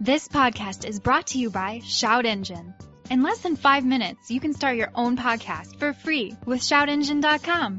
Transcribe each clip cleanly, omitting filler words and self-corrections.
This podcast is brought to you by Shout Engine. In less than 5 minutes, you can start your own podcast for free with shoutengine.com.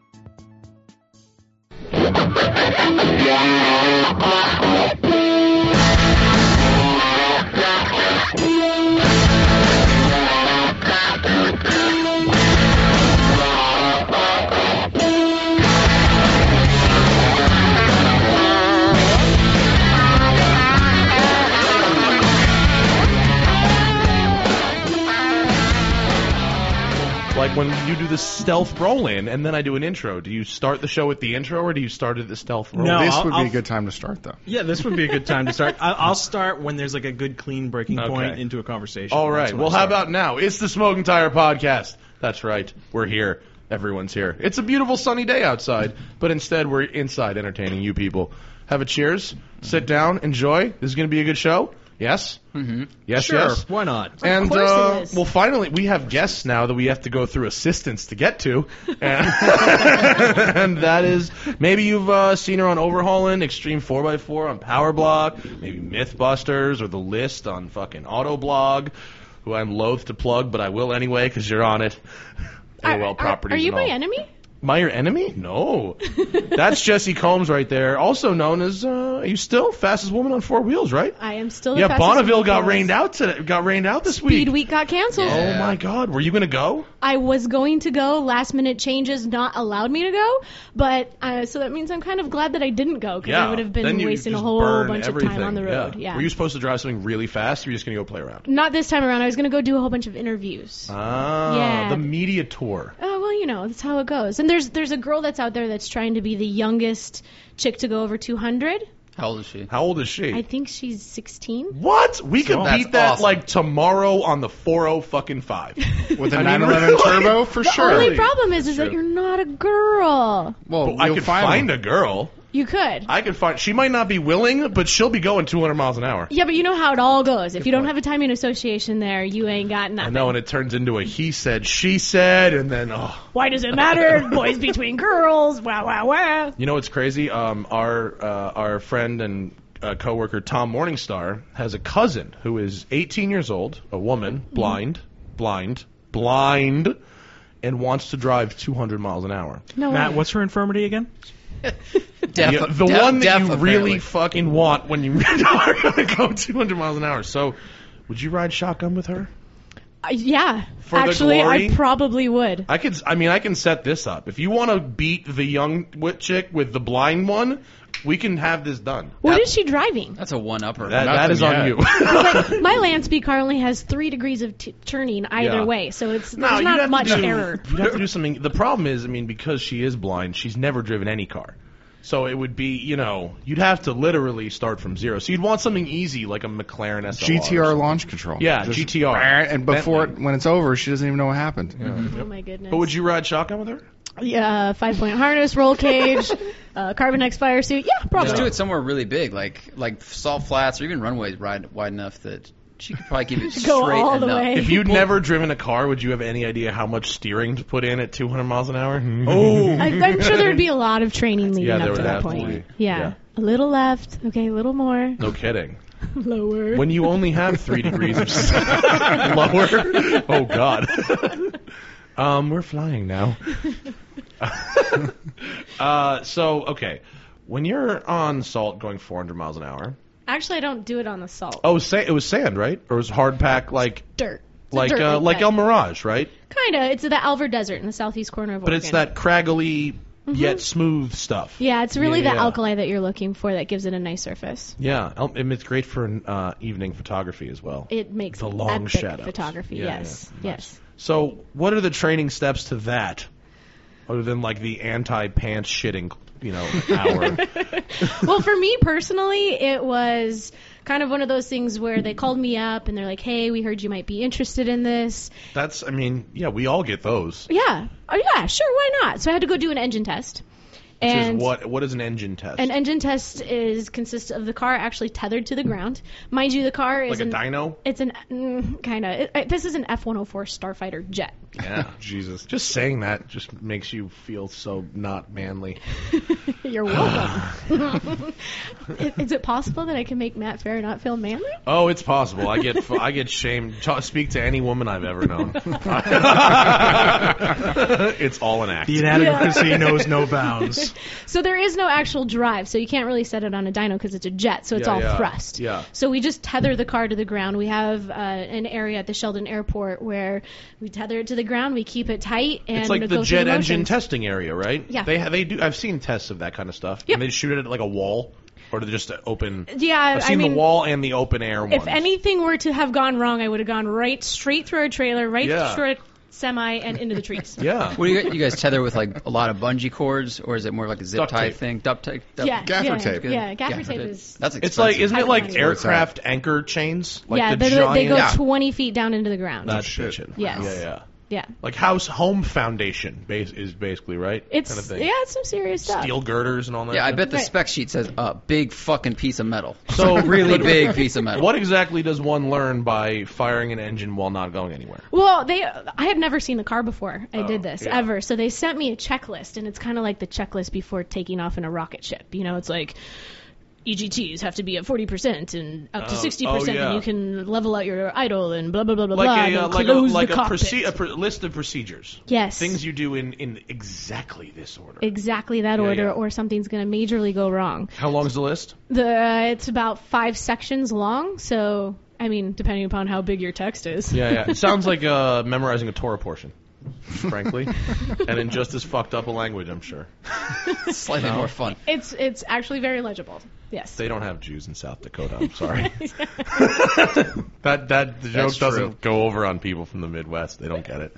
Like when you do the stealth roll-in and then I do an intro, do you start the show with the intro or do you start at the stealth roll-in? No, This would be a good time to start, though. Yeah, this would be a good time to start. I'll start when there's like a good, clean breaking point into a conversation. All right. That's when Well, I how start. about now? It's the Smoking Tire Podcast. That's right. We're here. Everyone's here. It's a beautiful sunny day outside, but instead we're inside entertaining you people. Have a cheers. Sit down. Enjoy. This is going to be a good show. Yes? Mm-hmm. Yes, Sure, yes. why not? And, course it is. well, finally, we have guests now that we have to go through assistants to get to. And, and that is, maybe you've seen her on Overhauling, Extreme 4x4 on Power Block, maybe Mythbusters or The List on fucking Autoblog, who I'm loath to plug, but I will anyway because you're on it. AOL Properties Are you and all. my enemy? Am I your enemy? No. That's Jesse Combs right there, also known as, are you still fastest woman on four wheels, right? I am still the Yeah, fastest Bonneville woman got in the rained world. out today. Got rained out this Speed week. Week got canceled. Oh my God, were you gonna go? I was going to go. Last minute changes not allowed me to go, but so that means I'm kind of glad that I didn't go because I would have then been you wasting a just whole burn bunch everything. of time on the road. Yeah. Were you supposed to drive something really fast, or were you just gonna go play around? Not this time around. I was going to go do a whole bunch of interviews. Ah, Yeah. the media tour. Oh, well, you know, that's how it goes. And there's a girl that's out there that's trying to be the youngest chick to go over 200. How old is she? How old is she? I think she's 16. What? We could That's beat that awesome. like tomorrow on the 405. With a I mean, 911 really? Turbo, for The sure. only problem is that you're not a girl. Well, I you'll could find one. a girl. You could. I could find. She might not be willing, but she'll be going 200 miles an hour. Yeah, but you know how it all goes. If you don't point. have a timing association there, you ain't got I nothing. know, and it turns into a he said, she said, and then Why does it matter? Boys between girls. Wow, wow, wow. You know what's crazy? Our friend and coworker Tom Morningstar has a cousin who is 18 years old, a woman, blind, and wants to drive 200 miles an hour. No Matt, way. what's her infirmity again? Yeah, the one that you really fucking want when you are going to go 200 miles an hour. So, would you ride shotgun with her? Yeah. For the Actually, glory? I probably would. I can set this up. If you want to beat the young chick with the blind one, we can have this done. What is she driving? That's a one-upper. That is on yet. you. Like, my land speed car only has 3 degrees of turning either Yeah. way, so it's No, there's you'd have not to much do- error. You'd have to do something. The problem is, because she is blind, she's never driven any car. So it would be, you'd have to literally start from zero. So you'd want something easy like a McLaren SLR. GTR launch control. Yeah, Just GTR. And before Bentley. when it's over, she doesn't even know what happened. Oh my goodness. But would you ride shotgun with her? Yeah, 5-point harness, roll cage, Carbon X fire suit. Yeah, probably. Just do it somewhere really big, like Salt Flats or even runways wide enough that she could probably keep it Go straight all the enough. way. If you'd never driven a car, would you have any idea how much steering to put in at 200 miles an hour? I'm sure there would be a lot of training leading Yeah, there up to would that have to point. be. Yeah. Yeah. A little left. Okay, a little more. No kidding. Lower. When you only have 3 degrees of lower. Oh God. We're flying now. Okay. When you're on salt going 400 miles an hour. Actually, I don't do it on the salt. Oh, it was sand, right? Or it was hard pack like Dirt. It's a dirt like bed. El Mirage, right? Kinda. It's the Alver Desert in the southeast corner of But Oregon. it's that craggly yet smooth stuff. Yeah, it's really the Yeah. alkali that you're looking for that gives it a nice surface. Yeah, and it's great for evening photography as well. It makes The long epic shadows. photography. Yeah, Yes. yeah. Yes. So, what are the training steps to that? Other than like the anti-pants shitting, hour. Well, for me personally, it was kind of one of those things where they called me up and they're like, "Hey, we heard you might be interested in this." We all get those. Yeah. Oh, yeah, sure, why not? So I had to go do an engine test. And what is an engine test? an engine test consists of the car actually tethered to the ground. Mind you, the car is like a dyno? It's an kind of. This is an F-104 Starfighter jet. Yeah, Jesus. Just saying that just makes you feel so not manly. You're welcome. Is it possible that I can make Matt Fair not feel manly? Oh, it's possible. I get shamed. Speak to any woman I've ever known. It's all an act. The inadequacy knows no bounds. So there is no actual drive, so you can't really set it on a dyno because it's a jet, so it's all thrust. Yeah. So we just tether the car to the ground. We have an area at the Sheldon Airport where we tether it to the ground, we keep it tight, and it's like go the through jet the engine motions. testing area, right? Yeah. They do. I've seen tests of that kind of stuff. Yep. And they shoot it at like a wall, or do they just open? Yeah, I've seen I mean, the wall and the open air ones. if anything were to have gone wrong, I would have gone straight through our trailer, through a semi, and into the trees. Yeah. What do you guys tether with, like a lot of bungee cords, or is it more like a zip Duct tie tape. thing? Duct tape. Gaffer tape. Yeah, gaffer tape is. That's It's like, expensive. isn't it like High quality. aircraft anchor chains? Like Yeah, the they giant. go Yeah. 20 feet down into the ground. That's shit. bitchin'. Yes. Yeah. Yeah. Like home foundation is basically right. It's kind of thing. it's some serious stuff. Steel girders and all that. Yeah, I stuff? bet the Right. spec sheet says a big fucking piece of metal. So Really big piece of metal. What exactly does one learn by firing an engine while not going anywhere? Well, I had never seen the car before I did this, yeah. ever. So they sent me a checklist, and it's kind of like the checklist before taking off in a rocket ship. You know, it's like EGTs have to be at 40% and up to 60%, yeah. and you can level out your idle and blah, blah, blah, blah, Like blah, a and like close like the a, cockpit. list of procedures. Yes. Things you do in exactly this order. Exactly that Yeah, order, yeah. or something's going to majorly go wrong. How long is the list? It's about 5 sections long, so, I mean, depending upon how big your text is. Yeah. It sounds like memorizing a Torah portion, frankly, and in just as fucked up a language, I'm sure. Slightly more fun. It's actually very legible. Yes. They don't have Jews in South Dakota. I'm sorry. The joke That's doesn't true. go over on people from the Midwest. They don't get it.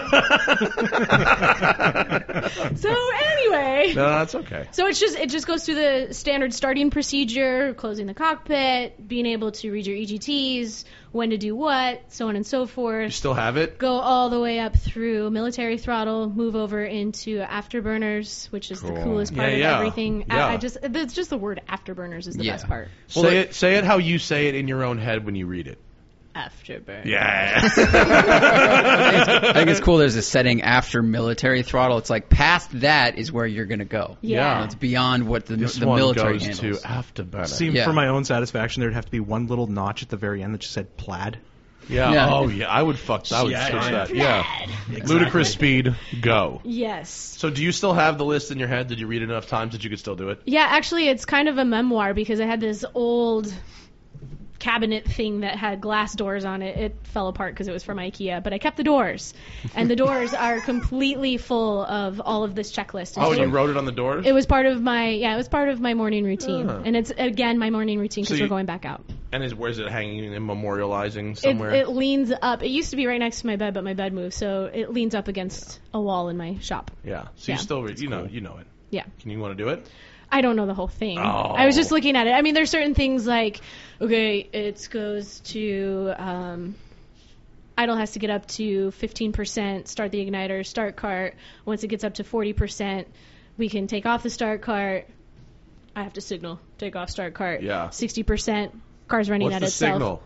So anyway. No, that's okay. So it just goes through the standard starting procedure, closing the cockpit, being able to read your EGTs, when to do what, so on and so You forth. still have it? Go all the way up through military throttle, move over into afterburners, which is the Cool. coolest part Yeah. of everything. Yeah. It's just the word afterburners is the Yeah. best part. Say it how you say it in your own head when you read it. Afterburn. Yeah. I think it's cool. There's a setting after military throttle. It's like past that is where you're gonna go. Yeah. It's beyond what the This the one military goes handles. to afterburner. See, Yeah. for my own satisfaction, there'd have to be one little notch at the very end that just said plaid. Yeah. Yeah. Oh yeah. I would switch Yeah. that. Yeah. Ludicrous speed. Go. Yes. So do you still have the list in your head? Did you read it enough times that you could still do it? Yeah, actually, it's kind of a memoir because I had this old cabinet thing that had glass doors on it. It fell apart because it was from IKEA, but I kept the doors, and the doors are completely full of all of this checklist. And Oh, so you wrote it on the doors? it was part of my morning routine, and it's again my morning routine because So we're you- going back out. And where's it hanging and memorializing somewhere? It leans up. It used to be right next to my bed, but my bed moved, so it leans up against a wall in my shop. Yeah. So Yeah. you still you know it. Yeah. Can you want to do it? I don't know the whole thing. Oh. I was just looking at it. I mean, there's certain things like, okay, it goes to idle has to get up to 15%, start the igniter, start cart. Once it gets up to 40%, we can take off the start cart. I have to signal, take off start cart. Yeah. 60%, car's running What's at the itself. signal?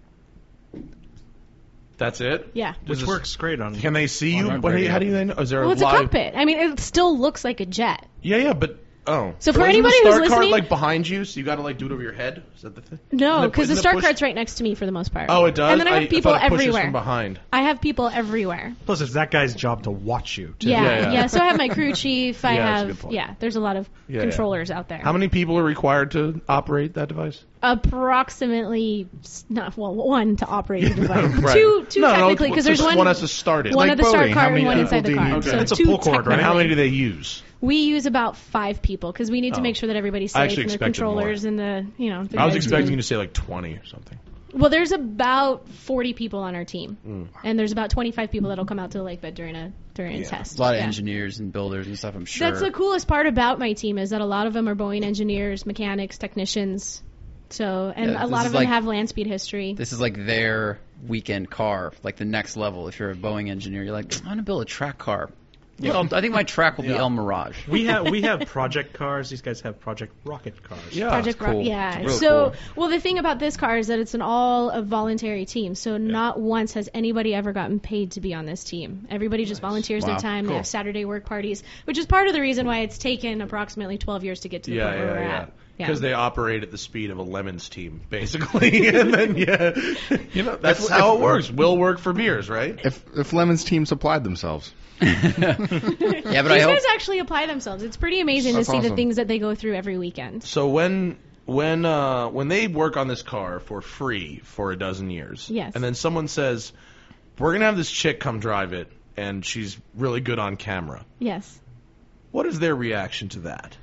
That's it? Yeah. Does Which this- works great on. Can they see you? On How radio. do they know? Is there Well, a it's a live? cockpit. I mean, it still looks like a jet. Yeah, but oh. So for isn't anybody the who's start cart listening- like behind you, so you got to like do it over your head. Is that the thing? No, Isn't it- because the isn't it start push- cart's right next to me for the most part. Oh, it does. And then I have people thought it pushes everywhere. from behind. I have people everywhere. Plus, it's that guy's job to watch you. Too. Yeah, Yeah. So I have my crew chief. I Yeah, that's a good have point. there's a lot of Yeah, controllers out there. How many people are required to operate that device? Approximately, one to operate the device. Right. Two No, technically, because there's one has to start it. one Like at the start boating, how cart and many one people inside the do you car. need? So Okay. It's a two pull cord, right? And how many do technically. they use? We use about 5 people because we need to Oh. make sure that everybody's I safe actually and the expected more. controllers and the I was guys expecting doing- you to say like 20 or something. Well, there's about 40 people on our team, Mm. and there's about 25 people that'll come out to the lake bed during a test. A lot of Yeah. engineers and builders and stuff. I'm sure. That's the coolest part about my team is that a lot of them are Boeing engineers, mechanics, technicians. So, and Yeah, a this lot is of them like- have land speed history. This is like their weekend car, like the next level. If you're a Boeing engineer, you're like, I want to build a track car. Well, I think my track will be El Mirage. We have project cars. These guys have project rocket cars. Yeah. Project cool. Rock, yeah. It's really So, cool. well, the thing about this car is that it's a voluntary team. So not once has anybody ever gotten paid to be on this team. Everybody just volunteers their Wow. time. They Cool. have Saturday work parties, which is part of the reason why it's taken approximately 12 years to get to the point where we're at. Yeah. Because they operate at the speed of a Lemons team, basically, and then that's how it works. Will work for beers, right? If Lemon's team supplied themselves. Yeah, but I These hope. guys actually apply themselves. It's pretty amazing That's to see the awesome. things that they go through every weekend. So when they work on this car for free for a dozen years, Yes. and then someone says, "We're gonna have this chick come drive it, and she's really good on camera." Yes. What is their reaction to that?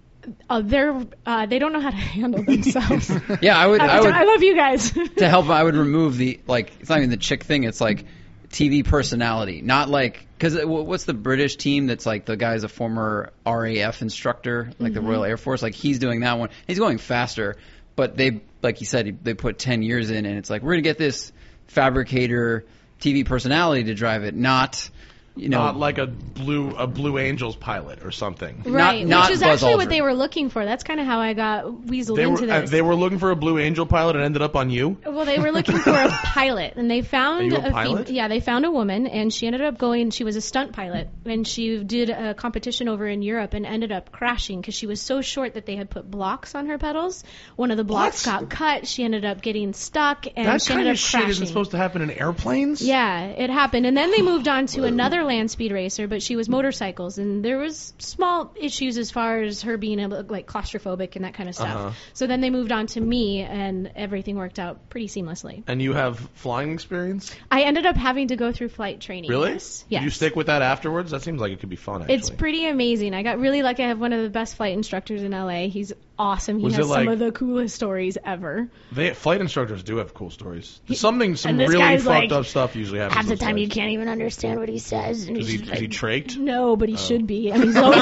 They don't know how to handle themselves. Yeah, I would. I love you guys. To help, I would remove the it's not even the chick thing. It's like TV personality, not like because what's the British team that's like the guy's a former RAF instructor, like the Royal Air Force. Like he's doing that one. He's going faster, but they, like you said, they put 10 years in, and it's like we're gonna get this fabricator TV personality to drive it, not. Not like a Blue Angels pilot or something. Right, not which is Buzz actually what Aldrin. they were looking for. That's kind of how I got weaseled into this. They were looking for a Blue Angel pilot and ended up on you. Well, they were looking for a pilot, and they found Are you a pilot? they found a woman, and she ended up going. She was a stunt pilot, and she did a competition over in Europe and ended up crashing because she was so short that they had put blocks on her pedals. One of the blocks got cut. She ended up getting stuck, and That she kind ended of up shit crashing. isn't supposed to happen in airplanes. Yeah, it happened. And then they moved on to another land speed racer, but she was motorcycles, and there was small issues as far as her being like claustrophobic and that kind of stuff. So then they moved on to me, and everything worked out pretty seamlessly. And you have flying experience? I ended up having to go through flight training. Really? Yes. Did you stick with that afterwards? That seems like it could be fun, actually. It's pretty amazing. I got really lucky. I have one of the best flight instructors in LA. He's awesome. He Was has it some like- of the coolest stories ever. Flight instructors do have cool stories. Some and this really guy's fucked like, up stuff usually happens. Half the those time you guys. can't even understand what he says. And Is he's he just like, traked? No, but he should be. I mean, he's always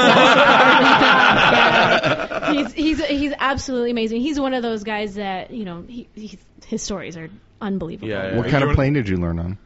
yeah. He's absolutely amazing. He's one of those guys that his stories are unbelievable. Yeah. What kind of plane did you learn on?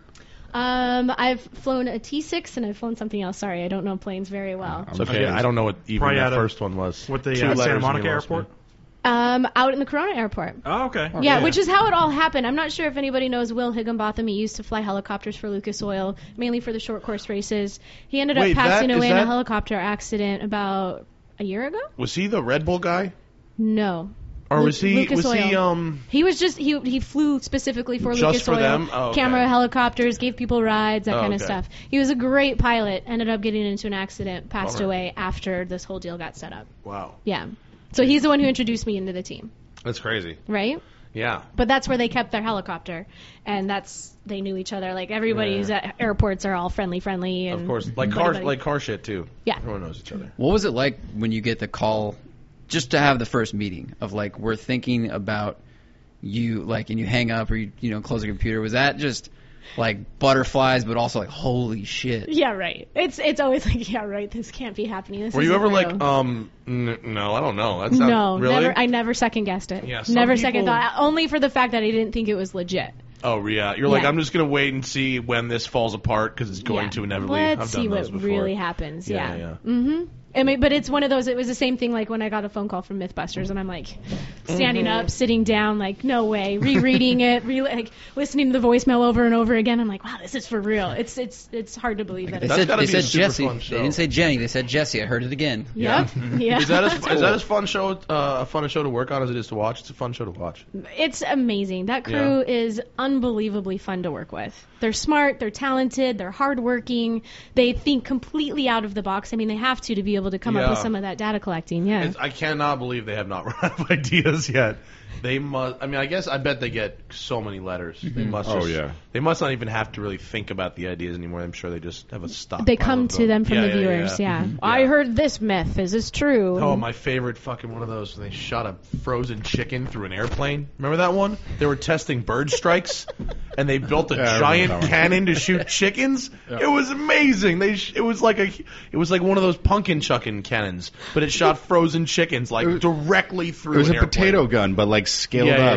I've flown a T6 and I've flown something else. Sorry, I don't know planes very well. It's okay. I don't know what even Probably that out of- first one was. What the Two Santa letters Monica and you lost airport? me. Out in the Corona airport. Oh, okay. Yeah, which is how it all happened. I'm not sure if anybody knows Will Higginbotham. He used to fly helicopters for Lucas Oil, mainly for the short course races. He ended up Wait, passing is away in a that- helicopter accident about a year ago? Was he the Red Bull guy? No. Or was he Lucas Oil. He was just he flew specifically for Just Lucas for Oil, them? Oh, okay. camera helicopters, gave people rides, that kind of okay. stuff. He was a great pilot. Ended up getting into an accident, passed Bummer. away after this whole deal got set up. Wow. Yeah. So he's the one who introduced me into the team, That's crazy. right? Yeah. But that's where they kept their helicopter, and they knew each other. Like everybody who's at airports are all friendly, and Of course. Like car shit too. Yeah. Everyone knows each other. What was it like when you get the call, just to have the first meeting of like we're thinking about you, like, and you hang up or you close the computer? Was that just like butterflies, but also like holy shit? Yeah, right. It's always like, yeah, right. This can't be happening. This Were you isn't ever real. like, no, I don't know. That's not No, really. never. I never second guessed it. Yeah, some never second people- thought. Only for the fact that I didn't think it was legit. Oh yeah, you're like Yeah. I'm just gonna wait and see when this falls apart because it's going Yeah. to inevitably. Let's I've see done those what before. really happens. Yeah, Yeah. yeah. Mhm. I mean, but it's one of those. It was the same thing like when I got a phone call from MythBusters, and I'm like standing up, sitting down, like no way, rereading it, like listening to the voicemail over and over again. I'm like, wow, this is for real. It's hard to believe that. They It's That's gotta they be a said super Jesse. fun They show. didn't say Jenny. They said Jesse. I heard it again. Yep. Yeah. Is that as fun show a fun show to work on as it is to watch? It's a fun show to watch. It's amazing. That crew is unbelievably fun to work with. They're smart, they're talented, they're hardworking. They think completely out of the box. I mean, they have to be able to come up with Yeah. some of that data collecting. Yeah. I cannot believe they have not run out of ideas yet. They must. I mean, I bet they get so many letters. They must. Oh, just- yeah. They must not even have to really think about the ideas anymore. I'm sure they just have a stock. They come to them from Yeah, the yeah, viewers. yeah. Yeah. I heard this myth. Is this true? Oh, my favorite fucking one of those. They shot a frozen chicken through an airplane. Remember that one? They were testing bird strikes, and they built a Yeah, I remember giant that one. cannon to shoot chickens. It was amazing. It was like one of those pumpkin chucking cannons, but it shot frozen chickens like directly through. It was an a potato airplane. gun, but like scaled Yeah, up. yeah, yeah.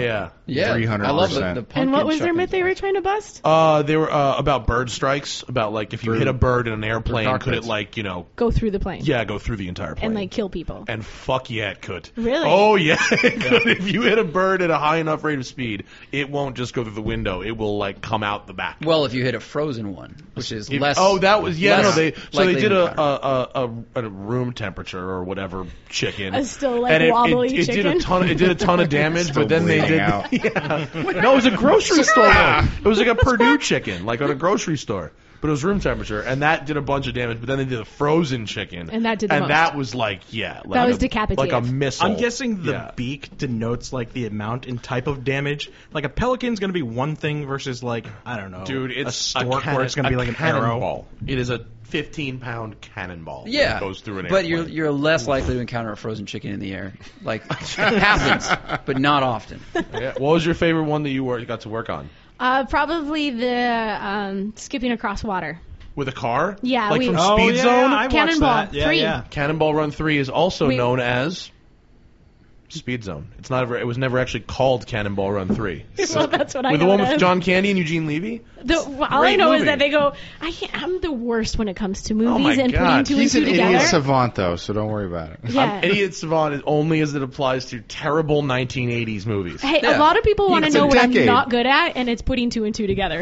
Yeah, 300%. I love the pumpkin. And what was their chucking. myth they were trying to bust? They were about bird strikes. About like if you hit a bird in an airplane, could it cockpits. like Go through the plane. go through the entire plane And like kill people. And fuck yeah, it could. Really? Oh yeah, it could. If you hit a bird at a high enough rate of speed, it won't just go through the window. It will like come out the back. Well, if you hit a frozen one, which is less. Oh, that was less they likely did to a room temperature or whatever chicken. A still, like, and it wobbly did chicken? it did a ton of damage, Still but then they bleeding did out. yeah. No, it was a grocery store one. It was like a Purdue chicken, like on a grocery store. But it was room temperature, and that did a bunch of damage. But then they did a frozen chicken, And that did the most. that was like That was decapitative. like a missile. I'm guessing the Yeah. beak denotes like the amount and type of damage. Like a pelican's going to be one thing versus like I don't know, Dude, it's a stork where it's going to be like an arrow. cannonball. It is a 15-pound cannonball. Yeah, that goes through an but airplane. you're less likely to encounter a frozen chicken in the air. Like it happens, but not often. Yeah. What was your favorite one that you got to work on? Probably the skipping across water. With a car? Yeah, like we- from Oh, Speed yeah, Zone. I watched Cannonball that. Yeah, 3. yeah. Cannonball Run 3 is also We- known as Speed Zone. It's not. It was never actually called Cannonball Run 3. Well, that's what I With the know one it with as. John Candy and Eugene Levy. All I Great know movie. is that they go. I'm the worst when it comes to movies Oh my and God. putting two He's and an two idiot together. savant, though, so don't worry about it. Yeah. I'm idiot savant only as it applies to terrible 1980s movies. Hey, Yeah. a lot of people want to It's a know what I'm decade. not good at, and it's putting two and two together.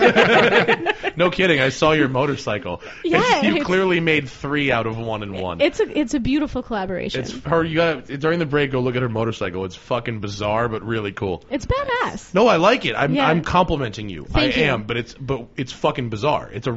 No kidding. I saw your motorcycle. Yeah, you it's- clearly made 3 out of 1 and 1. It's a beautiful collaboration. It's her. You got during the break. Go look at her motorcycle. It's fucking bizarre, but really cool. It's badass. No, I like it. I'm Yeah. complimenting you. Thank I you. am, but it's fucking bizarre. It's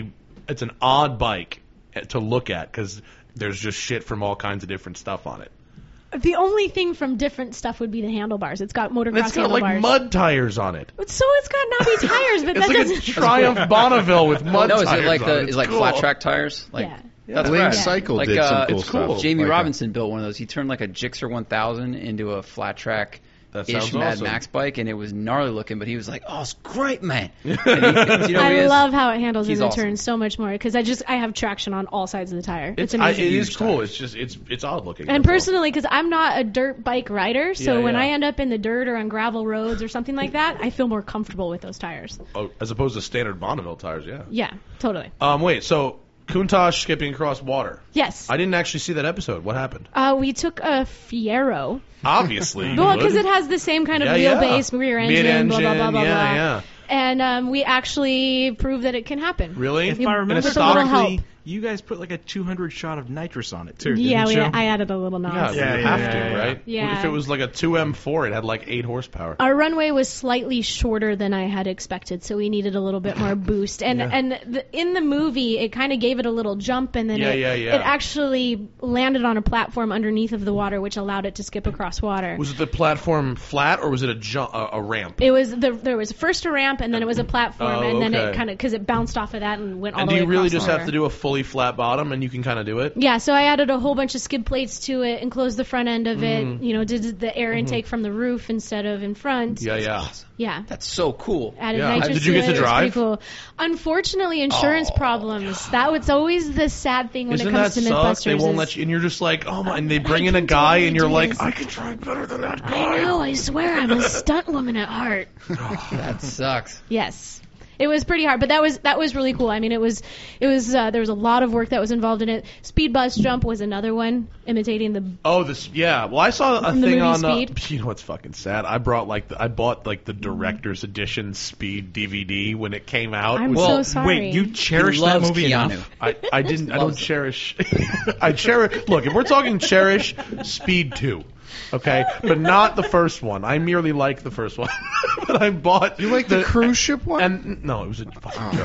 an odd bike to look at because there's just shit from all kinds of different stuff on it. The only thing from different stuff would be the handlebars. It's got And motocross it's got handlebars. like mud tires on it. So it's got knobby tires, but It's that like doesn't. a Triumph Bonneville with mud No, is tires it like on the it. is like cool. flat track tires? Like Yeah. that's Link rad. Cycle Like, did some cool it's cool. stuff. Jamie like Robinson built one of those. He turned like a Gixxer 1000 into a flat track That ish sounds Mad awesome. Max bike, and it was gnarly looking. But he was like, "Oh, it's great, man." And he, do you know who he I is? love how it handles He's in the awesome. turns so much more because I have traction on all sides of the tire. It's It amazing. is cool. tires. It's just it's odd looking. And that's all. personally, because I'm not a dirt bike rider, so Yeah, when yeah. I end up in the dirt or on gravel roads or something like that, I feel more comfortable with those tires. Oh, as opposed to standard Bonneville tires, yeah. Yeah, totally. Wait. So Countach skipping across water. Yes. I didn't actually see that episode. What happened? We took a Fiero. Obviously. you Well, would. because it has the same kind of Yeah, wheelbase, rear engine, Mid-engine, blah, blah, blah, blah, yeah, blah. yeah. And we actually proved that it can happen. Really? If I remember With a little correctly, help. you guys put like a 200 shot of nitrous on it too. Yeah, didn't you? I added a little Yeah, nonce. you Yeah, have yeah, to, yeah, right? yeah. If it was like a 2M4, it had like 8 horsepower. Our runway was slightly shorter than I had expected, so we needed a little bit more boost. And in the movie, it kind of gave it a little jump, and then Yeah, it, yeah, yeah. it actually landed on a platform underneath of the water, which allowed it to skip across water. Was it the platform flat or was it a ramp? It was there was first a ramp, and then it was a platform, Oh, and then it okay. kind of because it bounced off of that and went all And the do way you really across just the have water. to do a fully flat bottom and you can kind of do it? Yeah, so I added a whole bunch of skid plates to it, enclosed the front end of it. You know, did the air intake from the roof instead of in front. Yeah, yeah. Yeah. That's so cool. Added Yeah. nitrous Did you get to to it. It was drive? pretty cool. Unfortunately, insurance problems. That was always the sad thing when Isn't it that comes to suck? MythBusters. They won't is- let you, and you're just like, oh my, and they bring I in a can guy totally and you're do like, this. I can drive better than that guy. I know, I swear, I'm a stunt woman at heart. That sucks. Yes. It was pretty hard, but that was really cool. I mean, it was there was a lot of work that was involved in it. Speed bus jump was another one, imitating the. Oh, this, yeah. Well, I saw a From the thing movie on. Speed? You know what's fucking sad? I bought like the director's edition Speed DVD when it came out. I'm Well, so sorry. Wait, you cherish He that loves movie Keanu. enough? I didn't. I don't Loves it. cherish. I cherish. Look, if we're talking cherish, Speed 2. Okay, but not the first one. I merely like the first one, but I bought. You like the cruise ship one? And no, it was a fucking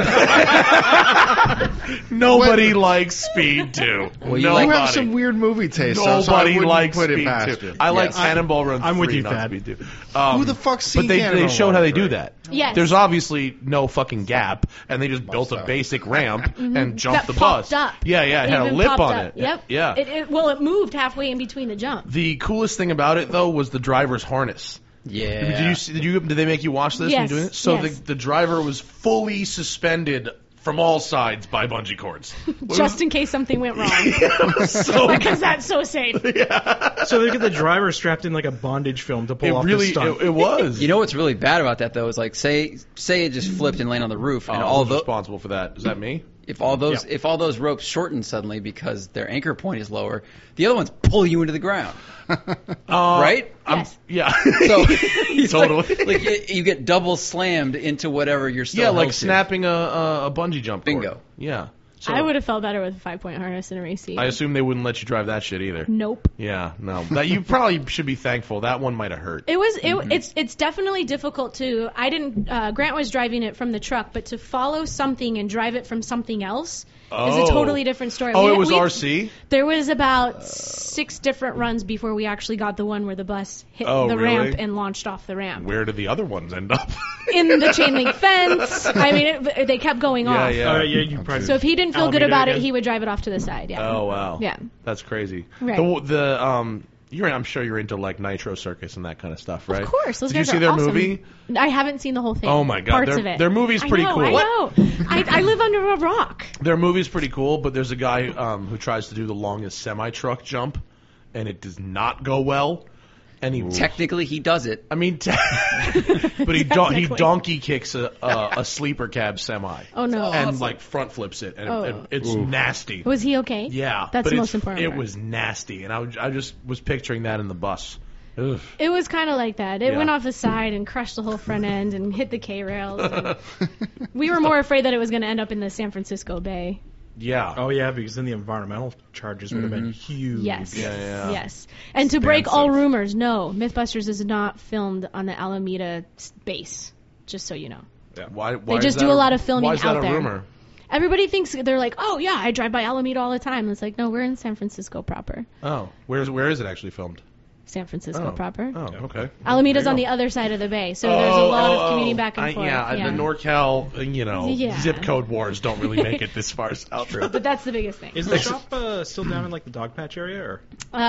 joke. Nobody likes Speed 2. Well, you Nobody. You have some weird movie taste. so I Nobody wouldn't likes put Speed it past 2. you. I like Yes. Cannonball Run 3, I'm with you, not Thad. Speed 2. Who the fuck's seen But they Cannonball showed Run how they 3? do that. Yes. There's obviously no fucking gap, and they just built a have. basic ramp and jumped Mm-hmm. that the popped bus. up. Yeah, yeah, it had a even lip popped on up. it. Yep. Yeah. It moved halfway in between the jump. The coolest thing about it though was the driver's harness. Yeah. Did they make you watch this? Yes, when you doing it? So yes. the driver was fully suspended from all sides by bungee cords. Just in case something went wrong. So Because that's so safe. So they get the driver strapped in like a bondage film to pull it off really the stunt. it was. You know what's really bad about that though is like say it just flipped and landed on the roof, and all responsible for that? Is that me? if all those ropes shorten suddenly because their anchor point is lower, the other ones pull you into the ground. Right? Yes. Yeah. So Totally. like you get double slammed into whatever you're still Yeah, like held to. snapping a bungee jump cord. Bingo. Yeah. So I would have felt better with a 5-point harness in a race seat. I assume they wouldn't let you drive that shit either. Nope. Yeah, no. That you probably should be thankful. That one might have hurt. It was. It's definitely difficult to. I didn't. Grant was driving it from the truck, but to follow something and drive it from something else is a totally different story. Oh, it was RC? There was about 6 different runs before we actually got the one where the bus hit the really? ramp and launched off the ramp. Where did the other ones end up? In the chain link fence. I mean, they kept going off. Yeah. You probably So if he didn't feel good Alameda about it, again. he would drive it off to the side. Yeah. Oh, wow. Yeah. That's crazy. Right. I'm sure you're into like Nitro Circus and that kind of stuff, right? Of course. Those Did you guys see are their awesome. movie? I haven't seen the whole thing. Oh my God, Parts of it. their movie's pretty cool. I know. I live under a rock. Their movie's pretty cool, but there's a guy who tries to do the longest semi-truck jump, and it does not go well. And he Technically, he does it. I mean, but he Technically. donkey kicks a sleeper cab semi. Oh no. And like front flips it, and it's nasty. Was he okay? Yeah, That's but the most important It part. was nasty, and I just was picturing that in the bus. Ugh. It was kind of like that. It Yeah. went off the side and crushed the whole front end and hit the K-rails. And we were more afraid that it was going to end up in the San Francisco Bay. Yeah. Oh yeah, because then the environmental charges would have been huge. Yes. Yeah. Yes. And to break all Expensive. rumors, no, Mythbusters is not filmed on the Alameda base, just so you know. Why just is that do a lot of filming why is that out a there. rumor? Everybody thinks, they're like, oh yeah, I drive by Alameda all the time. It's like, no, we're in San Francisco proper. Oh, where is it actually filmed? San Francisco proper. Oh, okay. Alameda's There on you the go. other side of the bay, so there's a lot of commuting back and forth. The NorCal, Yeah. zip code wars don't really make it this far south. But that's the biggest thing. Is the shop still down in like the dog patch area, or?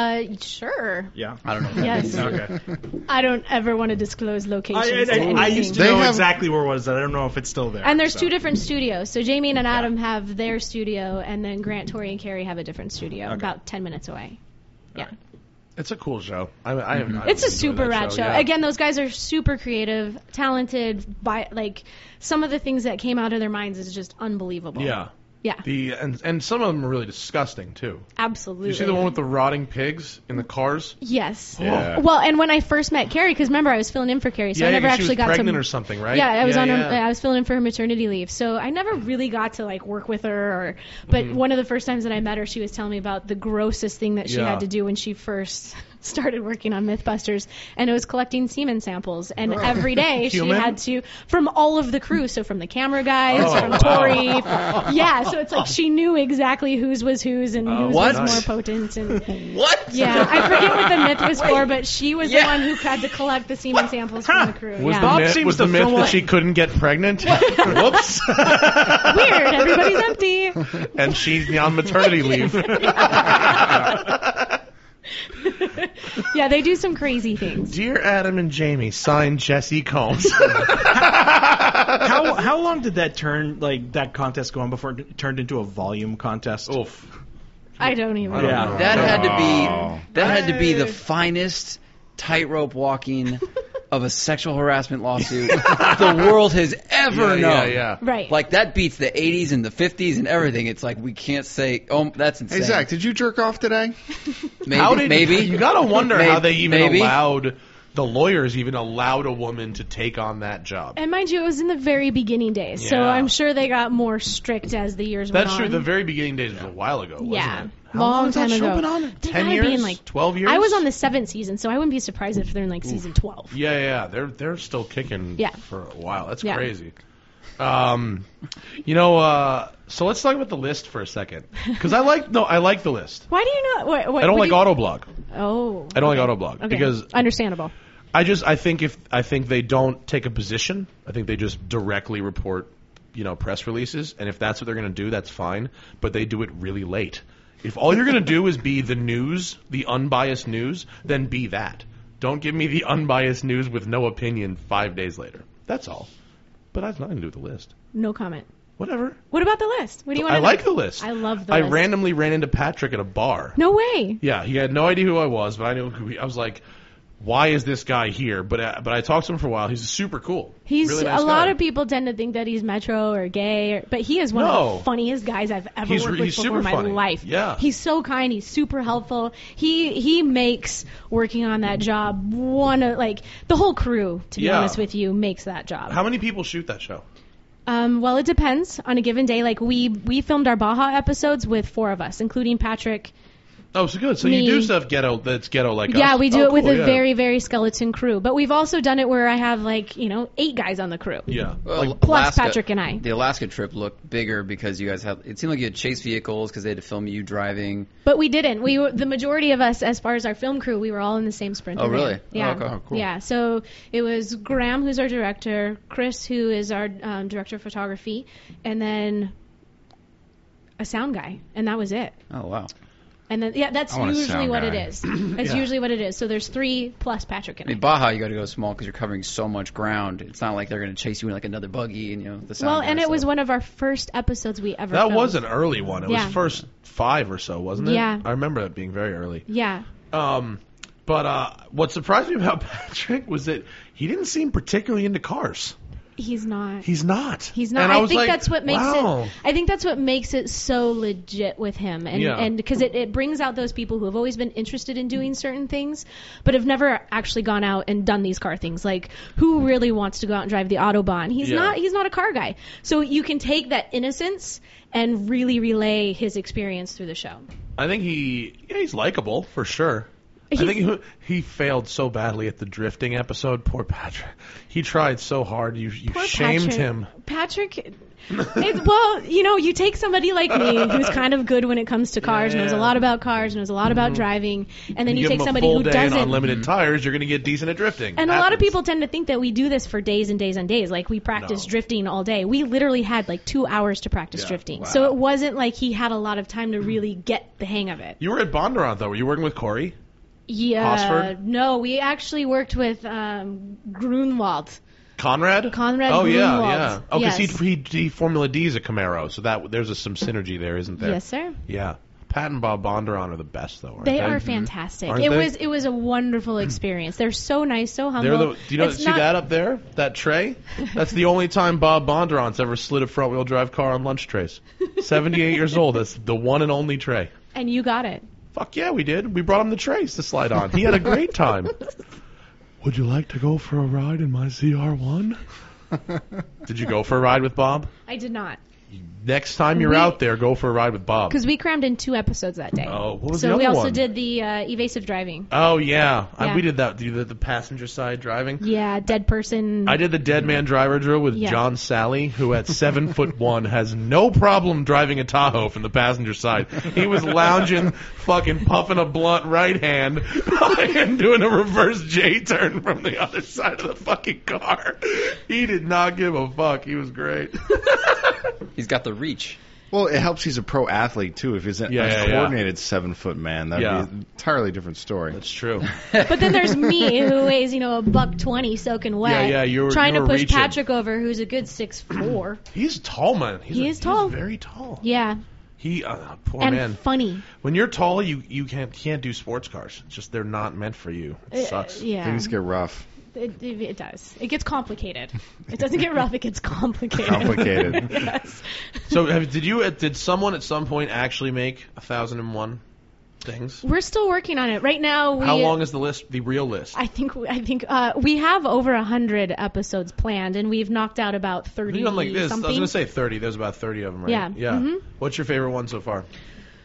Sure. Yeah. I don't know. Yes. Okay. I don't ever want to disclose locations. to I anything. used to They know have- exactly where it was. I don't know if it's still there. And there's so. 2 different studios. So Jamie and Adam have their studio, and then Grant, Tori, and Carrie have a different studio, about 10 minutes away. Yeah. It's a cool show. I It's a enjoy super that rad show. yeah. Again, those guys are super creative, talented. Like some of the things that came out of their minds is just unbelievable. Yeah. Yeah. And some of them are really disgusting too. Absolutely. You see the one with the rotting pigs in the cars? Yes. Yeah. Well, and when I first met Carrie, because remember I was filling in for Carrie, so I never 'cause actually she was got pregnant to. or something, right? Yeah, I was on. yeah. I was filling in for her maternity leave, so I never really got to like work with her. But Mm-hmm. one of the first times that I met her, she was telling me about the grossest thing that she Yeah. had to do when she first started working on Mythbusters, and it was collecting semen samples. And every day she Human? had to, from all of the crew, so from the camera guys, Oh, from wow. Tori, yeah. So it's like she knew exactly whose was whose and whose What? was more potent. And What? yeah, I forget what the myth was for, but she was Yeah. the one who had to collect the semen samples from the crew. Was yeah. Bob the myth, seems was the to myth throw that a- she couldn't get pregnant? Whoops. Weird. Everybody's empty. And she's on maternity leave. Yeah, they do some crazy things. Dear Adam and Jamie, signed Jesse Combs. How long did that contest go on before it turned into a volume contest? Oof. I don't even I don't know. know. That had Oh. to be the finest tightrope walking of a sexual harassment lawsuit the world has ever known. Yeah. Right. Like that beats the 80s and the 50s and everything. It's like we can't say, oh, that's insane. Hey, Zach, did you jerk off today? Maybe. You gotta wonder how they even Maybe. allowed the lawyers even allowed a woman to take on that job. And mind you, it was in the very beginning days, so Yeah. I'm sure they got more strict as the years went That's on. true. The very beginning days was a while ago, wasn't yeah, it? How long long has time that show ago. been on? They 10 gotta years? be in, like, 12 years? I was on the 7th season, so I wouldn't be surprised if they're in like season 12. Yeah. They're still kicking Yeah. for a while. That's Yeah. crazy. So let's talk about the list for a second. Because I like the list. Why do you not? What, I don't like Autoblog. Oh. I don't like Autoblog Okay. because Understandable. I think they don't take a position. I think they just directly report, press releases. And if that's what they're going to do, that's fine. But they do it really late. If all you're going to do is be the news, the unbiased news, then be that. Don't give me the unbiased news with no opinion 5 days later. That's all. But that's nothing to do with the list. No comment. Whatever. What about the list? What do you want I to like the list. I love the I list. randomly ran into Patrick at a bar. No way. Yeah, he had no idea who I was, but I knew who I was like, why is this guy here? But I talked to him for a while. He's super cool. He's really nice a lot guy. of people tend to think that he's metro or gay, but he is one No. of the funniest guys I've ever He's worked re- with he's before super in my funny. life. Yeah. He's so kind. He's super helpful. He makes working on that job the whole crew. To be Yeah. honest with you, makes that job. How many people shoot that show? Well, it depends on a given day. Like we filmed our Baja episodes with 4 of us, including Patrick. Oh, so good. So Me. you do stuff ghetto that's ghetto like us? Yeah, we do Oh, it with cool, a yeah. very, very skeleton crew. But we've also done it where I have 8 guys on the crew. Yeah. Well, Plus Patrick and I. The Alaska trip looked bigger because you guys had. It seemed like you had chase vehicles because they had to film you driving. But we didn't. The majority of us, as far as our film crew, we were all in the same Sprinter. Oh, really? van. Yeah. Oh, okay. Oh, cool. Yeah. So it was Graham, who's our director, Chris, who is our director of photography, and then a sound guy, and that was it. Oh wow. And then that's I want a usually sound what guy. it is. That's usually what it is. So there's 3 plus Patrick and I I. mean, Baja, you got to go small because you're covering so much ground. It's not like they're going to chase you in like another buggy and the sound. Well, guy, and it so. was one of our first episodes we ever That filmed. was an early one. It Yeah. was first 5 or so, wasn't it? Yeah. I remember it being very early. Yeah. But what surprised me about Patrick was that he didn't seem particularly into cars. He's not. He's not. He's not. And I was think like, that's what makes wow. it. I think that's what makes it so legit with him, and Yeah. and because it brings out those people who have always been interested in doing certain things, but have never actually gone out and done these car things. Like, who really wants to go out and drive the Autobahn? He's Yeah. not. He's not a car guy. So you can take that innocence and really relay his experience through the show. I think he's likable for sure. I He's- think he failed so badly at the drifting episode. Poor Patrick. He tried so hard. You Poor shamed Patrick. him. Patrick. Well, you take somebody like me who's kind of good when it comes to cars, knows a lot about cars, knows a lot about driving, and then you give take him somebody a full who day and doesn't. unlimited tires, you're going to get decent at drifting. And a lot of Happens. people tend to think that we do this for days and days and days. Like, we practice No. drifting all day. We literally had 2 hours to practice Yeah, drifting. wow. So it wasn't like he had a lot of time to really get the hang of it. You were at Bondurant though. Were you working with Corey? Yeah. Hosford? No, we actually worked with Grunwald. Conrad? Conrad Oh yeah, Grunwald. yeah. Oh, because Yes. he Formula D's a Camaro, so that there's some synergy there, isn't there? Yes, sir. Yeah. Pat and Bob Bondurant are the best though, aren't They they? are fantastic. Aren't It they? was a wonderful experience. They're so nice, so humble. They're the, do you know It's see not- that up there? That tray? That's the only time Bob Bondurant's ever slid a front wheel drive car on lunch trays. 78 years old. That's the one and only tray. And you got it. Fuck yeah, we did. We brought him the trays to slide on. He had a great time. Would you like to go for a ride in my ZR1? Did you go for a ride with Bob? I did not. Next time you're We- out there, go for a ride with Bob. Because we crammed in 2 episodes that day. Oh, what was so the we other also one? did the evasive driving. Oh yeah, Yeah. we did that. The passenger side driving. Yeah, dead person. I did the dead man driver drill with Yeah. John Sally, who at 7'1" has no problem driving a Tahoe from the passenger side. He was lounging, fucking puffing a blunt right hand, and doing a reverse J turn from the other side of the fucking car. He did not give a fuck. He was great. He's got the reach. Well, it helps he's a pro athlete, too. If he's an Yeah, yeah, uncoordinated 7-foot man, that'd Yeah. be an entirely different story. That's true. But then there's me, who weighs, $120 soaking wet. Yeah, you were- trying you to were push reaching. Patrick over, who's a good 6'4". He's a tall man. He is tall. He's very tall. Yeah, He poor and man. funny. When you're tall, you can't do sports cars. It's just they're not meant for you. It sucks. Yeah, Things get rough. it does. It gets complicated. It doesn't get rough. It gets complicated. Complicated. Yes. So did someone at some point actually make 1001 things? We're still working on it right now. How long is the list? The real list? I think we have over 100 episodes planned, and we've knocked out about 30 You know, like this. something. I was gonna say 30. There's about 30 of them, right? Yeah. Yeah. Mhm. What's your favorite one so far?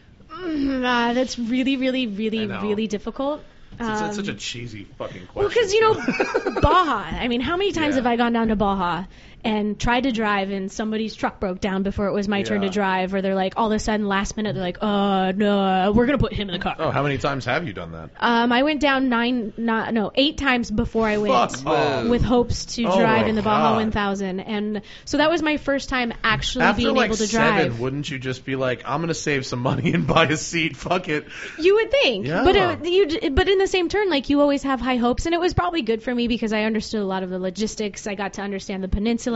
That's really, really, really, I know. really difficult. It's such a cheesy fucking question. Well, because, Baja. I mean, how many times Yeah. have I gone down to Baja and tried to drive and somebody's truck broke down before it was my turn to Yeah. drive, or they're like, all of a sudden, last minute, they're like, no, we're going to put him in the car. Oh, how many times have you done that? I went down 8 times before I went Fuck off. with hopes to Oh drive my in the Baja God. 1000. And so that was my first time actually After being like able to 7, drive. wouldn't you just be like, I'm gonna save some money and buy a seat? Fuck it. You would think, Yeah. but in the same turn, like, you always have high hopes, and it was probably good for me because I understood a lot of the logistics. I got to understand the peninsula.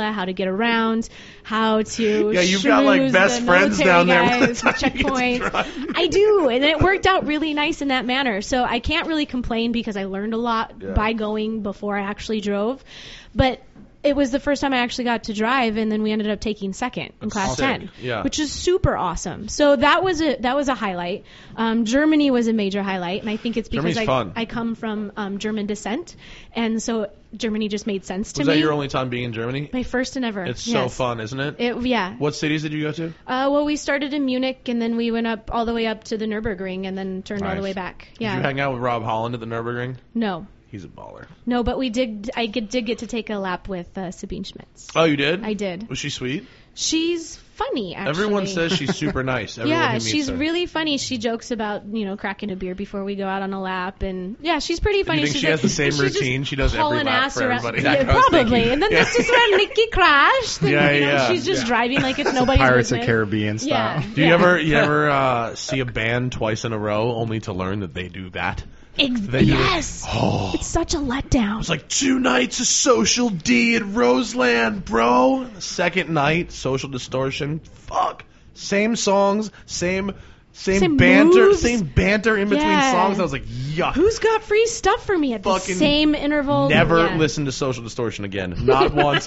formula, how to get around, how to Yeah, you've got, like, schmooze best the friends down there by the guys, time you get to checkpoints. drive. I do, and it worked out really nice in that manner. So I can't really complain because I learned a lot by going before I actually drove. But it was the first time I actually got to drive, and then we ended up taking second in class sick. 10, Yeah. which is super awesome. So that was a highlight. Germany was a major highlight, and I think it's because Germany's fun. I come from German descent, and so Germany just made sense to Was me. that your only time being in Germany? My first and ever. It's so yes. fun, isn't it? Yeah. What cities did you go to? Well, we started in Munich, and then we went up all the way up to the Nürburgring, and then turned all the Nice. way back. Did Yeah. you hang out with Rob Holland at the Nürburgring? No. He's a baller. No, but I did get to take a lap with Sabine Schmitz. Oh, you did? I did. Was she sweet? She's funny, actually. Everyone says she's super nice. Everyone who Yeah, meets she's her. really funny. She jokes about, cracking a beer before we go out on a lap, and yeah, she's pretty funny. You think she's she has the same she's just routine she does every hauling lap ass for around- everybody? Yeah, That's what I was probably. thinking. And then this is where Nikki crashed. And, Yeah. she's just driving like it's nobody's Pirates of business. Caribbean style. Yeah. Do you ever see a band twice in a row only to learn that they do that? They do it. Yes. Oh. It's such a letdown. It's like 2 nights of Social D at Roseland, bro. The second night, Social Distortion. Fuck. Same songs, same banter, moves. same banter in between Yeah. songs. I was like, yuck. Who's got free stuff for me at the Fucking same interval? Never Yeah. listen to Social Distortion again. Not once.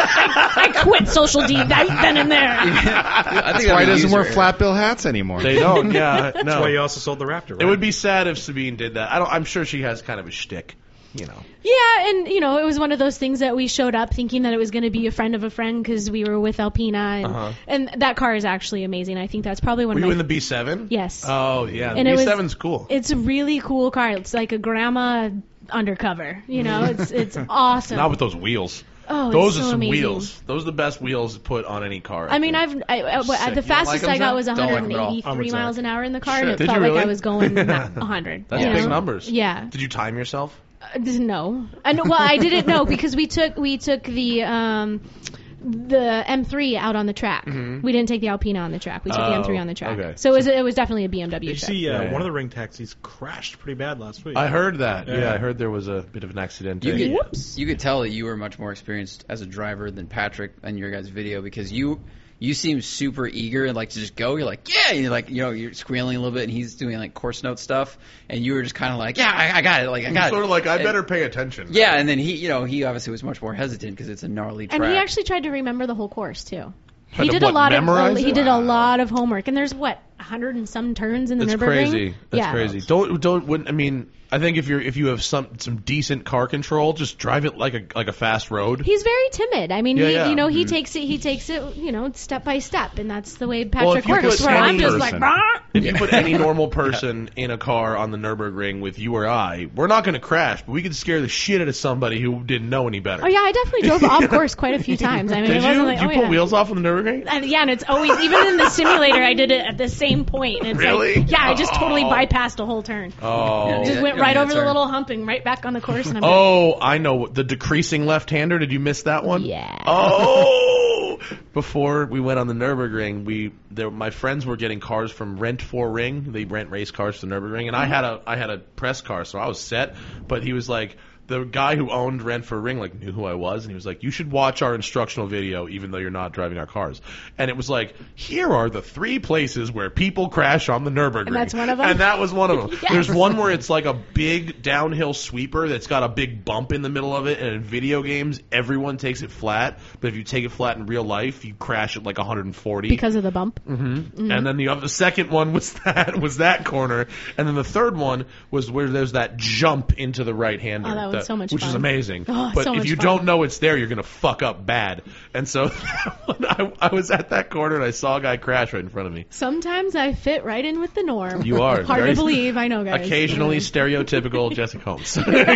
I quit Social D right then and there. I think That's why he doesn't wear flat bill hats anymore. They don't. Yeah, That's no. why you also sold the Raptor, right? It would be sad if Sabine did that. I'm sure she has kind of a shtick, Yeah, and it was one of those things that we showed up thinking that it was going to be a friend of a friend because we were with Alpina, and that car is actually amazing. I think that's probably one Were of you my in the B7? Yes. Oh, yeah. The And it was- B7's cool. It's a really cool car. It's like a grandma undercover. It's awesome. Not with those wheels. Oh, Those it's are so some amazing. wheels. Those are the best wheels to put on any car. I mean, think. the Sick. You don't fastest like I got them, was Don't like them at all. 183 I'm miles an hour in the car, and Shit. it Did felt you like really? I was going 100. That's you big know? numbers. Yeah. Did you time yourself? No. Well, I didn't know because we took the M3 out on the track. We didn't take the Alpina on the track. We took the M3 on the track. okay. So it was definitely a BMW Did you trip. see Yeah. one of the ring taxis crashed pretty bad last week? I heard that. Yeah, Yeah. I heard there was a bit of an accident. You could tell that you were much more experienced as a driver than Patrick in your guys' video because you seem super eager and like to just go. You're like, yeah, and you're like, you're squealing a little bit, and he's doing like course note stuff, and you were just kind of like, yeah, I got it, like I got it. Sort of like, I And- better pay attention. Yeah, and then he obviously was much more hesitant because it's a gnarly track. And he actually tried to remember the whole course too. Tried He to did what, a lot memorize of he it? did a lot of homework, and there's 100 and some turns in the That's Nürburgring. crazy. That's yeah. crazy. I mean, I think if you have some decent car control, just drive it like a fast road. He's very timid. I mean, Yeah, he yeah. he takes it step by step, and that's the way Well, Patrick if you works. put Where I'm any just like, person- "Bah!" If you put any normal person in a car on the Nürburgring with you or I, we're not going to crash, but we could scare the shit out of somebody who didn't know any better. Oh yeah, I definitely drove off course quite a few times. I mean, Did it wasn't you? like, Did you oh, pull yeah. wheels off on the Nürburgring? Yeah, and it's always even in the simulator. I did it at the same point. And it's Really? Like, yeah, I just totally Oh. bypassed a whole turn. Oh. Just Yeah, went yeah, right yeah, over the turn. little hump and right back on the course. And I'm Oh, I know. The decreasing left-hander. Did you miss that one? Yeah. Oh! Before we went on the Nürburgring, my friends were getting cars from Rent for Ring. They rent race cars to the Nürburgring, and I had a press car, so I was set. But he was like, the guy who owned Rent for Ring knew who I was, and he was like, you should watch our instructional video even though you're not driving our cars. And it was like, here are the 3 places where people crash on the Nürburgring. And that's one of them? And that was one of them. Yes. There's one where it's like a big downhill sweeper that's got a big bump in the middle of it, and in video games, everyone takes it flat, but if you take it flat in real life, you crash at like 140. because of the bump. And then the second one was that corner, and then the third one was where there's that jump into the right hander. Oh, that was so much which is fun. amazing. Oh, but so if much you fun. don't know it's there, you're gonna fuck up bad. And so I was at that corner and I saw a guy crash right in front of me. Sometimes I fit right in with the norm. You are Hard very- to believe. I know, guys. Occasionally stereotypical Jessica Holmes.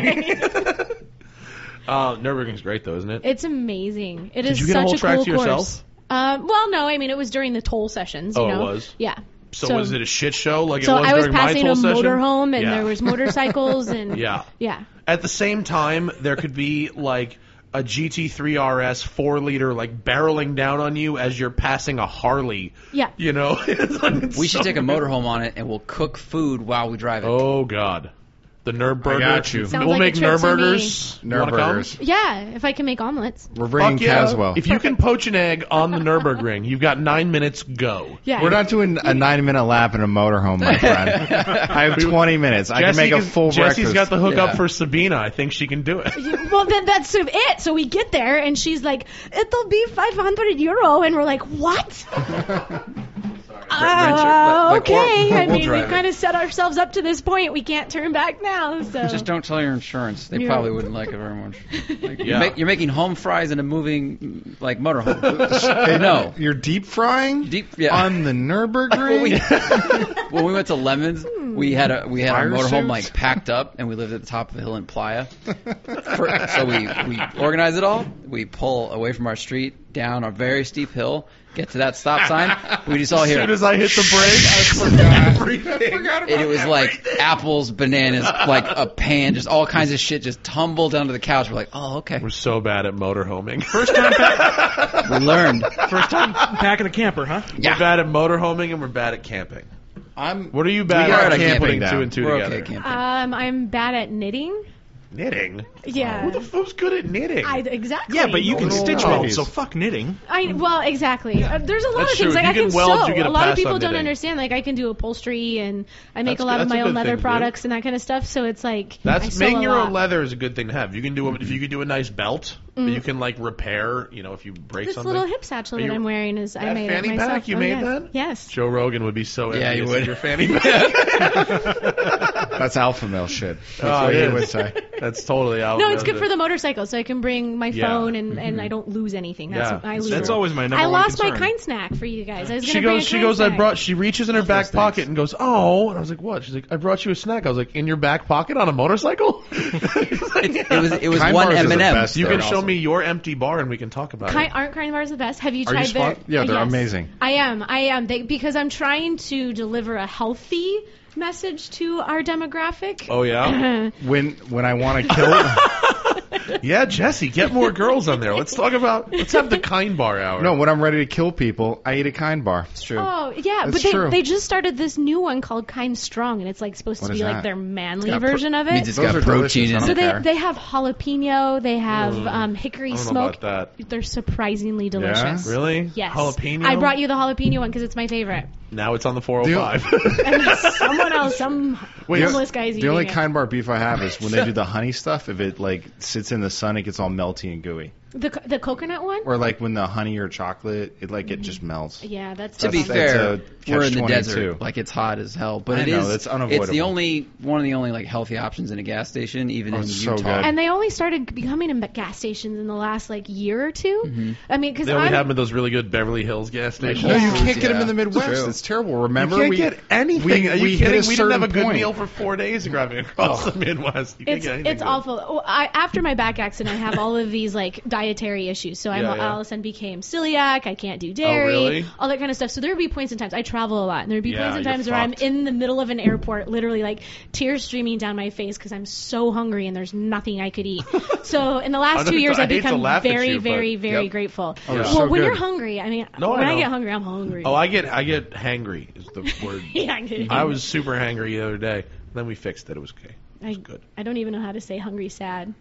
Nürburgring's great though, isn't it? It's amazing. It Did is you get a such whole a track cool to course. yourself? Well, no. I mean, it was during the toll sessions. You Oh, it know? was? Yeah. So was it a shit show like So it was I was during my passing toll a session? motorhome, and Yeah. there was motorcycles, and Yeah. yeah. At the same time, there could be like a GT3 RS 4-liter like barreling down on you as you're passing a Harley. Yeah. You know? It's like, it's we should so take a good. motorhome on it, and we'll cook food while we drive it. Oh God. The Nürburger. I got you. Sounds We'll like make a trip for me. Nürburgers. You wanna come? Nürburgers. Yeah, if I can make omelets. We're bringing Fuck yeah. Caswell. If you can poach an egg on the Nürburgring, you've got 9 minutes. Go. Yeah. We're not doing a 9-minute lap in a motorhome, my friend. I have 20 minutes. I can make a full Jesse's breakfast. got the hookup Yeah. for Sabina. I think she can do it. Well, then that's sort of it. So we get there, and she's like, "It'll be €500," and we're like, "What?" Okay. I mean, we've kind of set ourselves up to this point. We can't turn back now. So Just don't tell your insurance. They Yeah. probably wouldn't like it very much. Like, Yeah. you're making home fries in a moving like motorhome. No. You're deep frying on the Nürburgring? When we went to Lemons, we had a Fire motorhome suits? like packed up, and we lived at the top of a hill in Playa. So we organize it all. We pull away from our street down a very steep hill. Get to that stop sign. We just all As hear. soon as I hit the brake, I forgot everything. And it was like apples, bananas, like a pan, just all kinds of shit just tumbled onto the couch. We're like, oh, okay. We're so bad at motorhoming. We learned. First time packing a camper, huh? We're bad at motorhoming and we're bad at camping. What are you bad We are at at putting camping two and two We're together? okay camping. I'm bad at knitting. Knitting? Yeah. Who the fuck's good at knitting? Exactly. Yeah, but you can No. stitch weld, so fuck knitting. Well, exactly. There's a lot That's of things true. like You I can can weld, sew. you get a A lot of pass people on don't knitting. understand. Like I can do upholstery and I make That's a lot good. of my That's a own good leather thing to do. products and that kind of stuff. So it's like I That's sew making a your lot. own leather is a good thing to have. You can do if you could do a nice belt, you can like repair. If you break This something. little hip satchel that you- I'm wearing is I That made fanny it myself. pack you Oh, made yes. that? Yes. Joe Rogan would be so envious Yeah, he of would. your fanny pack. That's alpha male shit. That's Oh, what it he is. would say. That's totally out. No, it's good for the motorcycle, so I can bring my Yeah. phone and I don't lose anything. That's Yeah. what I lose. That's always my number I one lost concern. my kind snack for you guys. I was She gonna bring goes. a She kind goes. snack. She reaches in her back pocket and goes, "Oh," and I was like, "What?" She's like, "I brought you a snack." I was like, "In your back pocket on a motorcycle?" It was Kind one bars are the M&M. best. You can They're show awesome. me your empty bar and we can talk about it. Aren't kind bars the best? Have you Are you tried their? smart? Yeah, they're Yes. amazing. I am. Because I'm trying to deliver a healthy message to our demographic. Oh yeah. When I want to kill Yeah, Jesse, get more girls on there. Let's have the kind bar hour. No, when I'm ready to kill people, I eat a kind bar. It's true. Oh yeah, That's but true. they just started this new one called Kind Strong, and it's like supposed What to is be like that? their manly got version of Means it. it's Those got are protein delicious. in I it. So don't care. they have jalapeno, they have hickory I don't know smoke. about that. They're surprisingly delicious. Really? Yes. Jalapeno? I brought you the jalapeno one because it's my favorite. Now it's on the 405. And someone else, some homeless guy's The eating only it. kind bar beef I have is when they do the honey stuff. If it like sits in the sun, it gets all melty and gooey. The coconut one? Or like when the honey or chocolate, it just melts. Yeah, that's To be the That's fair, a we're in the catch-22. desert. Like it's hot as hell, but I it know, is. that's It's unavoidable. the only one of the only like healthy options in a gas station, even in it's so Utah. good. And they only started becoming in gas stations in the last like year or two. I mean, because They only I'm have them at those really good Beverly Hills gas stations. No, you Yeah. can't get them in the Yeah, Midwest. true. It's terrible. Remember, You can't get anything. Are you we kidding? hit a We didn't have a certain good point. meal for 4 days driving across the Midwest. You can't get anything It's good. awful. Well, after my back accident, I have all of these like dietary issues. So I Yeah, all yeah. of a sudden became celiac. I can't do dairy. really? All that kind of stuff. So there would be points in times I travel a lot, and there would be Yeah, points in you're times where I'm fucked. in the middle of an airport, literally like tears streaming down my face because I'm so hungry and there's nothing I could eat. So in the last 2 years, I I've hate to become laugh at very, you, but- very, very Yep. grateful. Oh, Yeah. it's Well, so when good. you're hungry, I mean, No, I when I know. get hungry, I'm hungry. Oh, I get hangry is the word. yeah, I get I was super hangry the other day. Then we fixed it. It was okay. It was good. I don't even know how to say hungry, sad.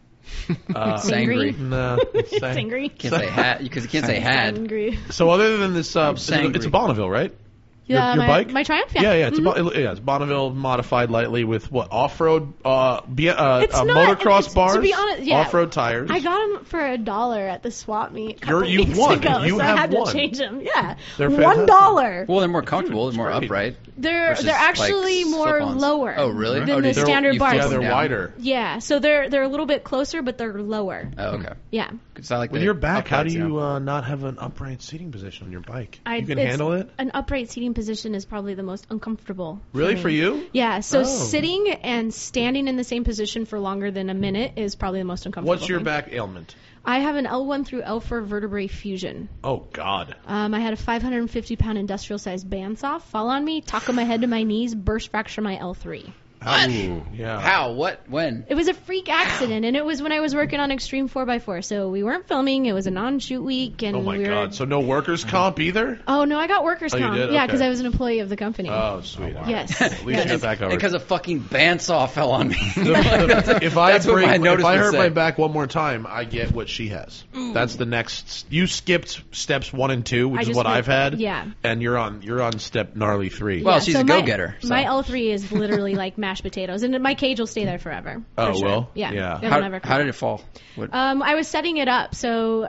Sangry. No, Angry. Can't say had because you can't say had. Angry. So other than this, it's sangry. a Bonneville, right? Yeah, your my, bike? My Triumph. Yeah, Yeah, it's it's Bonneville modified lightly with what off-road, It's not- motocross it's- bars, to be honest, yeah. off-road tires. I got them for $1 at the swap meet. a You're- couple you've weeks won. ago, You so have I had won. to change them. Yeah, They're fantastic. $1. Well, they're more comfortable. They're more great. upright. They're versus, actually like, more slip-ons. lower. Oh, really? Than Oh, the they're- standard you bars. flip Yeah, them they're down. wider. Yeah, so they're a little bit closer, but they're lower. Oh, okay. Yeah. It's not like When the you're back, how do uprights, you not have an upright seating position on your bike? You can it's- handle it? An upright seating position is probably the most uncomfortable. Really, me. for you? Yeah. So Oh. sitting and standing in the same position for longer than a minute is probably the most uncomfortable. What's your thing. back ailment? I have an L1 through L4 vertebrae fusion. Oh, God. I had a 550-pound industrial-sized bandsaw fall on me, tackle my head to my knees, burst fracture my L3. Ooh. Yeah. How? What? When? It was a freak accident, and it was when I was working on Extreme 4x4. So we weren't filming. It was a non-shoot week, and Oh my we were. God! So no workers comp either? Oh no, I got workers' Oh, you comp. did? Yeah, Okay. because I was an employee of the company. Oh, sweet. Yes. At least you got that covered. Because a fucking bandsaw fell on me. If I That's what my notice if I would hurt say. my back one more time, I get what she has. That's the next. You skipped steps 1 and 2, which I is just what went- I've had. yeah. And you're on step gnarly 3. Well, she's a my- go-getter, so. My L3 is literally like mashed potatoes, and my cage will stay there forever. Oh, for sure. will? Yeah. Yeah. It'll never come How did out. it fall? What? I was setting it up, so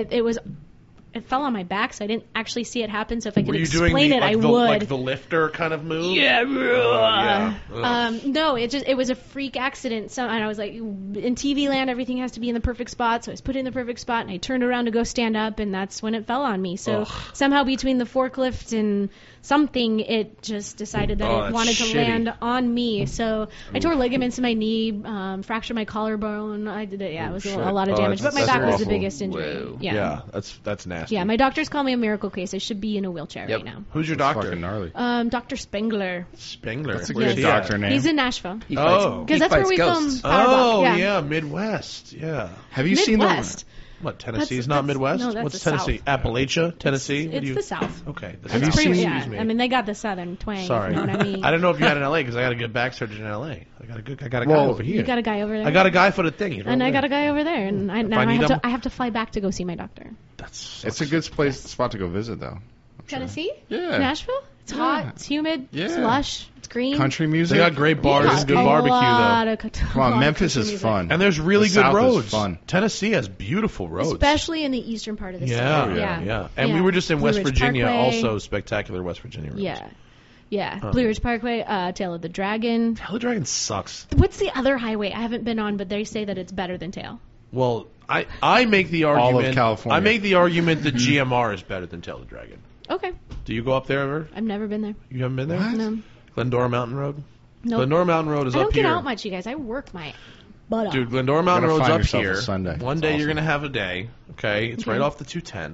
it fell on my back, so I didn't actually see it happen. So if I could Were you explain doing it, I would. like the lifter kind of move? Yeah. Yeah. Ugh. No, it was a freak accident. So, and I was like, in TV land, everything has to be in the perfect spot. So I was put in the perfect spot, and I turned around to go stand up, and that's when it fell on me. So somehow between the forklift and something, it just decided that Oh, it that's wanted to shitty. land on me. So I tore ligaments in my knee, fractured my collarbone. I did it. Yeah, it was a lot of Oh, damage. But my that's back was the awful. biggest injury. Whoa. Yeah. That's nasty. Yeah, my doctors call me a miracle case. I should be in a wheelchair Yep. right now. Who's your That's doctor? fucking gnarly. Dr. Spengler. Spengler. That's a Where's good he at? doctor name. He's in Nashville. He Oh. fights, Because he that's where fights we ghosts. filmed Power Oh, Block. yeah, Midwest. Yeah. Have you seen the? Midwest. What, Tennessee's That's- not that's- Midwest? no, that's What's the Tennessee? Appalachia? Tennessee? What It's do you... the South. Okay. The Have South. you seen- Excuse me. I mean, they got the Southern twang. Sorry. You know what I mean? I don't know if you had in LA because I got a good back surgeon in LA. I got a guy Well, over here. You got a guy over there. I got a guy for the thing. and I got a guy over there, and I now I need have, him- I have to fly back to go see my doctor. That's It's a good spot to go visit, though. Tennessee? Yeah. Nashville? It's hot. It's humid. It's Yeah. lush. It's green. Country music. They got great bars Yeah, and good a barbecue lot though. of Come on, Memphis is fun. And there's really The good South is roads. fun. Tennessee has beautiful roads. Especially in the eastern part of the yeah, state. yeah. And we Yeah. were just in Blue West Ridge Virginia, Parkway. also spectacular West Virginia roads. Yeah. Yeah. Blue Ridge Parkway, Tail of the Dragon. Tail of the Dragon sucks. What's the other highway I haven't been on, but they say that it's better than Tail? Well, I make the All of argument. California. I make the argument that GMR is better than Tail of the Dragon. Okay. Do you go up there ever? I've never been there. You haven't been there? What? No. Glendora Mountain Road. Nope. Glendora Mountain Road is I up don't here. get out much, you guys. I work my butt off. Dude, Glendora Mountain Gotta Road's find up yourself a here. Sunday. One It's day awesome. you're gonna have a day. Okay, it's Okay. right off the 210,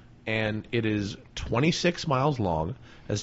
and it is 26 miles long, has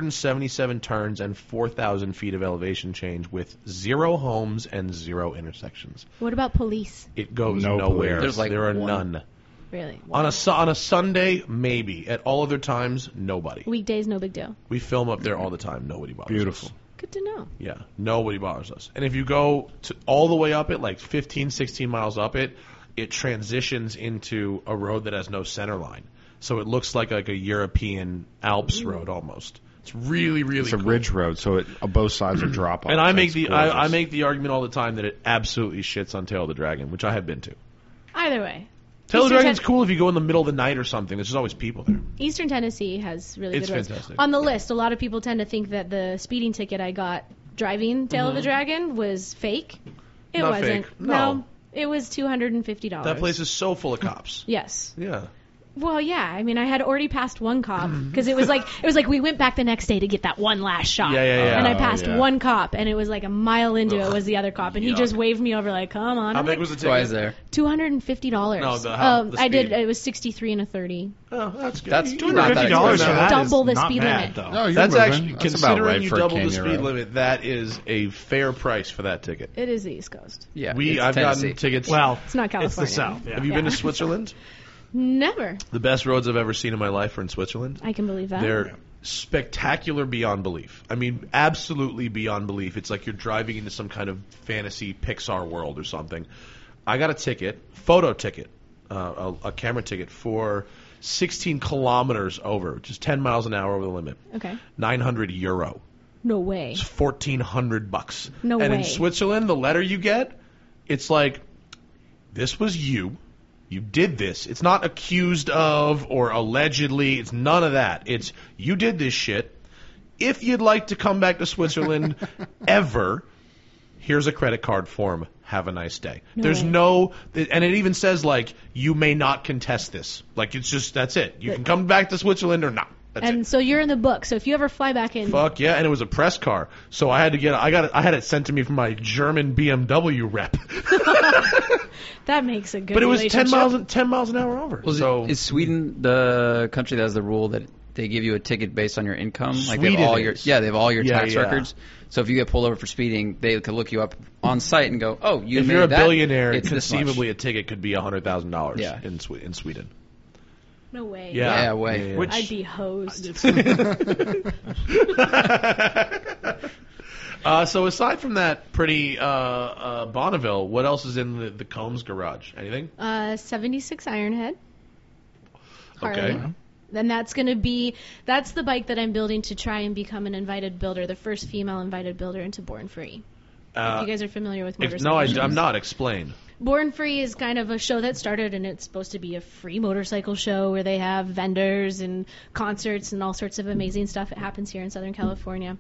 277 turns and 4,000 feet of elevation change with 0 homes and 0 intersections. What about police? It goes No nowhere. police. There's like there are one. none. Really? On a Sunday, maybe. At all other times, nobody. Weekdays, no big deal. We film up there all the time. Nobody bothers Beautiful. us. Good to know. Yeah, nobody bothers us. And if you go all the way up it, like 15, 16 miles up it, it transitions into a road that has no center line. So it looks like a European Alps road almost. It's really, really It's a cool. ridge road, so both sides are drop off. And I make I make the argument all the time that it absolutely shits on Tail of the Dragon, which I have been to. Either way. Tail of the Eastern Dragon's Ten- cool if you go in the middle of the night or something. There's just always people there. Eastern Tennessee has really It's good roads. fantastic. On the list, a lot of people tend to think that the speeding ticket I got driving Tail of the Dragon was fake. It Not wasn't. fake. No. It was $250. That place is so full of cops. Yes. Yeah. Well, yeah. I mean, I had already passed one cop because it was like we went back the next day to get that one last shot. Yeah. And I Oh, passed yeah. one cop, and it was like a mile into it was the other cop, and he Yuck. just waved me over like, "Come on." How I'm big like, was the That's why ticket? is there. $250. No, the I did. speed. It was 63 and a 30. Oh, that's good. That's You- not that $250 for expensive. that Double is the not speed bad, limit. though. No, you're That's moving. actually, That's about considering right you for a double the Canyon speed road. limit, that is a fair price for that ticket. It is the East Coast. Yeah, I've Tennessee. gotten tickets. Well, It's not California. it's the South. Yeah. Have you been to Yeah. Switzerland? Never. The best roads I've ever seen in my life are in Switzerland. I can believe that. They're spectacular beyond belief. I mean, absolutely beyond belief. It's like you're driving into some kind of fantasy Pixar world or something. I got a ticket, photo ticket, a camera ticket for 16 kilometers over, which is 10 miles an hour over the limit. Okay. €900. No way. It's $1,400. No and way. in Switzerland, the letter you get, it's like, this was you. You did this. It's not accused of or allegedly. It's none of that. It's you did this shit. If you'd like to come back to Switzerland ever, here's a credit card form. Have a nice day. There's way. no, and it even says like you may not contest this. Like it's just that's it. You can come back to Switzerland or not. That's And it. so you're in the book. So if you ever fly back in, Fuck yeah, and it was a press car, so I had it sent to me from my German BMW rep. that makes a good But it was relationship. 10 miles an hour over. Well, so is Sweden the country that has the rule that they give you a ticket based on your income. Like Sweden they have all is. they have all your Yeah, tax yeah. records. So if you get pulled over for speeding, they could look you up on site and go, "Oh, you If made you're a that, billionaire, it's this much." conceivably a ticket could be $100,000 Yeah. in Sweden. No way. Yeah, way. Yeah. I'd be hosed. So aside from that pretty Bonneville, what else is in the Combs garage? Anything? 76 Ironhead. Harley. Okay. Then that's the bike that I'm building to try and become an invited builder, the first female invited builder into Born Free. If you guys are familiar with motorcycle No, shows. I'm not. Explain. Born Free is kind of a show that started, and it's supposed to be a free motorcycle show where they have vendors and concerts and all sorts of amazing stuff. It happens here in Southern California.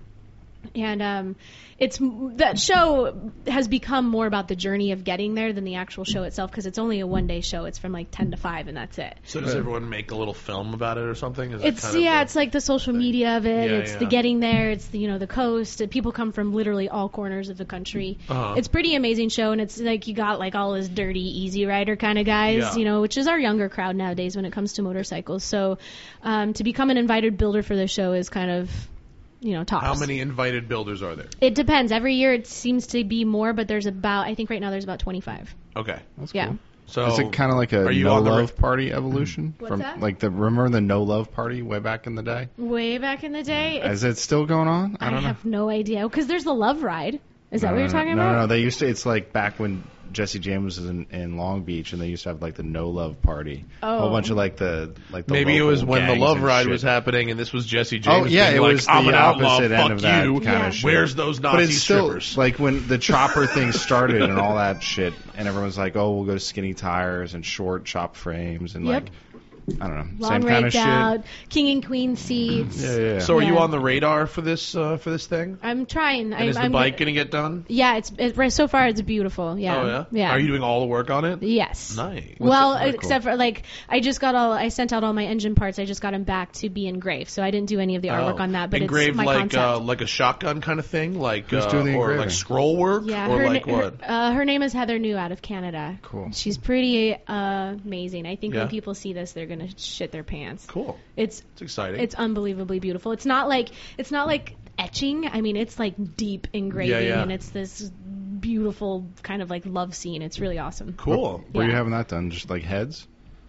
And that show has become more about the journey of getting there than the actual show itself, because it's only a one-day show. It's from like 10 to 5, and that's it. So does everyone make a little film about it or something? Is that It's kind of it's like the social media of it. Yeah, It's the yeah. getting there. It's the the coast. People come from literally all corners of the country. Uh-huh. It's a pretty amazing show, and it's like you got like all this dirty Easy Rider kind of guys, Yeah. which is our younger crowd nowadays when it comes to motorcycles. So to become an invited builder for the show is kind of tops. How many invited builders are there? It depends. Every year it seems to be more, but I think right now there's about 25. Okay. That's Yeah. cool. So Is it kind of like a are you no on the love party evolution? What's that? Like remember the no love party way back in the day? Way back in the day, Is it still going on? I I don't know. have no idea, because there's the Love Ride. Is that what you're talking no, about? No, they used to. It's like back when Jesse James was in Long Beach, and they used to have like the no love party. A whole Oh. bunch of like the maybe it was local when the gangs Love and Ride shit. was happening, and this was Jesse James. Oh yeah, being it like, was I'm the an outlaw, opposite end fuck of that you. kind Yeah. of shit. Where's those Nazi But it's still strippers? like when the chopper thing started and all that shit, and everyone's like, "Oh, we'll go to skinny tires and short chop frames and Yep. like, I don't know, Long same kind of raked shit." out, king and queen seats. Yeah. So are you Yeah. on the radar for this thing? I'm trying. And is the bike going to get done? Yeah, it's so far it's beautiful. Yeah. Oh yeah. Yeah. Are you doing all the work on it? Yes. Nice. Well, Very cool. except for like I sent out all my engine parts. I just got them back to be engraved, so I didn't do any of the artwork on that. But engraved it's my like concept. like a shotgun kind of thing, like Who's doing the or engraving? like scroll work, Yeah, or her, like what? her name is Heather New out of Canada. Cool. She's pretty amazing. I think Yeah. when people see this, they're gonna shit their pants. Cool. It's It's exciting. It's unbelievably beautiful. It's not like etching. I mean, it's like deep engraving, yeah. and it's this beautiful kind of like love scene. It's really awesome. cool. Where are you Yeah. having that done? Just like heads?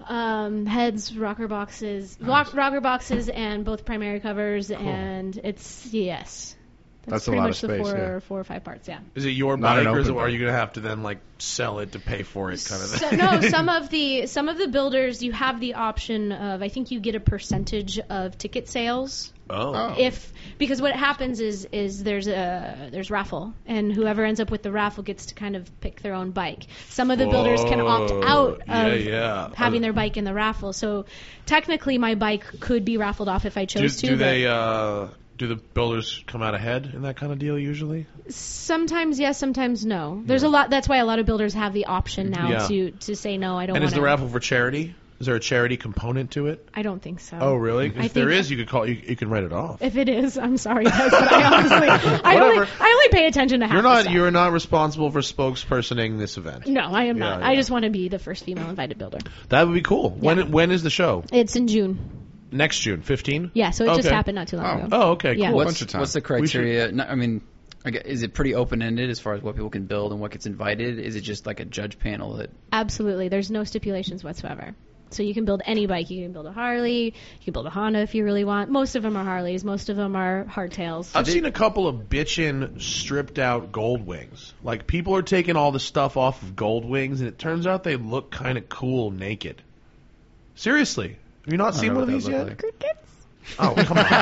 Heads, rocker boxes, rocker boxes, and both primary covers, and it's That's a pretty lot much of space, the yeah. four or five parts. Yeah. Is it your Not an bike, or open are bike. you going to have to then like sell it to pay for it, kind of thing? So, no, some of the builders, you have the option of, I think you get a percentage of ticket sales. Oh. Because what happens is there's raffle, and whoever ends up with the raffle gets to kind of pick their own bike. Some of the builders can opt out of having their bike in the raffle. So technically, my bike could be raffled off if I chose to. Do but they? Do the builders come out ahead in that kind of deal usually? sometimes yes, sometimes no. There's a lot. That's why a lot of builders have the option now Yeah. to say no. I don't. And is wanna, the raffle for charity? Is there a charity component to it? I don't think so. Oh, really? I If there think- is, you could call. You can write it off. If it is, I'm sorry, guys, but I honestly, I only pay attention to half the stuff. You're not responsible for spokespersoning this event. No, I am not. Yeah, I yeah. just want to be the first female invited builder. That would be cool. Yeah. When is the show? It's in June. Next June, 15? Yeah, so it just Okay. happened not too long ago. Oh, okay, Yeah. cool. bunch of time. What's the criteria? No, I mean, is it pretty open-ended as far as what people can build and what gets invited? Is it just like a judge panel that? Absolutely. There's no stipulations whatsoever. So you can build any bike. You can build a Harley. You can build a Honda if you really want. Most of them are Harleys. Most of them are hardtails. I've seen a couple of bitchin' stripped out Gold Wings. Like, people are taking all the stuff off of Gold Wings, and it turns out they look kind of cool naked. Seriously. Have you not seen one of these yet? Crickets? Oh, come on.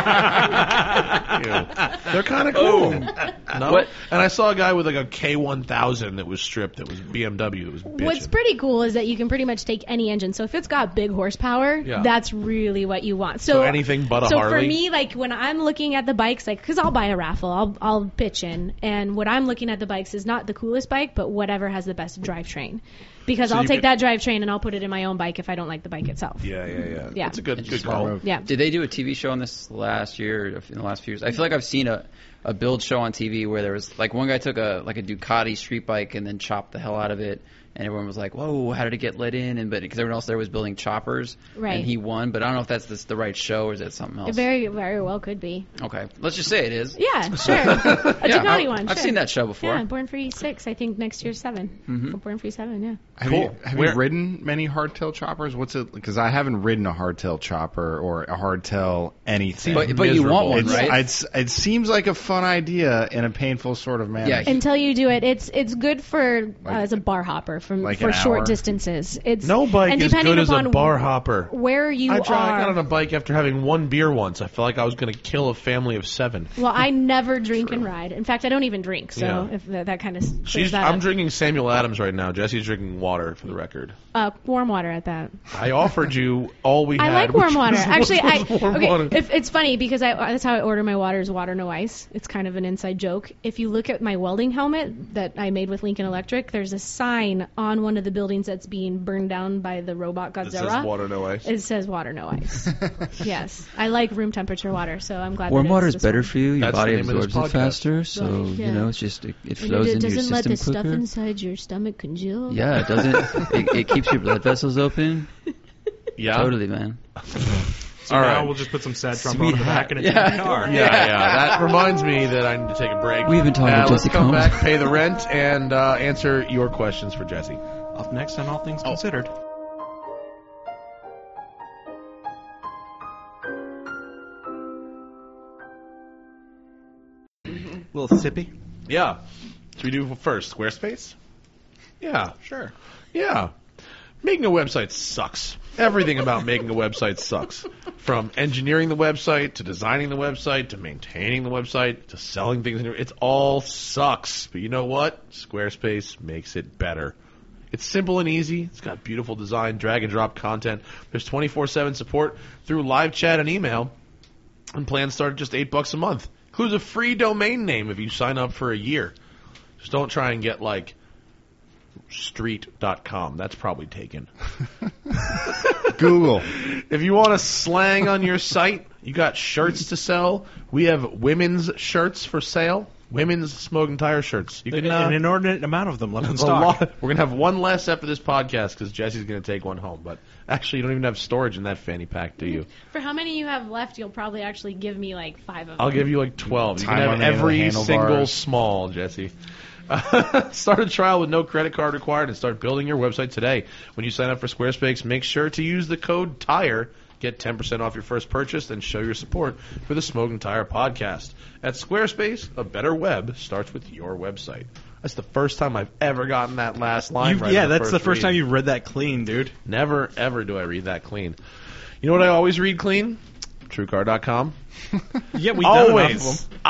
Ew. They're kind of cool. No? What? And I saw a guy with like a K1000 that was stripped. That was BMW. It was bitchin'. What's pretty cool is that you can pretty much take any engine. So if it's got big horsepower, Yeah. that's really what you want. So anything but a so Harley? for me, like when I'm looking at the bikes, like because I'll buy a raffle, I'll pitch in, and what I'm looking at the bikes is not the coolest bike, but whatever has the best drivetrain. Because So I'll you take could- that drivetrain and I'll put it in my own bike if I don't like the bike itself. Yeah. Yeah. That's a good Smart call. move. Yeah. Did they do a TV show on this last year, or in the last few years? I feel like I've seen a build show on TV where there was like one guy took a Ducati street bike and then chopped the hell out of it and everyone was like, "Whoa, how did it get let in?" And but because everyone else there was building choppers, Right. and he won. But I don't know if that's the right show or is that something else. It very, very well could be. Okay, let's just say it is. Yeah, sure. A Ducati one. I've sure. seen that show before. Yeah, Born Free 6. I think next year's 7. Mhm. Born Free 7, yeah. Have you ridden many hardtail choppers? What's it? Because I haven't ridden a hardtail chopper or a hardtail anything. But you want one, right? It seems like a fun idea in a painful sort of manner. Yeah. Until you do it, it's good for as a bar hopper for an short hour? distances. It's No bike and is depending good as a upon bar hopper. where you I are. got on a bike after having one beer once. I felt like I was going to kill a family of 7. Well, I never drink and ride. In fact, I don't even drink. So Yeah. if that kind of clears that I'm up. drinking Samuel Adams right now. Jesse's drinking water, for the record. Warm water at that. I offered you all we I had. like warm which water. was- Actually, was warm water. it's funny because that's how I order my water is water no ice. It's kind of an inside joke. If you look at my welding helmet that I made with Lincoln Electric, there's a sign on one of the buildings that's being burned down by the robot It Godzilla. says water, no ice. It says water no ice. Yes, I like room temperature water, so I'm glad. Warm that water it's is this better one. for you. Your That's body the name of this absorbs it podcast. faster, so Right, yeah. you know it's just it And flows it into your doesn't let system the stuff quicker. inside your stomach congeal. Yeah, it doesn't. it keeps your blood vessels open. Yeah. Totally, man. So All now right. we'll just put some sad trombone in the back and it's Yeah. in the car. Yeah. That reminds me that I need to take a break. We've been talking to Let's Jesse come Combs. back, pay the rent, and answer your questions for Jesse. Up next on All Things Considered. Little sippy. Yeah. Should we do first? Squarespace? Yeah. Sure. Yeah. Making a website sucks. Everything about making a website sucks. From engineering the website, to designing the website, to maintaining the website, to selling things. It all sucks. But you know what? Squarespace makes it better. It's simple and easy. It's got beautiful design, drag and drop content. There's 24/7 support through live chat and email. And plans start at just $8 a month. Includes a free domain name if you sign up for a year. Just don't try and get like street.com. That's probably taken. Google. If you want a slang on your site, you got shirts to sell. We have women's shirts for sale. Women's Smoking Tire shirts. You can An inordinate amount of them left in a stock. lot. We're gonna have one less after this podcast because Jesse's gonna take one home. But actually, you don't even have storage in that fanny pack, do you? For how many you have left, you'll probably actually give me like 5 of them. I'll give you like 12. You Time can on have the end of the every handlebars. single small, Jesse. Start a trial with no credit card required and start building your website today. When you sign up for Squarespace, make sure to use the code TIRE. Get 10% off your first purchase and show your support for the Smoking Tire podcast. At Squarespace, a better web starts with your website. That's the first time I've ever gotten that last line right. Yeah, in that's the first read. time you've read that clean, dude. Never, ever do I read that clean. You know what I always read clean? TrueCar.com. Yeah, we've done enough of Always, them.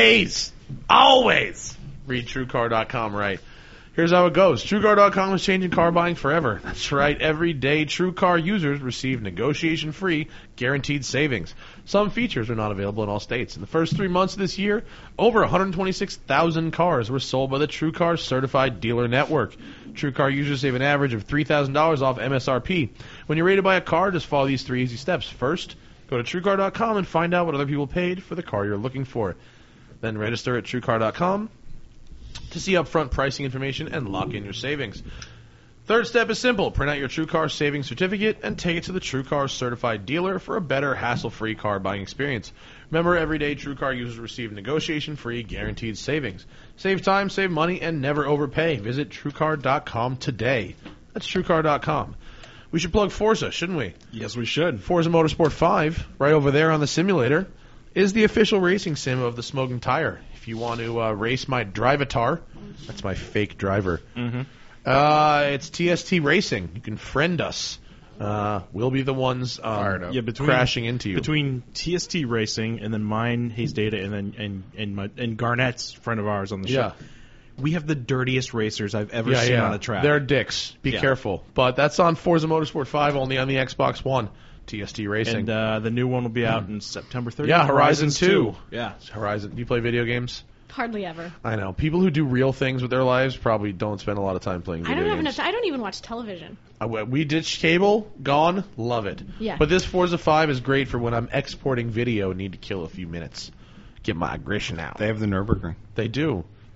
always read TrueCar.com right. Here's how it goes. TrueCar.com is changing car buying forever. That's right. Every day, TrueCar users receive negotiation-free, guaranteed savings. Some features are not available in all states. In the first 3 months of this year, over 126,000 cars were sold by the TrueCar Certified Dealer Network. TrueCar users save an average of $3,000 off MSRP. When you're ready to buy a car, just follow these 3 easy steps. First, go to TrueCar.com and find out what other people paid for the car you're looking for. Then register at TrueCar.com to see upfront pricing information and lock in your savings. Third step is simple. Print out your TrueCar savings certificate and take it to the TrueCar certified dealer for a better, hassle-free car buying experience. Remember, every day TrueCar users receive negotiation-free, guaranteed savings. Save time, save money, and never overpay. Visit TrueCar.com today. That's TrueCar.com. We should plug Forza, shouldn't we? Yes, we should. Forza Motorsport 5, right over there on the simulator, is the official racing sim of the Smoking Tire. If you want to race my Drivatar, that's my fake driver. Mm-hmm. It's TST Racing. You can friend us. We'll be the ones Yeah, crashing into you. Between TST Racing and then mine, Hayes Data, and then and Garnett's friend of ours on the show. Yeah. We have the dirtiest racers I've ever seen on a track. They're dicks. Be Yeah. careful. But that's on Forza Motorsport 5, only on the Xbox One. TST Racing. And the new one will be out in September 30th. Yeah, Horizon 2. Yeah. Horizon. Do you play video games? Hardly ever. I know. People who do real things with their lives probably don't spend a lot of time playing I video don't have games. enough. I don't even watch television. We ditched cable, gone, love it. Yeah. But this Forza 5 is great for when I'm exporting video and need to kill a few minutes. Get my aggression out. They have the Nürburgring. They do.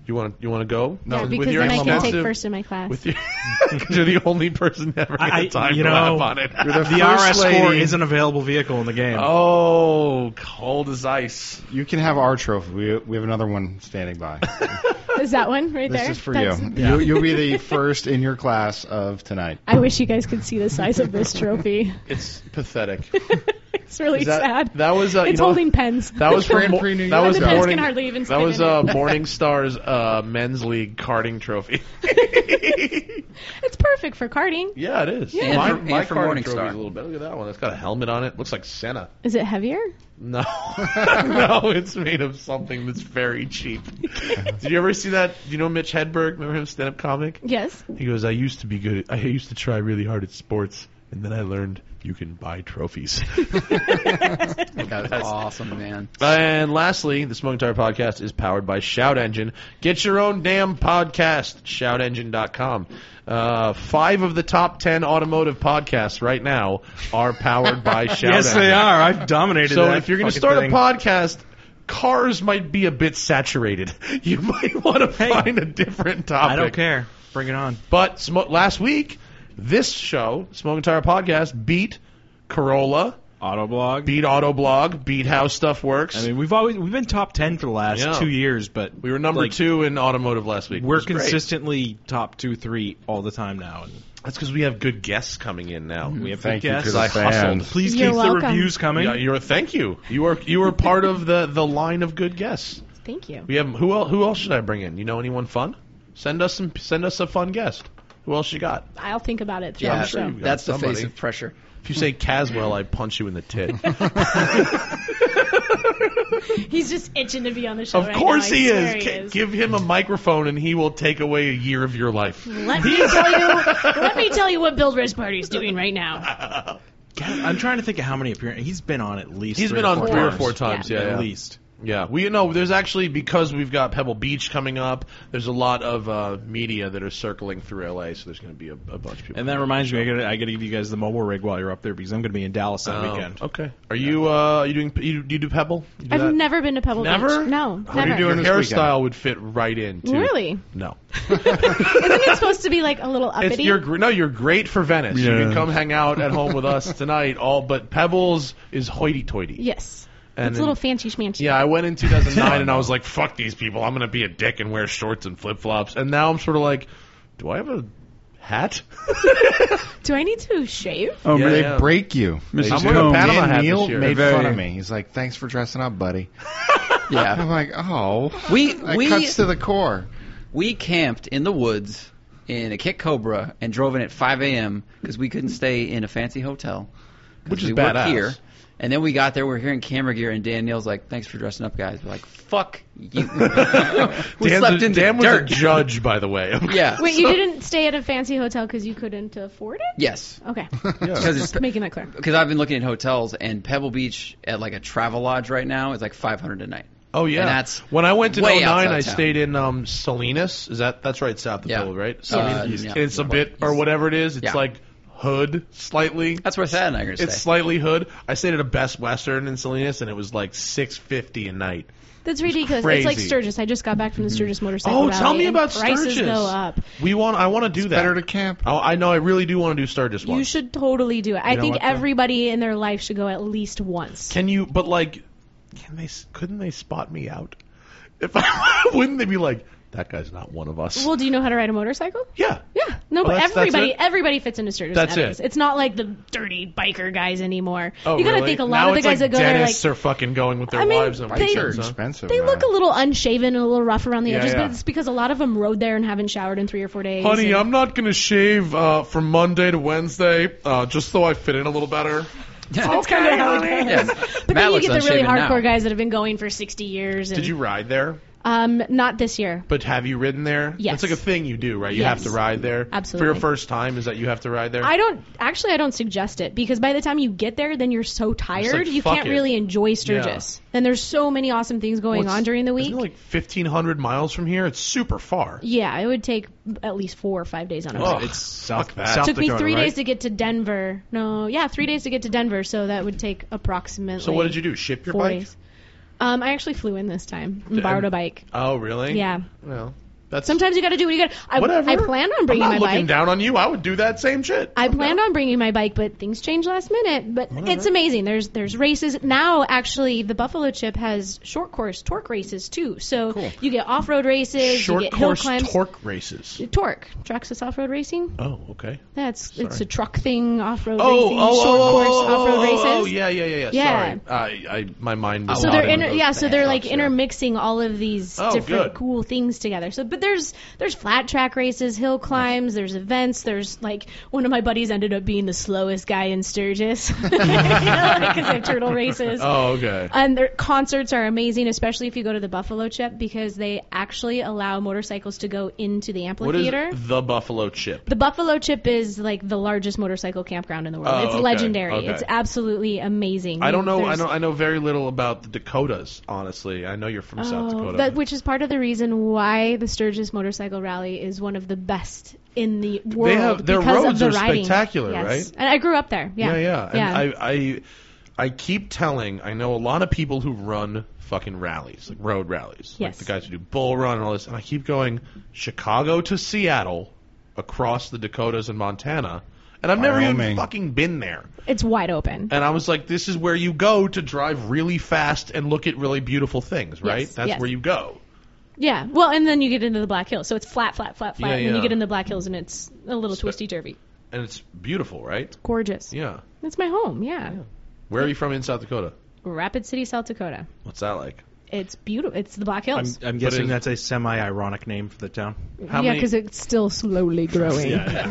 You want to go? Yeah, With because your then I can take extensive- first in my class. With your, because you're the only person ever going to time to laugh on it. The RS4 is an available vehicle in the game. Oh, cold as ice. You can have our trophy. We have another one standing by. Is that one right there? This is for That's- you. You'll be the first in your class of tonight. I wish you guys could see the size of this trophy. It's pathetic. It's really Is that- sad. that was, it's holding pens. That was for Grand Prix New that York. was And the pens morning. can hardly even That fit was in it. Morningstar's men's league karting trophy. It's perfect for karting. Yeah, it is. Yeah. My, And for- my and for karting Morningstar. trophy is a little better. Look at that one. It's got a helmet on it. Looks like Senna. Is it heavier? No, no, it's made of something that's very cheap. Did you ever see that? Do you know Mitch Hedberg? Remember him, stand-up comic? Yes. He goes, I used to be good. I used to try really hard at sports, and then I learned you can buy trophies. That's awesome, man. And lastly, the Smoking Tire Podcast is powered by Shout Engine. Get your own damn podcast, shoutengine.com. 5 of the top 10 automotive podcasts right now are powered by Shout Yes, Engine. they are. I've dominated So that if you're going to fucking start thing. a podcast, cars might be a bit saturated. You might want to find a different topic. I don't care. Bring it on. But last week, this show, Smoking Tire Podcast, beat Corolla, Autoblog. beat Autoblog, beat How Stuff Works. I mean, we've been top 10 for the last 2 years, but we were number 2 in automotive last week. We're which is great. consistently top 2, 3 all the time now. And That's because we have good guests coming in now. we have Thank good you guests. to the I hustled. fans. Please You're keep welcome. the reviews coming. Yeah, thank you. You were part of the line of good guests. Thank you. We have who else should I bring in? You know anyone fun? Send us a fun guest. Who else you got? I'll think about it throughout Yeah, the show. you've got that's the face somebody. of pressure. If you say Caswell, I punch you in the tit. He's just itching to be on the show. Of right course now. I he swear is. Give him a microphone and he will take away a year of your life. Let me tell you what Build Risk Party is doing right now. God, I'm trying to think of how many appearances. He's been on at least He's three been on or 3 or times. 4 times. Yeah, At least. Yeah, there's actually, because we've got Pebble Beach coming up, there's a lot of media that are circling through LA, so there's going to be a bunch of people. And that reminds me, I got to give you guys the mobile rig while you're up there because I'm going to be in Dallas that weekend. Okay. Are you you do Pebble? You do I've that? never been to Pebble Never? Beach. No, What never. are you doing? this Your weekend? hairstyle would fit right in. Too. Really? No. Isn't it supposed to be like a little uppity? You're great for Venice. You Yeah. can come hang out at home with us tonight. But Pebbles is hoity-toity. Yes. And It's a little fancy schmancy. Yeah, I went in 2009 and I was like, fuck these people. I'm going to be a dick and wear shorts and flip-flops. And now I'm sort of like, do I have a hat? Do I need to shave? Oh, Yeah, they yeah. break you. I'm They wearing do. a Panama hat Neil this year. made Very- fun of me. He's like, "Thanks for dressing up, buddy." I'm Yeah. like, "Oh, We that cuts to the core." we camped in the woods in a Kit Cobra and drove in at 5 a.m. because we couldn't stay in a fancy hotel. 'Cause Which is we work badass. here. And then we got there, we were hearing camera gear, and Danielle's like, "Thanks for dressing up, guys." We're like, "Fuck you." We slept in the Dan was a dirt. judge, by the way. Yeah. Wait, you didn't stay at a fancy hotel because you couldn't afford it? Yes. Okay. Because it's Making that clear. because I've been looking at hotels, and Pebble Beach at like a travel lodge right now is like $500 a night. Oh yeah, And that's when I went to way 09, outside I town. stayed in Salinas. That's right south of Yeah. Pebble, right? Yeah. It's a bit or whatever it is. It's Yeah. like Hood slightly. That's where Thad and I are gonna stay. It's slightly Hood. I stayed at a Best Western in Salinas, and it was like $650 a night. That's ridiculous. It's like crazy. Sturgis. I just got back from the Sturgis Motorcycle Oh, Rally, tell me and about prices Sturgis. go up. I want to do that. Better to camp. I know. I really do want to do Sturgis once. You should totally do it. I know think what, though? everybody in their life should go at least once. Can you? But like, couldn't they spot me out? Wouldn't they be like, that guy's not one of us? Well, do you know how to ride a motorcycle? Yeah. Yeah. No, Oh, but that's it? everybody fits into Sturgis. That's nowadays. it. It's not like the dirty biker guys anymore. Oh, you gotta really? think a lot Now of the it's guys like that go there, like, dentists are fucking going with their I mean, wives on they- They're weekends, huh? expensive. they look a little unshaven and a little rough around the Yeah, edges, yeah. but it's because a lot of them rode there and haven't showered in 3 or 4 days. Honey, and- I'm not gonna shave from Monday to Wednesday, just so I fit in a little better. That's kind of how it goes. Yeah. But Matt then you looks get the really unshaven hardcore now. guys that have been going for 60 years. And, Did you ride there? Not this year. But have you ridden there? Yes. It's like a thing you do, right? You Yes. have to ride there. Absolutely. For your first time, is that you have to ride there? I don't suggest it because by the time you get there, then you're so tired, you fuck can't it. really enjoy Sturgis. And there's so many awesome things going on during the week. Isn't it like 1,500 miles from here? It's super far. Yeah, it would take at least 4 or 5 days on a Oh, bike. It's South, fuck that. South Took me Dakota, 3 right? days to get to Denver. No, yeah, 3 days to get to Denver, so that would take approximately. So what did you do? Ship your 4 bike? days. I actually flew in this time and borrowed a bike. Oh, really? Yeah. Well, that's Sometimes you got to do what you got. whatever. I planned on bringing I'm my not looking bike. down on you. I would do that same shit. I planned on bringing my bike, but things changed last minute. But it's amazing. There's races now. Actually, the Buffalo Chip has short course torque races too. So you get off-road races, Short you get hill course climbs. torque races. Torque. Traxxas off-road racing. Oh, okay. It's a truck thing, off-road Oh, racing, short course off-road races. Oh, yeah. Yeah. Sorry. My mind was So not they're in those so they're like trucks, yeah. intermixing all of these different good. cool things together. So, but there's flat track races, hill climbs, there's events. There's like one of my buddies ended up being the slowest guy in Sturgis because they have turtle races. Oh, okay. And their concerts are amazing, especially if you go to the Buffalo Chip because they actually allow motorcycles to go into the What amphitheater. is the Buffalo Chip? The Buffalo Chip is like the largest motorcycle campground in the world. Oh, It's okay, legendary. okay. It's absolutely amazing. I don't know. There's- I know very little about the Dakotas. Honestly, I know you're from South Dakota. Which is part of the reason why the Sturgis Motorcycle Rally is one of the best in the world. Their because roads of the are riding. spectacular, Yes. right? And I grew up there. Yeah. Yeah. And I keep telling. I know a lot of people who run fucking rallies, like road rallies, Yes. like the guys who do Bull Run and all this. And I keep going Chicago to Seattle, across the Dakotas and Montana, and I've never even Wyoming. fucking been there. It's wide open. And I was like, this is where you go to drive really fast and look at really beautiful things, right? Yes, That's yes. where you go. Yeah. Well, and then you get into the Black Hills, so it's flat, Yeah, and then yeah. you get into the Black Hills, and it's a little twisty turvy. And it's beautiful, right? Gorgeous. Yeah. It's my home. Yeah. Where are you from in South Dakota? Rapid City, South Dakota. What's that like? It's beautiful. It's the Black Hills. I'm guessing that's a semi-ironic name for the town. How Yeah, many- because it's still slowly growing.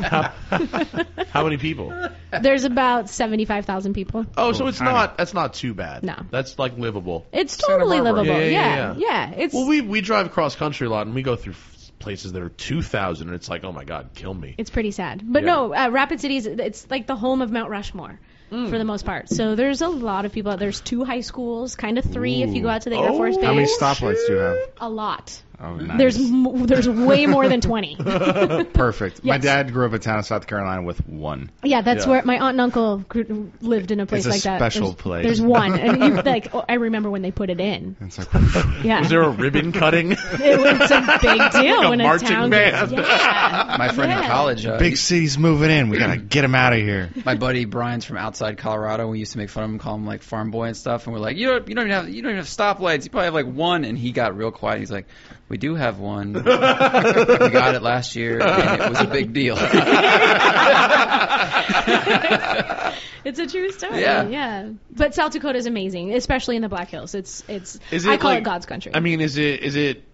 How many people? There's about 75,000 people. Oh, so it's tiny. that's not too bad. No. That's like livable. It's totally Barbara. livable. Yeah. Yeah. It's Well, we drive across country a lot, and we go through places that are 2,000, and it's like, oh my God, kill me. it's pretty sad. But Yeah. no, Rapid City it's like the home of Mount Rushmore for the most part. So there's a lot of people out. There's 2 high schools, kind of 3 if you go out to the Air Force Base. How many stoplights do you have? A lot. Oh, nice. There's way more than 20. Perfect. My Yes. dad grew up in town of South Carolina with 1. Yeah, that's Yeah. where my aunt and uncle lived in a place It's a like that. special There's- place. There's one, and you I remember when they put it in. It's like, Yeah, Was there a ribbon cutting? it's a big deal Like a when a marching town band. gets. Yeah. My friend in Yeah. college, big city's moving in. We gotta get him out of here. my buddy Brian's from outside Colorado. We used to make fun of him, call him like farm boy and stuff. And we're like, you don't even have stoplights. You probably have like 1. And he got real quiet. He's like, we do have 1. We got it last year, and it was a big deal. It's a true story. Yeah. Yeah. But South Dakota is amazing, especially in the Black Hills. It's Is I it call like- it God's country. I mean, is it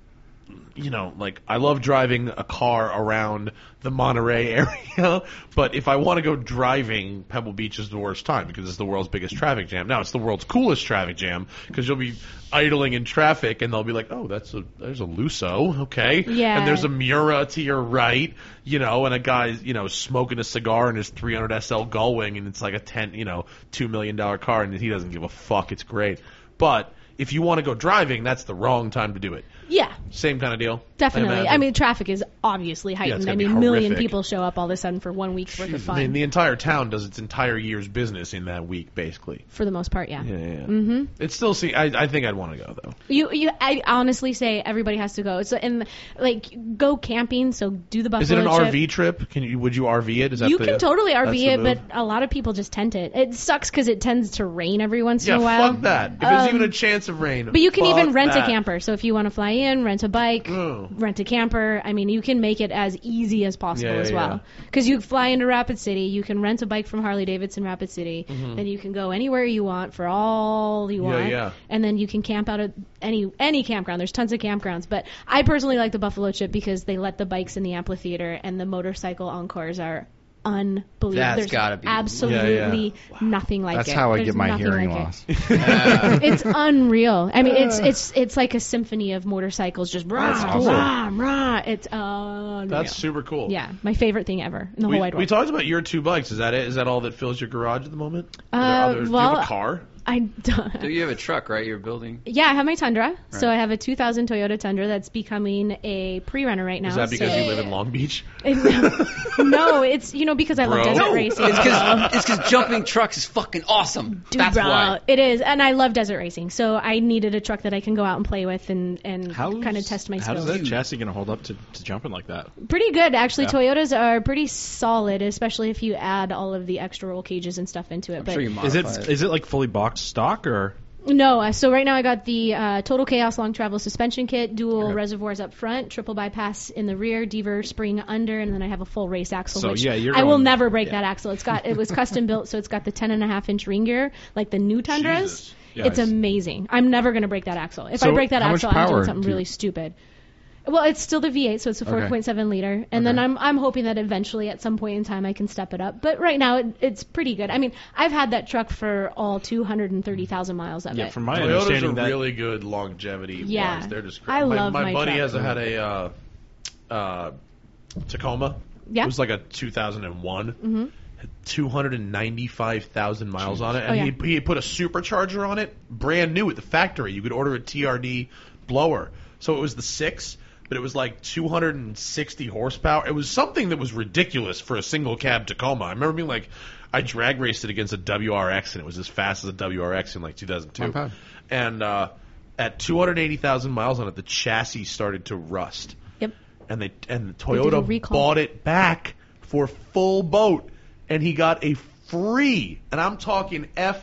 like I love driving a car around the Monterey area, but if I want to go driving, Pebble Beach is the worst time because it's the world's biggest traffic jam. Now it's the world's coolest traffic jam because you'll be idling in traffic and they'll be like, oh, there's a Lusso, okay, Yeah. and there's a Miura to your right, and a guy's smoking a cigar in his 300 SL Gullwing, and it's like a $2 million car, and he doesn't give a fuck. It's great, but if you want to go driving, that's the wrong time to do it. yeah, Same kind of deal. definitely. imagine. I mean, traffic is obviously it's heightened. gonna I be mean, a million horrific. people show up all of a sudden for 1 week's worth of fun. I mean, the entire town does its entire year's business in that week, basically. for the most part, yeah. Yeah. Mm-hmm. It's still. I think I'd want to go though. I honestly say everybody has to go. So and like go camping. So do the Buffalo Is it an Chip. RV trip? Would you RV it? Is that You the, can totally that's RV the it, move? but a lot of people just tent it. It sucks because it tends to rain every once yeah, in a while. fuck that. If there's even a chance of rain, But you can even fuck rent that. a camper. So if you want to fly in, rent a bike, Oh. rent a camper. I mean, you can make it as easy as possible Yeah, as yeah, well. Because you fly into Rapid City, you can rent a bike from Harley Davidson Rapid City, then you can go anywhere you want for all you Mm-hmm. Yeah, want, yeah. and then you can camp out at any campground. There's tons of campgrounds, but I personally like the Buffalo Chip because they let the bikes in the amphitheater and the motorcycle encores are unbelievable. That's There's gotta be- absolutely nothing like That's it. how I There's get my nothing hearing like it. loss. It's unreal. I mean, it's like a symphony of motorcycles just rah, awesome. rah, rah. It's unreal. That's super cool. Yeah, my favorite thing ever in the whole wide We world. talked about your 2 bikes. Is that it? Is that all that fills your garage at the moment? Are there others? Do you have well, a car? So you have a truck, right? You're building. Yeah, I have my Tundra. So I have a 2000 Toyota Tundra that's becoming a pre-runner right now. Is that because so- you live in Long Beach? No, it's because I love Bro. desert No, racing. It's because jumping trucks is fucking awesome. Dude, That's bro, why. it is, and I love desert racing. So I needed a truck that I can go out and play with and kind of test my How skills. is that chassis going to hold up to jumping like that? Pretty good, actually. Yeah. Toyotas are pretty solid, especially if you add all of the extra roll cages and stuff into it. I'm but sure you Is modify it. it like fully boxed stock or? no, so right now I got the Total Chaos long travel suspension kit, dual Okay. reservoirs up front, triple bypass in the rear, Deaver spring under, and then I have a full race axle. So, which yeah, you're I will going- never break yeah. that axle. It was custom built, so it's got the 10.5-inch ring gear, like the new Tundras. Jesus. Yeah, It's it's- amazing. I'm never going to break that axle. If So I break that how much axle, I'm power doing something do you- really stupid. Well, it's still the V8, so it's a 4.7 liter, and then I'm hoping that eventually at some point in time I can step it up. But right now it's pretty good. I mean, I've had that truck for all 230,000 miles of Yeah, it. from my Toyotas understanding, are that really good longevity. Yeah. wise. They're just I love my my buddy truck. has had a Tacoma. Yeah. It was like a 2001. Had 295,000 miles on it, and Oh, yeah. he put a supercharger on it, brand new at the factory. You could order a TRD blower, so it was the 6, but it was like 260 horsepower. It was something that was ridiculous for a single cab Tacoma. I remember being like, I drag raced it against a WRX, and it was as fast as a WRX in like 2002. Not bad. And at 280,000 miles on it, the chassis started to rust. Yep. And did a Toyota recall. bought it back for full boat, and he got a free, and I'm talking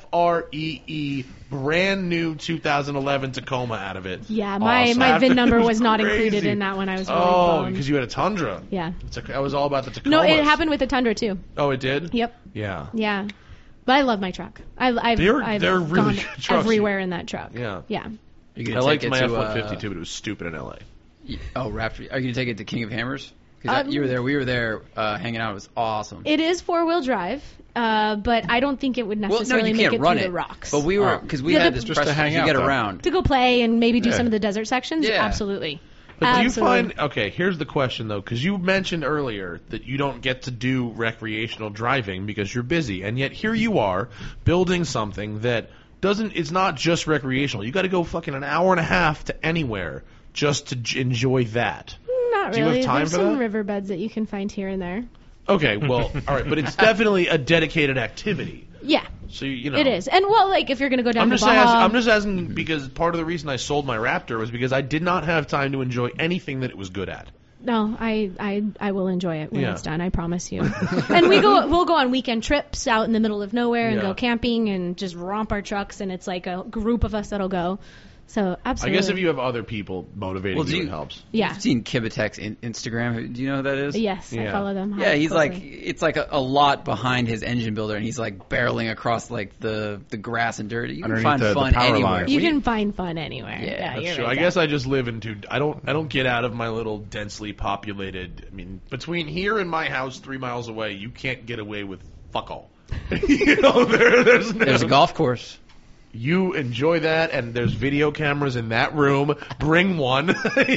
FREE, brand new 2011 Tacoma out of it. Yeah, my Awesome. VIN number It was not crazy. included in that when I was really Oh, bummed. because you had a Tundra. Yeah. I was all about the Tacoma. No, it happened with the Tundra too. Oh, it did? Yep. Yeah. Yeah. But I love my truck. I've They're gone really good trucks. everywhere in that truck. Yeah. Yeah. Are you gonna I take liked it my to, F-150 too, but it was stupid in LA. Oh, Raptor. Are you gonna take it to King of Hammers? Because you were there. We were there hanging out. It was awesome. It is 4-wheel drive, but I don't think it would well, no, necessarily you make can't it run through it. the rocks. But we were Oh. because we Yeah, had the- this Just to press hang to out, get though. around. to go play and maybe do Yeah. some of the desert sections, Yeah. absolutely. But do you Absolutely. find, okay, here's the question though, because you mentioned earlier that you don't get to do recreational driving because you're busy, and yet here you are building something that it's not just recreational. You got to go fucking an hour and a half to anywhere just to enjoy that. Not Do you have really. time There's for some that? riverbeds that you can find here and there. Okay, well, all right, but it's definitely a dedicated activity. Yeah, So you know, it is. And well, like if you're gonna go down I'm to just Baja, asking, I'm just asking because part of the reason I sold my Raptor was because I did not have time to enjoy anything that it was good at. no, I will enjoy it when Yeah. it's done. I promise you. And we'll go on weekend trips out in the middle of nowhere and Yeah. go camping and just romp our trucks. And it's like a group of us that'll go. So I absolutely. guess if you have other people motivating Well, you, it helps. yeah. You've seen Kibitek's Instagram. Do you know who that is? Yes, I Yeah. follow them. Yeah, he's like closely. it's like a lot behind his engine builder, and he's like barreling across like the grass and dirt. You can Underneath find the fun power anywhere. line. You can find fun anywhere. Yeah, That's you're true. right I there. guess I just live into. I don't get out of my little densely populated. I mean, between here and my house, 3 miles away, you can't get away with fuck all. You know, there's no, There's a golf course. You enjoy that, and there's video cameras in that room. Bring one.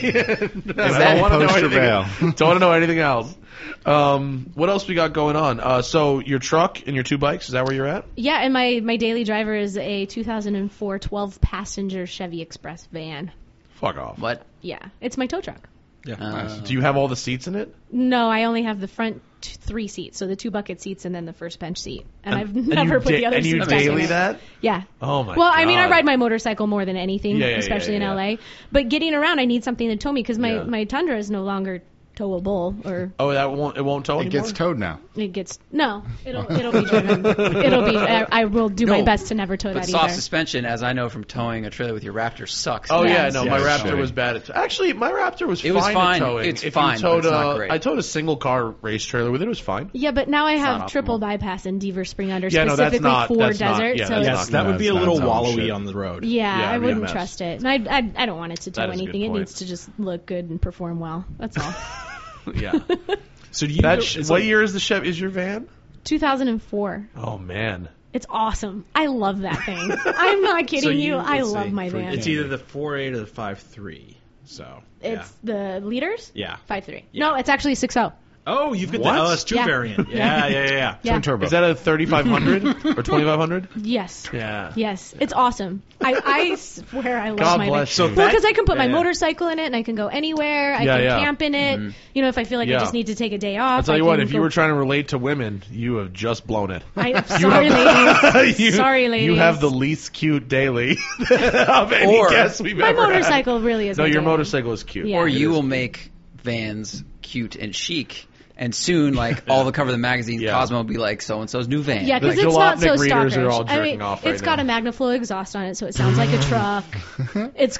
that poster bail? Don't want to know anything else. What else we got going on? So your truck and your 2 bikes, is that where you're at? Yeah, and my daily driver is a 2004 12-passenger Chevy Express van. Fuck off. What? Yeah, it's my tow truck. Do you have all the seats in it? No, I only have the front 3 seats, so the 2 bucket seats and then the first bench seat. And I've And never you put the other and you seats back in daily it. that? Yeah. Oh my Well, I mean, I God. ride my motorcycle more than anything, Yeah, especially yeah. in LA. But getting around, I need something to tow me because Yeah. my Tundra is no longer towable, or Oh, it won't tow It anymore? gets towed now. it gets it'll be driven. I will do my No, best to never tow But that soft either. suspension, as I know from towing a trailer with your Raptor, sucks. Oh Yes. yeah, no, Yeah, my it's Raptor shitty. was bad at. Actually, my Raptor was It was fine fine. at towing. It's if fine, you but towed it's not great. I towed a single car race trailer with it. It was fine. Yeah, but now I have not triple optimal. bypass and Deaver spring under Yeah, no, that's specifically not- for that's not- desert. yeah, so that's it's, Yes, that would be a that's little not some wallowy shit. on the road. yeah, Yeah, I it'd be a wouldn't mess. trust it. And I don't want it to tow That is a good anything. It point. needs to just look good and perform well. That's all. Yeah. So do you? What year is the Chevy? Is your van? 2004. Oh man. It's awesome. I love that thing. I'm not kidding you. I let's love see, my van. It's either the 4.8 or the 5.3. So It's the liters? yeah. 5.3. Yeah. No, it's actually 6.0. Oh, you've got What? the LS2 Yeah. variant. Yeah. Yeah. Twin turbo. Is that a 3500 or 2500? Yes. Yeah. Yes, it's awesome. I swear I love God my van. bless you. Well, because I can put my Yeah. motorcycle in it and I can go anywhere. I Yeah, can yeah. camp in it. You know, if I feel like Yeah. I just need to take a day off. I'll tell I you what, can if you go- were trying to relate to women, you have just blown it. I'm sorry, ladies. Sorry, ladies. You have the least cute daily of any Or- guest we've My ever had. motorcycle really is. No, my your daily. motorcycle is cute. Yeah. Or It you is. will make vans cute and chic, and soon, like, all the cover of the magazine, Yeah. Cosmo will be like, so-and-so's new van. Yeah, because The it's not so Jalopnik readers stalkerish. are all I jerking mean, off right it's got now. a Magnaflow exhaust on it, so it sounds like a truck. It's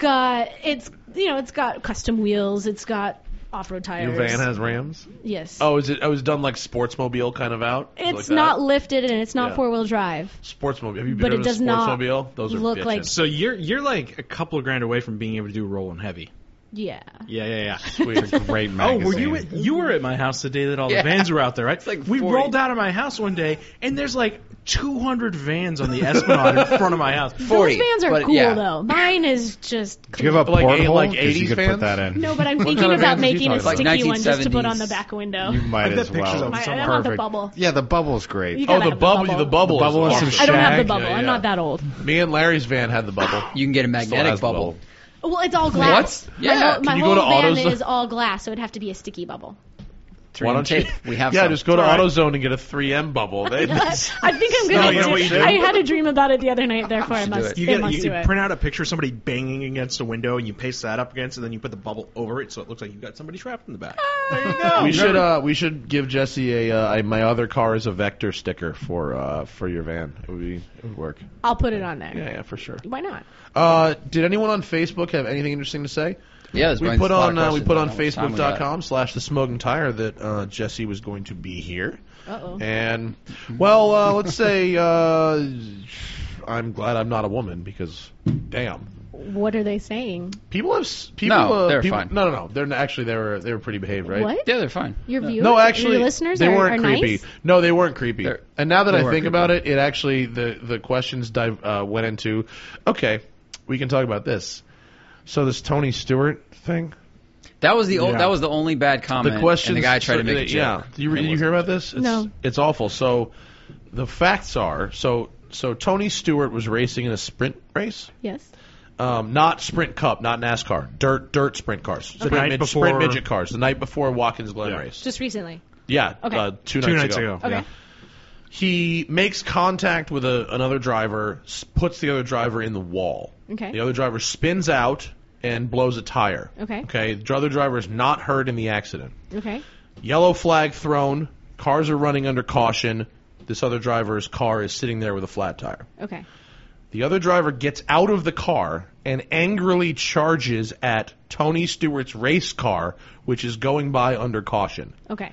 got custom wheels. It's got off-road tires. Your van has Rams? Yes. Oh, is it? I was done like Sportsmobile kind of out. Is it It's like that? not lifted and it's not Yeah. four-wheel drive. Sportsmobile. Have you been But it to a does not Sportsmobile? Those are look bitchin'. like- So you're like a couple of grand away from being able to do rolling heavy. Yeah. Yeah. Sweet. Great Oh, magazine. were you were at my house the day that all Yeah. the vans were out there, right? like we 40. rolled out of my house one day, and there's like 200 vans on the Esplanade in front of my house. 40, Those vans are but cool yeah. though. Mine is just. Do you have a Like porthole? like 'Cause 80s you could fans? put that in. No, but I'm What thinking kind of about vans are you making a talking about? sticky one just to put 1970s. on the back window. You might I've got as pictures well. of them I somewhere. don't have the Perfect. bubble. Yeah, the bubble's great. You Oh, gotta the have bubble. The bubble. The bubble is and some awesome. I don't have the shag. bubble. Yeah, I'm yeah. not that old. Me and Larry's van had the bubble. You can get a Still magnetic has the bubble. Well, it's all glass. What? Yeah. My Can whole you go to van AutoZone? is all glass, so it'd have to be a sticky bubble. Why don't you? tape. We have Yeah, some. just go to All right. AutoZone and get a 3M bubble. I think I'm No, gonna. you know what you do? I had a dream about it the other night, therefore I should do must. it. You I must do it. print out a picture of somebody banging against a window, and you paste that up against, and then you put the bubble over it, so it looks like you've got somebody trapped in the back. There you go. We should give Jesse my other car is a Vector sticker for your van. It would work. I'll put it on there. Yeah, for sure. Why not? Did anyone on Facebook have anything interesting to say? Yeah, there's We Brian's put a lot on of we questions. put I on don't know what time we got. Facebook.com/the Smoking Tire that Jesse was going to be here. Uh-oh. And well, let's say I'm glad I'm not a woman because damn. What are they saying? People have people. No, they're people, fine. No. They're actually they were pretty behaved, right? What? Yeah, they're fine. Your viewers? No, actually, your listeners they are, weren't are creepy. nice? No, they weren't creepy. They're- And now that they I weren't think creepy. about it, it actually the questions went into. Okay, we can talk about this. So this Tony Stewart thing. That was the Yeah. that was the only bad comment. The questions. and the guy tried to make a joke. Yeah. Did you hear about this? It's, No. It's awful. So the facts are so Tony Stewart was racing in a sprint race. Yes. Not Sprint Cup, not NASCAR. Dirt sprint cars. Sprint, night before- sprint midget cars. The night before Watkins Glen Yeah. race. Just recently. Yeah, Okay. 2 2 nights nights ago. Okay. Yeah. He makes contact with another driver, puts the other driver in the wall. Okay. The other driver spins out and blows a tire. Okay. Okay. The other driver is not hurt in the accident. Okay. Yellow flag thrown. Cars are running under caution. This other driver's car is sitting there with a flat tire. Okay. The other driver gets out of the car and angrily charges at Tony Stewart's race car, which is going by under caution. Okay.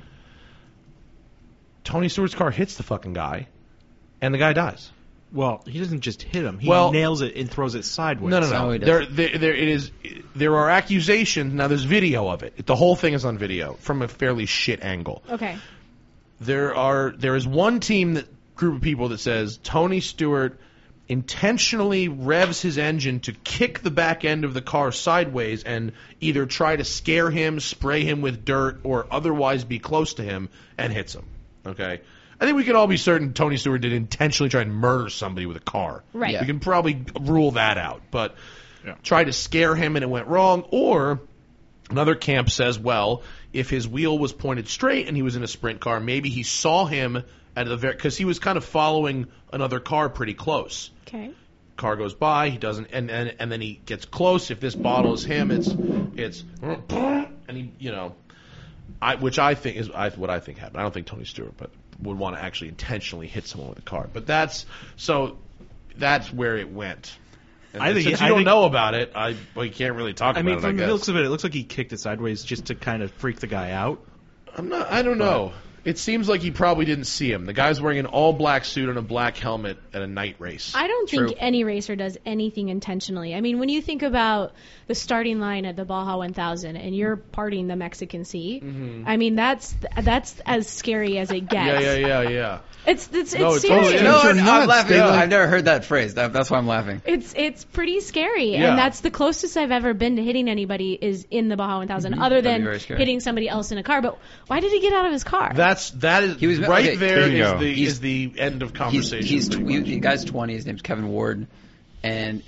Tony Stewart's car hits the fucking guy, and the guy dies. Well, he doesn't just hit him; he Well- nails it and throws it sideways. No. No, he There are accusations. Now, there's video of it. The whole thing is on video from a fairly shit angle. Okay. There is one group of people that says Tony Stewart intentionally revs his engine to kick the back end of the car sideways and either try to scare him, spray him with dirt, or otherwise be close to him and hits him. Okay? I think we can all be certain Tony Stewart did intentionally try and murder somebody with a car. Right. Yeah. We can probably rule that out. But tried to scare him and it went wrong. Or another camp says, well, if his wheel was pointed straight and he was in a sprint car, maybe he saw him at the because he was kind of following another car pretty close. Okay. Car goes by, he doesn't, and then he gets close. If this bottle is him, it's, and he, which I think is what I think happened. I don't think Tony Stewart, but would want to actually intentionally hit someone with a car. But that's where it went. And I think- since I you don't think- know about it, we can't really talk I about mean, it. from I the guess. looks of it, it looks like he kicked it sideways just to kind of freak the guy out. I don't know. It seems like he probably didn't see him. The guy's wearing an all-black suit and a black helmet at a night race. I don't True. think any racer does anything intentionally. I mean, when you think about the starting line at the Baja 1000 and you're parting the Mexican Sea, I mean, that's as scary as it gets. Yeah. It's No, serious. it's totally- No, You're I'm nuts, laughing. dude. I've never heard that phrase. That's why I'm laughing. It's pretty scary, Yeah. and that's the closest I've ever been to hitting anybody is in the Baja 1000, other That'd be than very scary. hitting somebody else in a car. But why did he get out of his car? That is He was- right okay, there bingo. is the end of conversation. The guy's 20. His name's Kevin Ward. And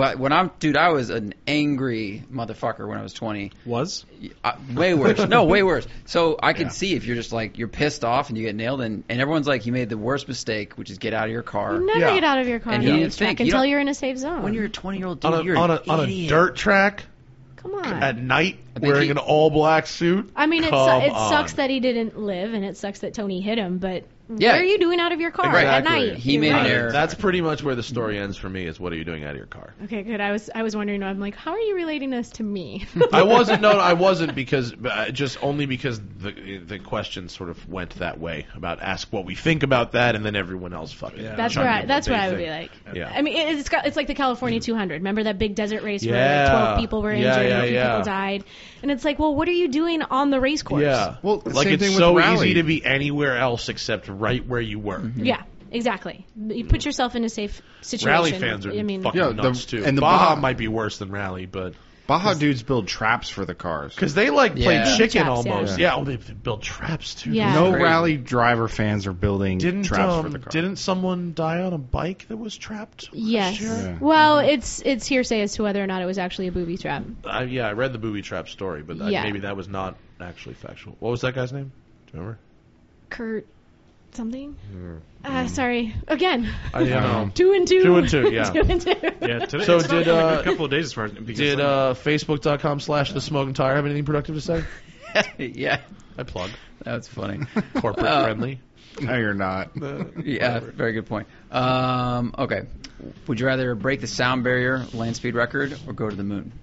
I was an angry motherfucker when I was 20. Was? Way worse. No, way worse. So I could see if you're just like, you're pissed off and you get nailed, and everyone's like, you made the worst mistake, which is get out of your car. You never Yeah. get out of your car And on you a didn't racetrack think. You until don't- you're in a safe zone. When you're a 20-year-old dude, on you're a an idiot. dirt track Come on. at night think wearing he- an all-black suit. I mean, it Come sucks on. that he didn't live, and it sucks that Tony hit him. But Yeah. what are you doing out of your car Right. at Exactly. night? He You're made an right. error. That's pretty much where the story ends for me. Is what are you doing out of your car? Okay, good. I was wondering. I'm like, how are you relating this to me? I wasn't because just only because the question sort of went that way about ask what we think about that, and then everyone else fucking. That's chime where in what they I would think. be like. Yeah. I mean, it's like the California 200. Remember that big desert race where Yeah. like 12 people were injured and a few Yeah. people died, and it's like, well, what are you doing on the race course? Yeah. Well, like same it's thing with so rally. easy to be anywhere else except right where you were. Yeah, exactly. You put yourself in a safe situation. Rally fans are I mean, fucking Yeah, nuts too. and the Baja Baja- might be worse than Rally, but Baja dudes build traps for the cars. because they like play Yeah. chicken Traps, yeah. almost. Yeah, they build traps too. Yeah. No Crazy. rally driver fans are building traps for the car. Didn't someone die on a bike that was trapped? yes. last year? Yeah. Well, it's hearsay as to whether or not it was actually a booby trap. I read the booby trap story, but Yeah. maybe that was not actually factual. What was that guy's name? Do you remember? Kurt something. Sorry. Again. I don't know. 2 and 2. 2 and 2, yeah. 2 and 2. Yeah. Today, So it's did, been like uh, a couple of days as far as because Did Facebook.com/The Smoking Tire have anything productive to say? Yeah, I plug. that's funny. Corporate friendly. No, you're not. Yeah, very good point. Okay. Would you rather break the sound barrier land speed record or go to the moon?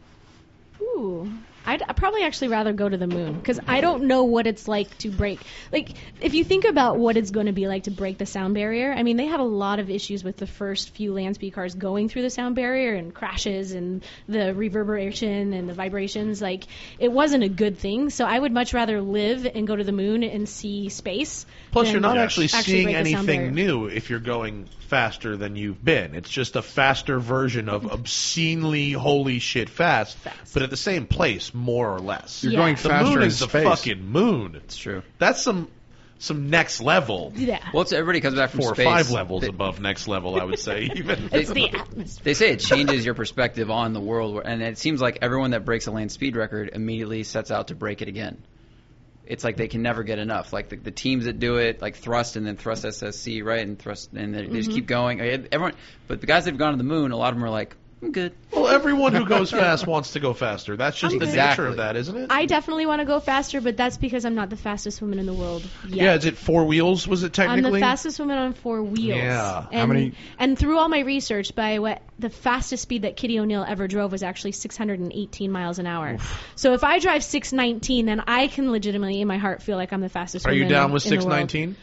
Ooh. I'd probably actually rather go to the moon because I don't know what it's like to break. Like, if you think about what it's going to be like to break the sound barrier, I mean, they had a lot of issues with the first few land speed cars going through the sound barrier and crashes and the reverberation and the vibrations. Like, it wasn't a good thing. So I would much rather live and go to the moon and see space. Plus, than you're not actually seeing break the sound barrier. anything new if you're going faster than you've been. It's just a faster version of obscenely holy shit fast, but at the same place, more or less. You're Yeah. going The faster moon in is the space. fucking moon. It's true. That's some next level. Yeah. Well, it's, everybody comes back from 4 or space. 5 levels They- above next level, I would say. Even It's the atmosphere. They say it changes your perspective on the world, and it seems like everyone that breaks a land speed record immediately sets out to break it again. It's like they can never get enough. Like the teams that do it, like Thrust and then Thrust SSC, right, and Thrust, and they just keep going. Everyone, but the guys that have gone to the moon, a lot of them are like, I'm good. well, everyone who goes fast wants to go faster. That's just the Exactly. nature of that, isn't it? I definitely want to go faster, but that's because I'm not the fastest woman in the world yet. Yeah, is it 4 wheels? Was it I'm technically? the fastest woman on 4 wheels. Yeah. And, How many- And through all my research, the fastest speed that Kitty O'Neill ever drove was actually 618 miles an hour. So if I drive 619, then I can legitimately, in my heart, feel like I'm the fastest Are woman you down with in the world. 619?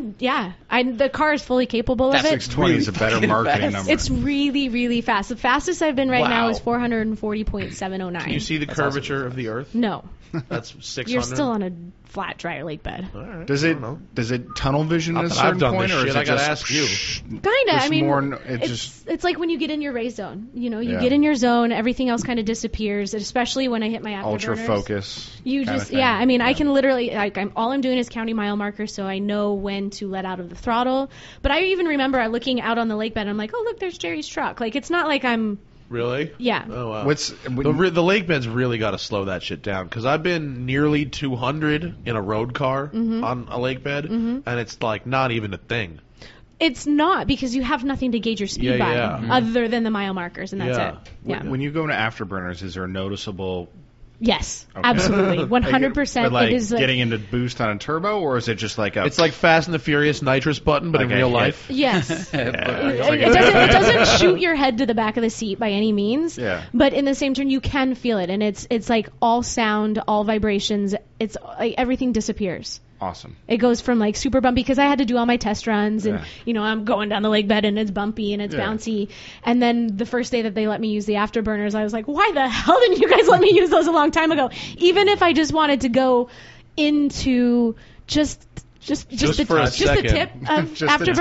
The car is fully capable of it. 620 is a better fucking marketing fast. number. It's really, really fast. The fastest I've been right now Wow. is 440.709. Can you see the curvature of the Earth? No. That's 600. You're still on a flat, dry lake bed. All right. Does I it don't know. does it tunnel vision Not at a that I've certain done point, this or shit, is I it gotta just ask you. Kinda. Just I mean, more- it just- it's like when you get in your race zone. You know, you Yeah. get in your zone, everything else kind of disappears. Especially when I hit my afterburners. ultra focus? You kinda just, thing? yeah. I mean, I can literally, all I'm doing is counting mile markers, so I know when to let out of the throttle. But I even remember looking out on the lake bed, and I'm like, oh look, there's Jerry's truck. Like, it's not like I'm, Really? yeah. Oh, wow. What's The lake bed's really got to slow that shit down because I've been nearly 200 in a road car on a lake bed, and it's like not even a thing. It's not because you have nothing to gauge your speed Yeah, by yeah. other than the mile markers, and that's Yeah. it. Yeah. when you go into afterburners, is there a noticeable Yes, Okay. absolutely, 100%. like It is getting into boost on a turbo, or is it just like a? It's like Fast and the Furious nitrous button, but Like in a real hit. life. yes. Yeah, It, it's like it doesn't shoot your head to the back of the seat by any means. Yeah. But in the same turn, you can feel it, and it's like all sound, all vibrations. It's like everything disappears. Awesome. It goes from like super bumpy because I had to do all my test runs and I'm going down the lake bed and it's bumpy and it's bouncy. And then the first day that they let me use the afterburners, I was like, why the hell didn't you guys let me use those a long time ago? Even if I just wanted to go into just the tip of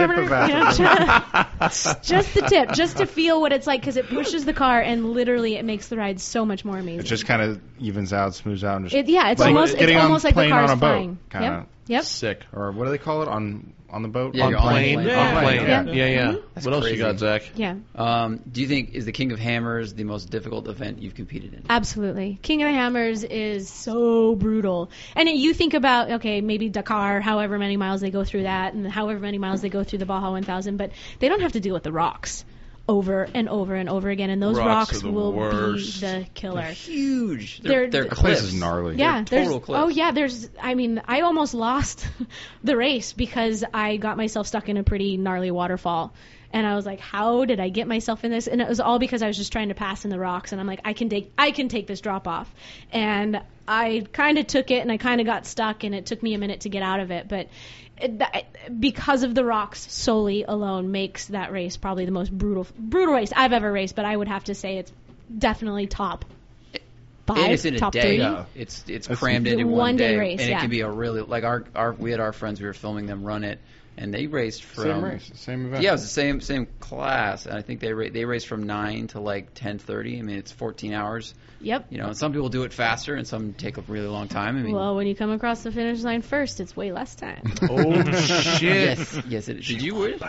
afterburner, just the tip, just to feel what it's like, because it pushes the car and literally it makes the ride so much more amazing. It just kind of evens out, smooths out, and just it's almost like the car's flying. Yep. Sick. Or what do they call it on the boat? Yeah, on plane. Yeah. On plane. Yeah. Yeah. That's What else crazy. you got, Zach? Yeah. Do you think is the King of Hammers the most difficult event you've competed in? Absolutely. King of the Hammers is so brutal. And you think about, okay, maybe Dakar, however many miles they go through that, and however many miles they go through the Baja 1000, but they don't have to deal with the rocks over and over and over again, and those rocks will worst. be the killer. They're huge. They're They're The place cliffs. is gnarly. Yeah, They're there's total cliffs. oh yeah, I almost lost the race because I got myself stuck in a pretty gnarly waterfall. And I was like, how did I get myself in this? And it was all because I was just trying to pass in the rocks. And I'm like, I can take this drop off. And I kind of took it and I kind of got stuck and it took me a minute to get out of it. But because of the rocks solely alone makes that race probably the most brutal race I've ever raced. But I would have to say it's definitely top 5, And it's in a top day. 3. Yeah. It's crammed into a one day, race, and yeah. it can be a really like we had our friends, we were filming them run it, and they raced from Same race, same event. Yeah, it was the same class, and I think they raced from 9 to like 10:30. I mean, it's 14 hours. Yep. You know, and some people do it faster, and some take a really long time. I mean, Well, when you come across the finish line first, it's way less time. Oh, shit. yes. Did you win?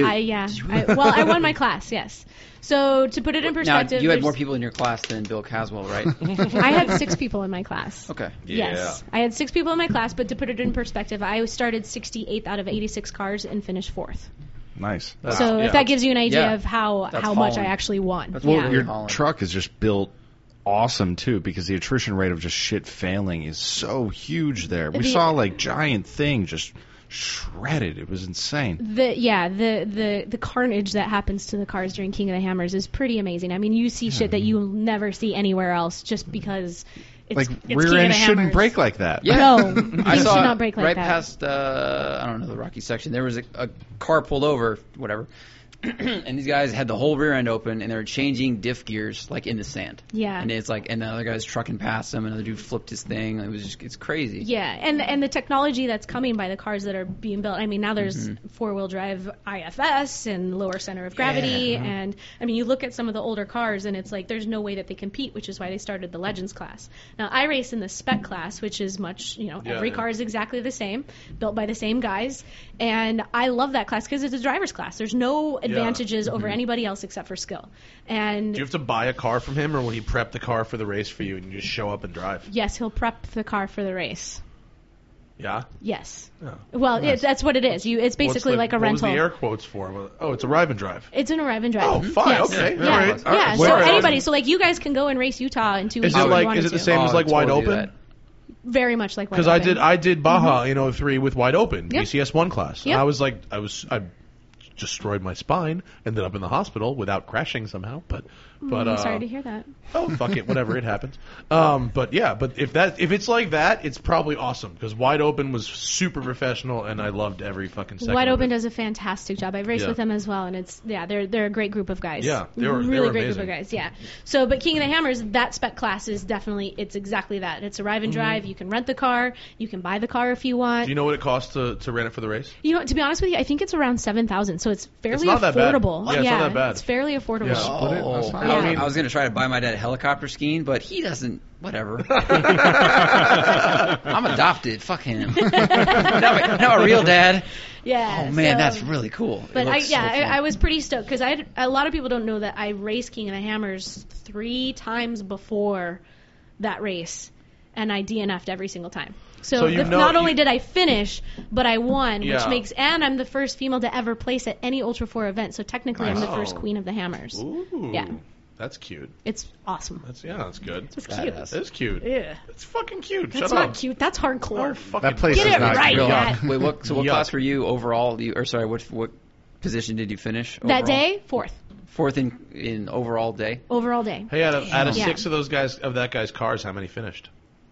I won my class, yes. So to put it in Now, perspective, you had there's- more people in your class than Bill Caswell, right? I had 6 people in my class. Okay. Yes, I had 6 people in my class, but to put it in perspective, I started 68th out of 86 cars and finished 4th. Nice. So if that gives you an idea Yeah. of how That's much I Holland. actually won. That's Well, yeah. your Holland. truck is just built awesome too, because the attrition rate of just shit failing is so huge there. We saw like giant thing just shredded. It was insane. The carnage that happens to the cars during King of the Hammers is pretty amazing. I mean, you see shit that you'll never see anywhere else just because it's Like it's rear King of end the shouldn't Hammers. break like that. Yeah. No, I things saw should not break like right that. past I don't know, the Rocky section. There was a car pulled over, whatever, and these guys had the whole rear end open and they were changing diff gears like in the sand. Yeah. And it's like, and the other guy's trucking past them, and the dude flipped his thing. It was just, it's crazy. Yeah, and the technology that's coming by the cars that are being built. I mean, now there's 4-wheel drive IFS and lower center of gravity, and I mean, you look at some of the older cars, and it's like there's no way that they compete, which is why they started the Legends class. Now, I race in the Spec class, which is much, every car is exactly the same, built by the same guys, and I love that class because it's a driver's class. There's no advantages over anybody else except for skill. And Do you have to buy a car from him, or will he prep the car for the race for you and you just show up and drive? yes, he'll prep the car for the race. Yeah? Yes. Oh. Well, that's what it is. It's basically like a What was rental. the air quotes for? Oh, it's arrive and drive. It's an arrive and drive. Oh, fine. Yes. Okay. Yeah. All right. All Yeah. right. So All right. anybody, so like you guys can go and race Utah in 2 weeks. Is it if you like? wanted Is it the to. same as like wide totally do open? that. Very much like wide Because open. I did Baja in 03 with wide open Yep. BCS 1 class. Yep. I was like I destroyed my spine, ended up in the hospital without crashing somehow. But I'm sorry to hear that. oh fuck it, whatever, it happens. But if it's like that, it's probably awesome because wide open was super professional and I loved every fucking second. Wide of Open it. does a fantastic job. I've raced Yeah. with them as well, and they're a great group of guys. Yeah, they were really great amazing. group of guys. Yeah. So, but King of the Hammers, that spec class is definitely it's exactly that. It's arrive and drive. You can rent the car. You can buy the car if you want. Do you know what it costs to rent it for the race? You know, to be honest with you, I think it's around $7,000, so it's fairly not that bad. affordable. Yeah, it's not that bad. It's fairly affordable. Yeah. Split it? That's not- Yeah. I mean, I was going to try to buy my dad helicopter skiing, but he doesn't. Whatever. I'm adopted. Fuck him. now a real dad. Yeah. Oh man, so- that's really cool. But It looks so fun. I was pretty stoked because a lot of people don't know that I raced King of the Hammers 3 times before that race, and I DNF'd every single time. So not only did I finish, but I won, Yeah. and I'm the first female to ever place at any Ultra 4 event. So technically, I'm the first queen of the Hammers. Ooh, Yeah. that's cute. It's awesome. That's good. It's cute. Badass. It's cute. Yeah. It's fucking cute. That's Shut not up. cute. That's hardcore. Oh, fucking That place Get is it not right, real. Matt. Wait, what Yuck. class were you overall? what position did you finish? That overall? day, 4th. 4th in overall day. Overall day. Hey, out of Yeah. 6 of those guys of that guy's cars, how many finished?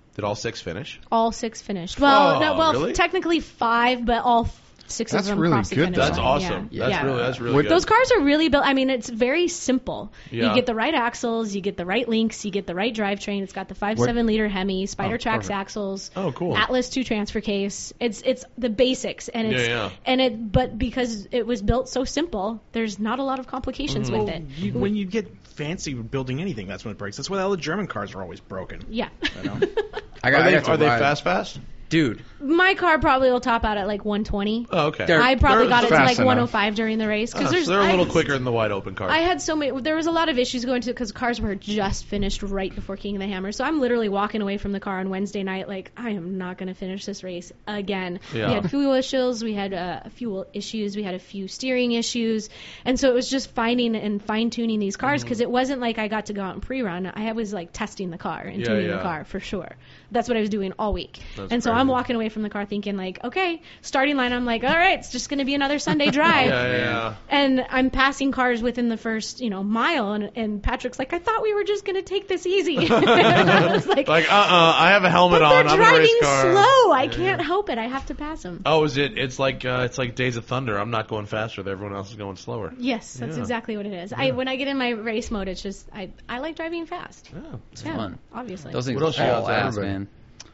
Did all 6 finish? All 6 finished. Well, really? technically 5, but all 6 That's of them really crossed the good, finish though. That's line. awesome. Yeah. That's really good. Those cars are really built. I mean, it's very simple. Yeah. You get the right axles, you get the right links, you get the right drivetrain. It's got the 5.7-liter Hemi, Spider Trax perfect. axles, Oh, cool. Atlas 2 transfer case. It's the basics, and it's but because it was built so simple, there's not a lot of complications with it. When you get fancy with building anything, that's when it breaks. That's why all the German cars are always broken. Yeah. You know? Are they fast? Dude, My car probably will top out at like 120. Oh, okay. I probably got it to fast like enough. 105 during the race because So they're a little quicker than the wide open cars. I had so many. There was a lot of issues going to because cars were just finished right before King of the Hammer. So I'm literally walking away from the car on Wednesday night like I am not going to finish this race again. Yeah. We had fuel issues. We had fuel issues. We had a few steering issues, and so it was just finding and fine tuning these cars because it wasn't like I got to go out and pre-run. I was like testing the car and tuning the car for sure. That's what I was doing all week. And so I'm walking away from the car thinking like, okay, starting line. I'm like, all right, it's just going to be another Sunday drive. Yeah. And I'm passing cars within the first, mile, and Patrick's like, I thought we were just gonna take this easy. I was like, I have a helmet but on. they're I'm in a race driving car. slow. I can't help it. I have to pass them. Oh, is it? It's like Days of Thunder. I'm not going faster. Everyone else is going slower. Yes, that's exactly what it is. When I get in my race mode, it's just I like driving fast. Yeah. it's fun. Obviously. Those things What else you are got all to ass, everybody? man.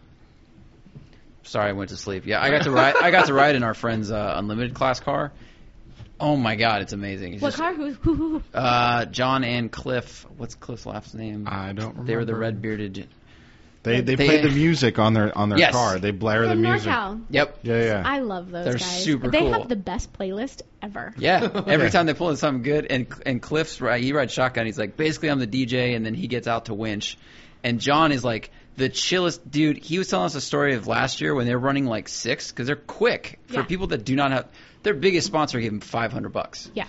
Sorry, I went to sleep. Yeah, I got to ride. I got to ride in our friend's unlimited class car. Oh my god, it's amazing. It's What just, car? Who? John and Cliff. What's Cliff's last name? I don't remember. They were the red bearded. They play the music on their Yes. car. They blare the From music. NorCal. Yep. Yeah. I love those They're guys. super They cool. have the best playlist ever. Yeah. Every time they pull in something good, and Cliff's right. He rides shotgun. He's like, basically, I'm the DJ, and then he gets out to winch. And John is like the chillest dude. He was telling us a story of last year when they were running like 6 because they're quick for Yeah. people that do not have. Their biggest sponsor gave him $500. Yeah.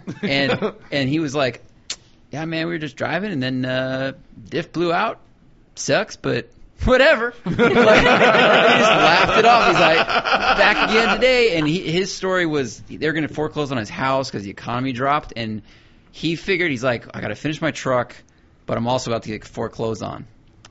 And he was like, yeah, man, we were just driving, and then diff blew out. Sucks, but whatever. Like, he just laughed it off. He's like, back again today. And his story was they were going to foreclose on his house because the economy dropped, and he figured, he's like, I got to finish my truck, but I'm also about to get foreclosed on.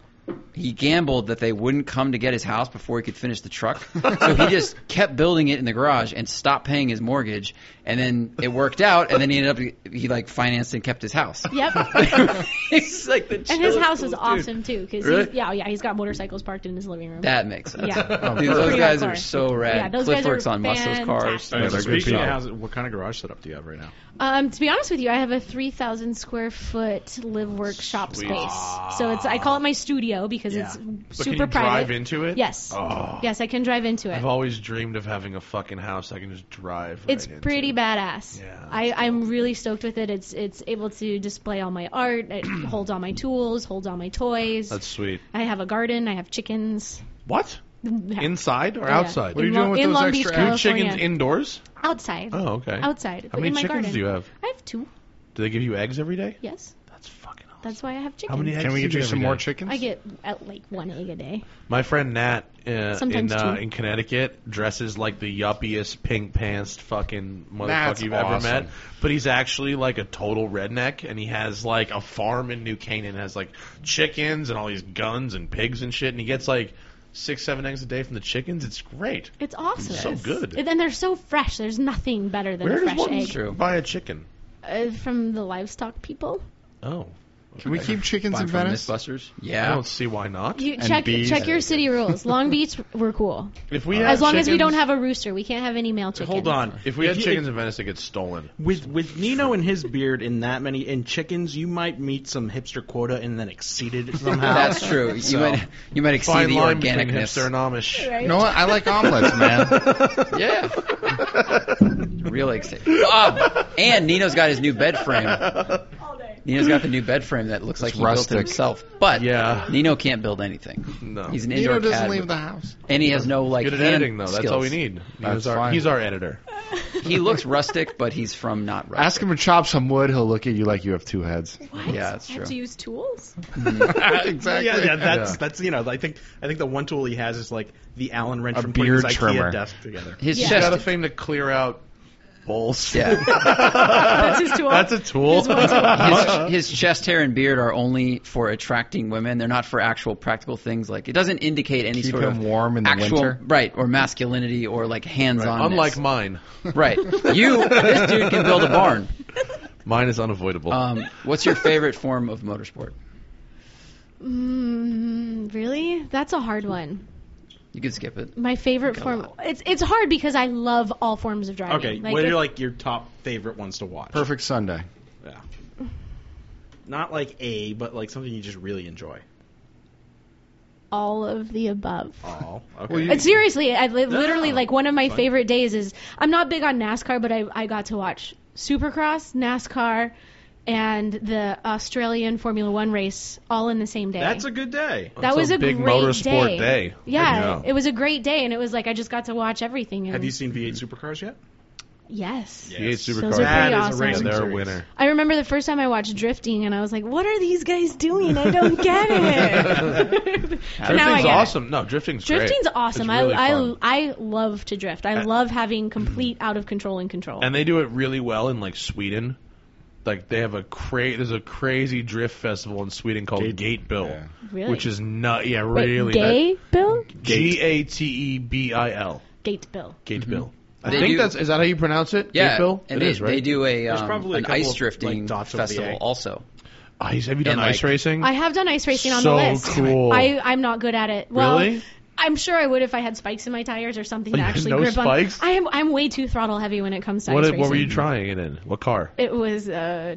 He gambled that they wouldn't come to get his house before he could finish the truck. So he just kept building it in the garage and stopped paying his mortgage. And then it worked out, and then he ended up, he like financed and kept his house. Yep. He's like the And his chillest, house is coolest dude. awesome too, because Really? he's got motorcycles parked in his living room. That makes sense. Yeah. Dude, those Pretty guys hardcore. are so rad. Yeah, those Cliff guys are works on muscles cars. fantastic. Yeah, they're good Speaking of people. houses, what kind of garage setup do you have right now? To be honest with you, I have a 3,000 square foot live work shop Sweet. space. So I call it my studio because it's But super can you private. drive into it? Yes. Oh. Yes, I can drive into it. I've always dreamed of having a fucking house I can just drive. It's right pretty into. badass. Yeah, I'm really stoked with it. It's able to display all my art. It holds all my tools, holds all my toys. That's sweet. I have a garden. I have chickens. What? Yeah. Inside or Yeah. outside? What are you In doing Lo- with in those Long extra Beach, eggs? Your California. chickens indoors? Outside. Oh, okay. Outside. How many in my chickens garden. do you have? I have 2. Do they give you eggs every day? Yes. That's fucking awesome. That's why I have chickens. How many eggs Can we do get you get some every more day? chickens? I get at like 1 egg a day. My friend Nat Sometimes two. in Connecticut dresses like the yuppiest pink pantsed fucking motherfucker That's you've ever awesome. met. But he's actually like a total redneck, and he has like a farm in New Canaan, has like chickens and all these guns and pigs and shit, and he gets like 6-7 eggs a day from the chickens. It's great. It's awesome. So good. And then they're so fresh. There's nothing better than Where a does fresh one egg. True. buy a chicken? From the livestock people. Oh. Can we keep chickens Buy in from Venice? Mythbusters? I Yeah. don't see why not. You And check bees. your city rules. Long Beach, we're cool. If we had As long as we chickens- don't have a rooster, we can't have any male chickens. Hold on. If we had you- chickens in Venice, it gets stolen. With Nino and his beard and that many in chickens, you might meet some hipster quota and then exceed it somehow. That's true. So- You might exceed Fine the line between organicness. hipster and Amish. Right? You know what? I like omelets, man. Yeah. Really excited. And Nino's got his new bed frame. Nino's got the new bed frame that looks like It's he built rustic. it himself. But Yeah. Nino can't build anything. No. He's an indoor Nino doesn't cat. leave the house. And he has no like Good at hand editing, though. That's skills. all we need. That's fine. He's our editor. He looks rustic, but he's from not rustic. Ask him to chop some wood. He'll look at you like you have 2 heads. What? Yeah, that's I have true. to use tools? Exactly. Yeah, that's I think the one tool he has is like the Allen wrench A from putting his beard IKEA trimmer. desk together. His Yeah. He's got a chest. thing to clear out Bulls. Yeah. That's his tool. That's a tool. His one tool. His chest hair and beard are only for attracting women. They're not for actual practical things. Like, it doesn't indicate any Keep sort him of warm in the actual winter. right or masculinity or like hands-on. Unlike mine. Right. This dude can build a barn. Mine is unavoidable. What's your favorite form of motorsport? Really? That's a hard one. You could skip it. My favorite form. It's hard because I love all forms of driving. Okay, Like, what are if- like your top favorite ones to watch? Perfect Sunday. Yeah. Not like A, but like something you just really enjoy. all of the above. Oh, okay. Well, you- And seriously, I literally No, like one of my fine. favorite days is I'm not big on NASCAR, but I got to watch Supercross, NASCAR, and the Australian Formula One race all in the same day. That's a good day. That That's was a a big great motorsport day. Yeah, Yeah. it was a great day, and it was like I just got to watch everything. And Have you seen V8 Supercars yet? Yes. Yeah. V8 Yes. Supercars. Those are That pretty is a awesome. Yeah, racing they're a series. winner. I remember the first time I watched drifting, and I was like, "What are these guys doing? I don't get it." So now I Drifting's get it. awesome. No, drifting's great. Drifting's awesome. It's really fun. I love to drift. I love having complete out of control and control. And they do it really well in like Sweden. Like they have there's a crazy drift festival in Sweden called Gatebill, Yeah. Really? which is nut. Yeah, Wait, really. gay Bill? Gatebil. Gate Bill. Gatebill. I They think do- is that how you pronounce it? Yeah, Gatebill? and It they, is, right? they do There's probably a an couple ice of, drifting like, dots over the festival A. also. Ice. Have you done and, ice like- racing? I have done ice racing on So the list. cool. I'm not good at it. Well, Really? I'm sure I would if I had spikes in my tires or something Oh, to you had actually no grip spikes? on. I'm way too throttle heavy when it comes to What ice were racing. you trying it in? What car? It was a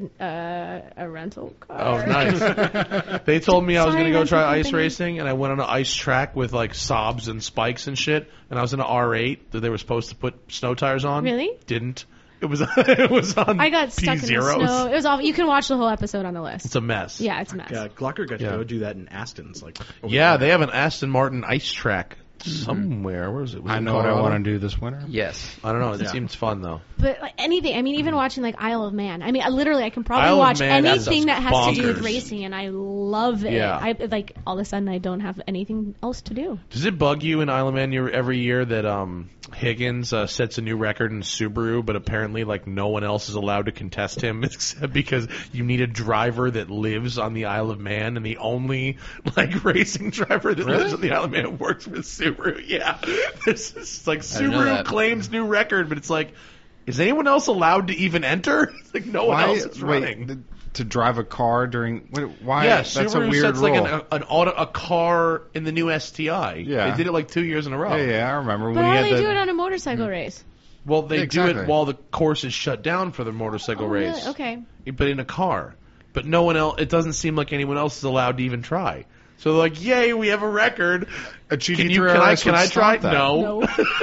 rental car. Oh, nice. They told me I was Sorry, going to go rental try ice company. racing, and I went on an ice track with like sobs and spikes and shit, and I was in an R8 that they were supposed to put snow tires on. Really? Didn't. It was it was on I got stuck in the P0s. snow. It was awful. You can watch the whole episode on the list. It's a mess. Yeah, it's a mess. Glucker got to Yeah. go do that in Aston's. Like, over Yeah, there. they have an Aston Martin ice track somewhere. Where is it? Was I it know what I Colorado? want to do this winter. Yes. I don't know. It Yeah. seems fun though. But like anything, I mean, even watching like Isle of Man. I mean, I can probably Isle of watch Man, that anything that stuff's has to do with bonkers. racing, and I love it. Yeah. I like all of a sudden I don't have anything else to do. Does it bug you in Isle of Man every year that Higgins sets a new record in Subaru, but apparently like no one else is allowed to contest him except because you need a driver that lives on the Isle of Man, and the only like racing driver that lives on the Isle of Man works with Subaru. Yeah, this is like didn't know Subaru that. claims new record, but it's like, is anyone else allowed to even enter? It's like no one else is running. To drive a car during why? Yeah, that's Subaru a weird sets rule. like a car in the new STI. Yeah. They did it like 2 years in a row. yeah, I remember But when how he do had they the. do it on a motorcycle race? Well, they do Exactly. it while the course is shut down for the motorcycle Oh, race. really? Okay. But in a car. But no one else. It doesn't seem like anyone else is allowed to even try. So they're like, "Yay, we have a record." A Can GT3 you? RS Can would I try? stop that. No.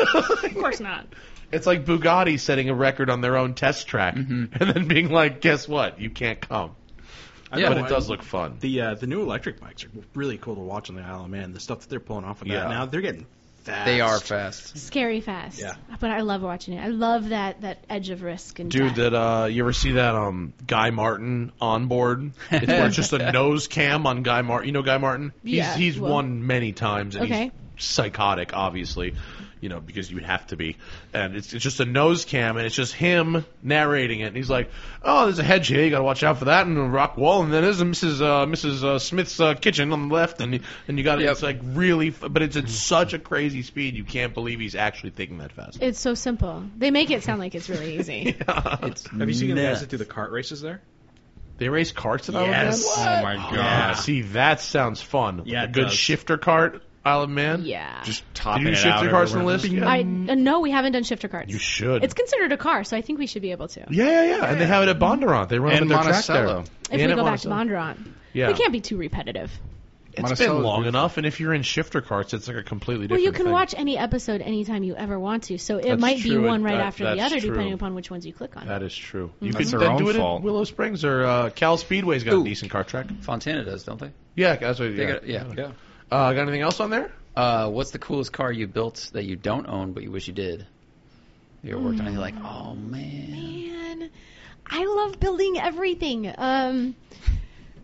Of course not. It's like Bugatti setting a record on their own test track and then being like, "Guess what? You can't come." Yeah, But it does look fun. The new electric bikes are really cool to watch on the Isle of Man. The stuff that they're pulling off with Yeah. that now, they're getting fast. They are fast. Scary fast. Yeah. But I love watching it. I love that edge of risk and Dude, death. that you ever see that Guy Martin onboard? It's where it's just a nose cam on Guy Martin. You know Guy Martin? Yeah, He's well- won many times, and Okay. he's psychotic, obviously. You know, because you would have to be. And it's just a nose cam, and it's just him narrating it. And he's like, "Oh, there's a hedge here. You got to watch out for that, and a rock wall. And then there's Mrs. Smith's kitchen on the left, and you got Yep. It's like really, but it's at such a crazy speed. You can't believe he's actually thinking that fast. It's so simple. They make it sound like it's really easy. It's Have you seen the guys nuts. that do the kart races there? They race carts at Yes. Isle of Man? Oh my Yeah, god! see, that sounds fun. Yeah, a it good does. shifter cart, Isle of Man. Yeah. Just Did topping you do it shifter out carts on the everywhere. list? Yeah. No, we haven't done shifter carts. You should. It's considered a car, so I think we should be able to. Yeah. And they have it at Bondurant. They run And up at their track there. Monticello. If And we at go back to Monticello. Bondurant. Yeah. They can't be too repetitive. It's Monticello's been long beautiful. enough, and if you're in shifter carts, it's like a completely Well, different you can thing. watch any episode anytime you ever want to, so it That's might be true. one right That- after the that's other, true. depending upon which ones you click on. That is true. You That's could their then do own it fault. at Willow Springs, or Cal Speedway's got a Ooh. decent kart track. Fontana does, don't they? Yeah, that's what. They Yeah. got, yeah. Got anything else on there? What's the coolest car you built that you don't own but you wish you did? You're working on it, you're like, oh man. Man, I love building everything.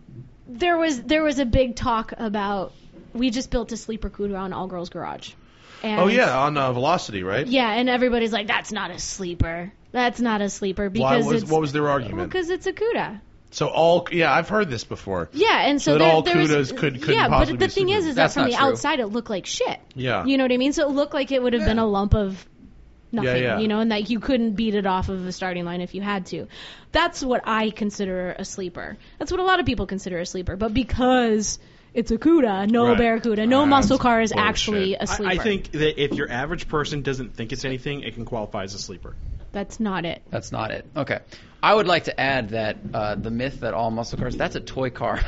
There was a big talk about we just built a sleeper cuda on All Girls Garage. And Oh yeah, on Velocity, right? Yeah, and everybody's like, that's not a sleeper. That's not a sleeper because What was their argument? Because it's a CUDA. So I've heard this before. Yeah, and so that all there was, CUDAs couldn't yeah, possibly but the be thing sleepers. is that That's from not the true. outside it looked like shit. Yeah. You know what I mean? So it looked like it would have been a lump of nothing, Yeah. you know, and that you couldn't beat it off of the starting line if you had to. That's what I consider a sleeper. That's what a lot of people consider a sleeper. But because it's a CUDA, no Right. Barracuda, no muscle car is bullshit. actually a sleeper. I think that if your average person doesn't think it's anything, it can qualify as a sleeper. That's not it. That's not it. Okay. I would like to add that the myth that all muscle cars, that's a toy car.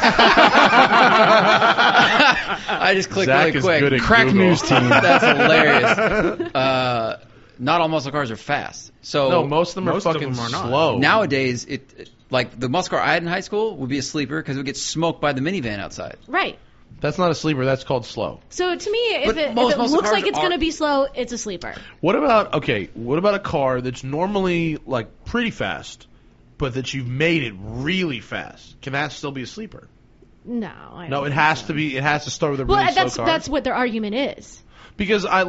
I just clicked Zach really is quick. good at Crack Google. news team. That's hilarious. Not all muscle cars are fast. So No, most of them are Most of fucking them are not. slow. nowadays, like the muscle car I had in high school would be a sleeper because it would get smoked by the minivan outside. Right. That's not a sleeper. That's called slow. So to me, if But it most muscle looks cars like it's are- going to be slow, it's a sleeper. What about a car that's normally like pretty fast, but that you've made it really fast? Can that still be a sleeper? No. I No, don't it think has so. to be. It has to start with a Well, really slow that's car. that's what their argument is. Because I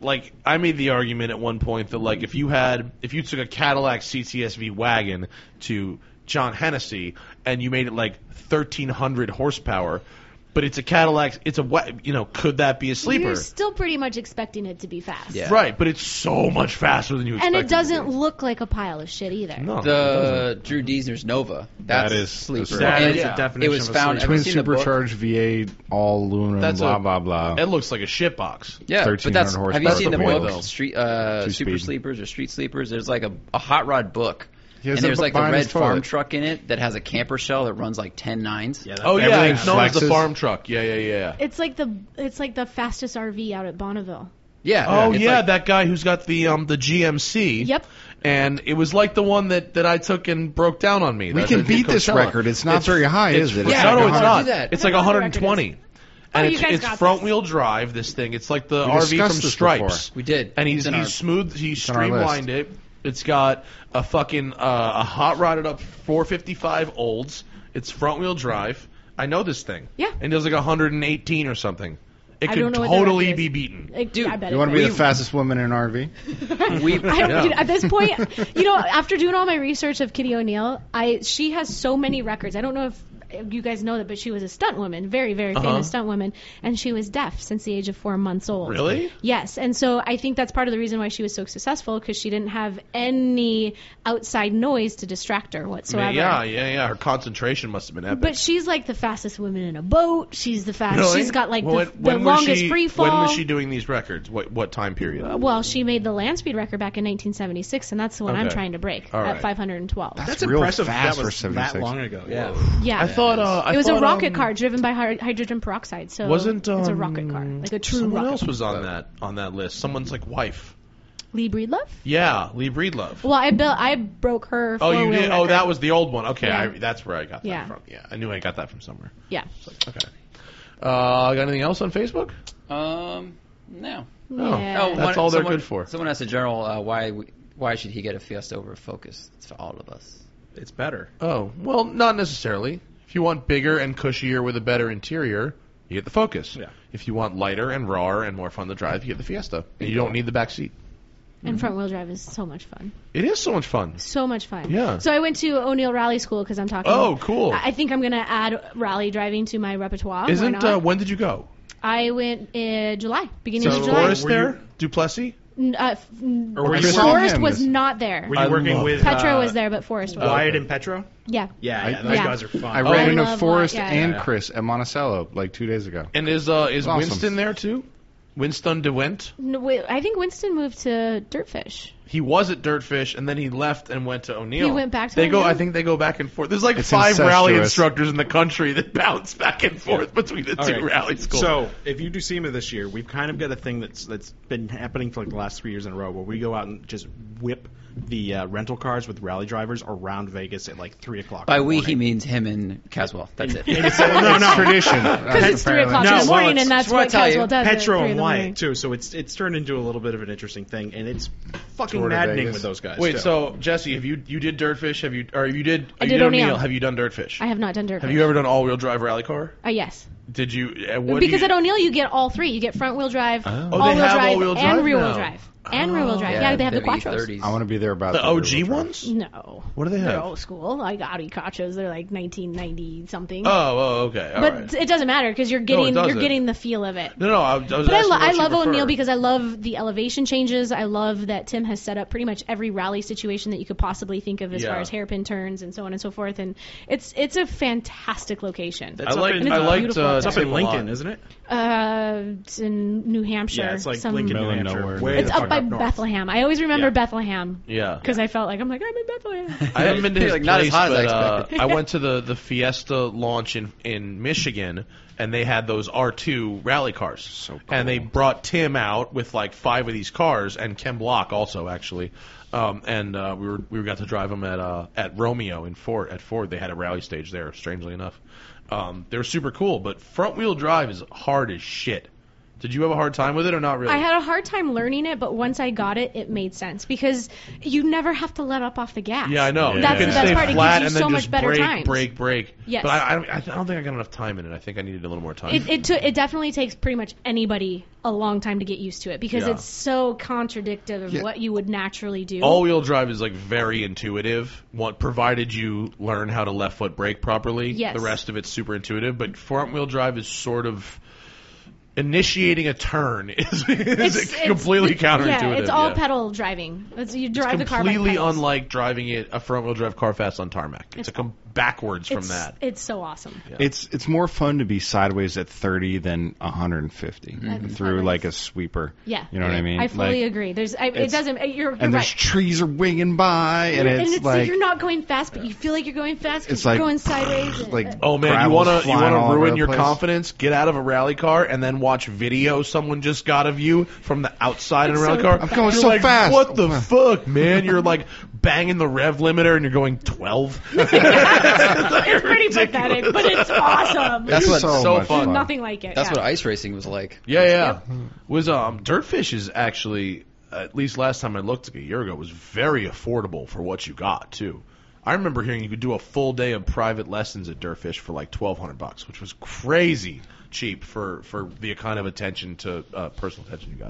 I made the argument at one point that like if you took a Cadillac CTS-V wagon to John Hennessy and you made it like 1,300 horsepower, but it's a Cadillac, could that be a sleeper? You're still pretty much expecting it to be fast. Yeah. Right, but it's so much faster than you expect. And it doesn't look like a pile of shit either. No, it The doesn't. Drew Diesner's Nova. That's That is sleeper. That And is yeah. a definition It was of a found. sleeper. Have you Twin seen the book? supercharged V8, all aluminum, That's blah, a- blah, blah. It looks like a shitbox. Yeah, but 1,300 that's. Have you horsepower. seen the That's the book point. Street Two Super speed. Sleepers or Street Sleepers? There's like a hot rod book, He has and there's a like a behind red his farm toilet. truck in it that has a camper shell that runs like 10 nines. Yeah, Oh yeah, Everything it's known as the flexes. farm truck. Yeah. It's like the fastest RV out at Bonneville. Yeah. Oh it's yeah, like- that guy who's got the GMC. Yep. And it was like the one that I took and broke down on me. We That- can that- beat this Coachella. record. It's not very high, it's- is it? Yeah, no, I no, don't it's wanna not. do that. It's I like don't know what the record 120. Oh, And you guys it's got front this. wheel drive. This thing. It's like the We RV from discussed this Stripes. We did. And It's in our- he's on our streamlined it. It's got a fucking a hot rodded up 455 Olds. It's front wheel drive. I know this thing. Yeah. And it does like 118 or something. It I could don't know what the totally record be is. beaten. Dude, I bet You it want to be is. the fastest woman in an RV? we, Dude, at this point, after doing all my research of Kitty O'Neill, she has so many records. I don't know if you guys know that, but she was a stunt woman, very, very famous stunt woman, and she was deaf since the age of 4 months old. Really? Yes, and so I think that's part of the reason why she was so successful, because she didn't have any outside noise to distract her whatsoever. Yeah. Her concentration must have been epic. But she's like the fastest woman in a boat. She's the fastest. Really? She's got like Well, the when was longest she- free fall. When was she doing these records? What time period? Well, she made the land speed record back in 1976, and that's the one I'm Okay. trying to break All right. at 512. That's real impressive. fast That for was 76. that long ago. Yeah. Yeah. I thought It was a thought, rocket car driven by hydrogen peroxide, so Wasn't it's a rocket car, like a true someone rocket. else was on that list? Someone's like wife. Lee Breedlove? Yeah, Lee Breedlove. Well, I broke her. Oh, you four-wheel did? Oh, record. that was the old one. Okay, Yeah. that's where I got that Yeah. from. Yeah, I knew I got that from somewhere. Yeah. Okay. Got anything else on Facebook? no. Yeah. Oh, that's all they're good for. Someone asked the general why should he get a Fiesta over a Focus? It's for all of us. It's better. Oh, well, not necessarily. If you want bigger and cushier with a better interior, you get the Focus. Yeah. If you want lighter and rawer and more fun to drive, you get the Fiesta. And you don't need the back seat. And front wheel drive is so much fun. It is so much fun. So much fun. Yeah. So I went to O'Neill Rally School because I'm talking. Oh, cool. I think I'm going to add rally driving to my repertoire. Why Isn't not? when did you go? I went in July, beginning So of July. Forrest Were you- there? Duplessis? Or were you Chris working, Forrest him was this- not there. were you I working love with Petro was there, but Forrest was. Wyatt and Petro? Yeah. Yeah, those Yeah. guys are fun. I Oh, ran I into love Forrest Wyatt. and Yeah. Chris at Monticello like 2 days ago. And is awesome. Winston there too? Winston DeWent? No, wait, I think Winston moved to Dirtfish. He was at Dirtfish, and then he left and went to O'Neill. He went back to They go. O'Neill? I think they go back and forth. There's like It's 5 rally incestuous. instructors in the country that bounce back and forth between the All two right. rally schools. So, if you do SEMA this year, we've kind of got a thing that's been happening for like the last 3 years in a row, where we go out and just whip the rental cars with rally drivers around Vegas at like 3 o'clock. By in the we, morning. he means him and Caswell. That's it. And it's, no. Tradition. Because it's 3 o'clock No, in the well, morning, it's- and that's it's what I what tell you. Caswell does. at Petro 3 in and the morning. Wyatt too, so it's turned into a little bit of an interesting thing, and it's fucking Tour to maddening Vegas. with those guys. Wait, too. so Jesse, have you did Dirtfish? I did O'Neill. Have you done Dirtfish? I have not done Dirtfish. Have you ever done all-wheel drive rally car? Yes. Did you? What Because do you, at O'Neill you get all three. You get front wheel drive, Oh, all they wheel have drive, all-wheel and drive rear now. wheel drive. And rear wheel drive. Yeah, they have the Quattros. E30s. I want to be there about the rear-wheel OG drive. ones? No. What do they They're have? old school, like Audi Quattros. They're like 1990 something. Oh, okay. All but right. it doesn't matter because you're getting doesn't. the feel of it. No, I was But asking I what you love prefer. O'Neill because I love the elevation changes. I love that Tim has set up pretty much every rally situation that you could possibly think of as Yeah. far as hairpin turns and so on and so forth. And it's a fantastic location. That's I up liked in, I liked beautiful. it's up in Tim a lot. Lincoln, isn't it? It's in New Hampshire. Yeah, it's like Some- Lincoln, New Middle of Hampshire. nowhere. Way It's the up fuck by north. Bethlehem. I always remember Yeah. Bethlehem Yeah. because I felt like I'm in Bethlehem. I haven't been to his Like, not as place, hot as I but expected. I went to the Fiesta launch in Michigan, and they had those R2 rally cars. So cool. And they brought Tim out with like 5 of these cars, and Ken Block also actually. And we got to drive them at Romeo at Ford. They had a rally stage there. Strangely enough, they were super cool. But front wheel drive is hard as shit. Did you have a hard time with it or not really? I had a hard time learning it, but once I got it, it made sense because you never have to let up off the gas. Yeah, I know. Yeah. That's You the can best stay part. It flat gives you and then so just much better brake, times. brake. Yes. But I don't think I got enough time in it. I think I needed a little more time. It definitely takes pretty much anybody a long time to get used to it because Yeah. it's so contradictive of Yeah. what you would naturally do. All-wheel drive is like very intuitive. Provided you learn how to left foot brake properly. Yes. The rest of it's super intuitive. But front-wheel drive is sort of initiating a turn is completely counterintuitive. Yeah, it's all pedal driving. You drive the car by completely pedals. unlike driving a front-wheel drive car fast on tarmac. It's backwards from that. It's so awesome. Yeah. It's more fun to be sideways at 30 than 150 through Sideways. like a sweeper. Yeah. You know what I mean? I fully Like, agree. It it's- doesn't. You're and there's right. trees are winging by, and And it's it's like like you're not going fast, but you feel like you're going fast because it's you're like going sideways. And, like Oh man, you gravel's wanna flying all over ruin the your place. confidence? Get out of a rally car and then watch video someone just got of you from the outside in a It's rally so car. I'm going You're so like, fast. What the fuck, man? You're like banging the rev limiter and you're going 12. it's pretty pathetic, but it's awesome. That's It's what so much fun. Nothing like it. That's yeah. what ice racing was like. Yeah. Was Dirtfish is actually, at least last time I looked a year ago, was very affordable for what you got too. I remember hearing you could do a full day of private lessons at Dirtfish for like $1,200, which was crazy cheap for the kind of attention to personal attention you got.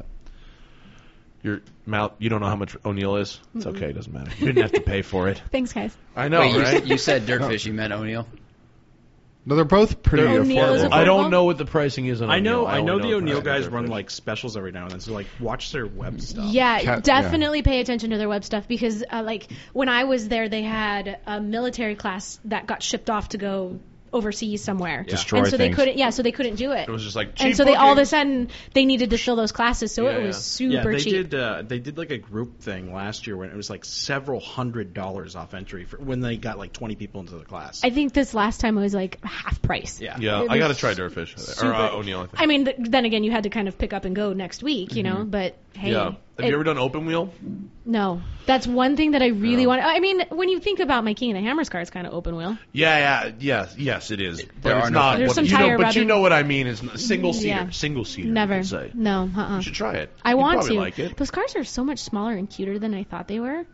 Your mouth, you don't know how much O'Neill is? It's okay, it doesn't matter. You didn't have to pay for it. Thanks, guys. I know, Wait, right? you said Dirtfish, you meant O'Neill? No, they're both pretty O'Neill is affordable. I don't know what the pricing is on I know O'Neill. the O'Neill pricing guys of run Dirtfish. like specials every now and then, so like watch their web stuff. Yeah, definitely pay attention to their web stuff because, like, when I was there, they had a military class that got shipped off to go overseas somewhere, Destroy and so things. they couldn't do it. It was just like cheap and so they all of a bookings. sudden they needed to fill those classes, so it was super they cheap. they did like a group thing last year when it was like several $100s off entry for when they got like 20 people into the class. I think this last time it was like half price. Yeah. Yeah, It I got to was try Dirtfish. Or super- O'Neill, I think. I mean, then again, you had to kind of pick up and go next week, you know. But hey, Yeah. Have you ever done open wheel? No, that's one thing that I really want. I mean, when you think about my King of the Hammers car, it's kind of open wheel. Yes, it is. But There it's are no not. fun There's What, some you know, tire but you rubbing. know what I mean? Is single seater. Yeah. Single seater. Never. You could say. No. You should try it. I You'd want probably to. like it. Those cars are so much smaller and cuter than I thought they were.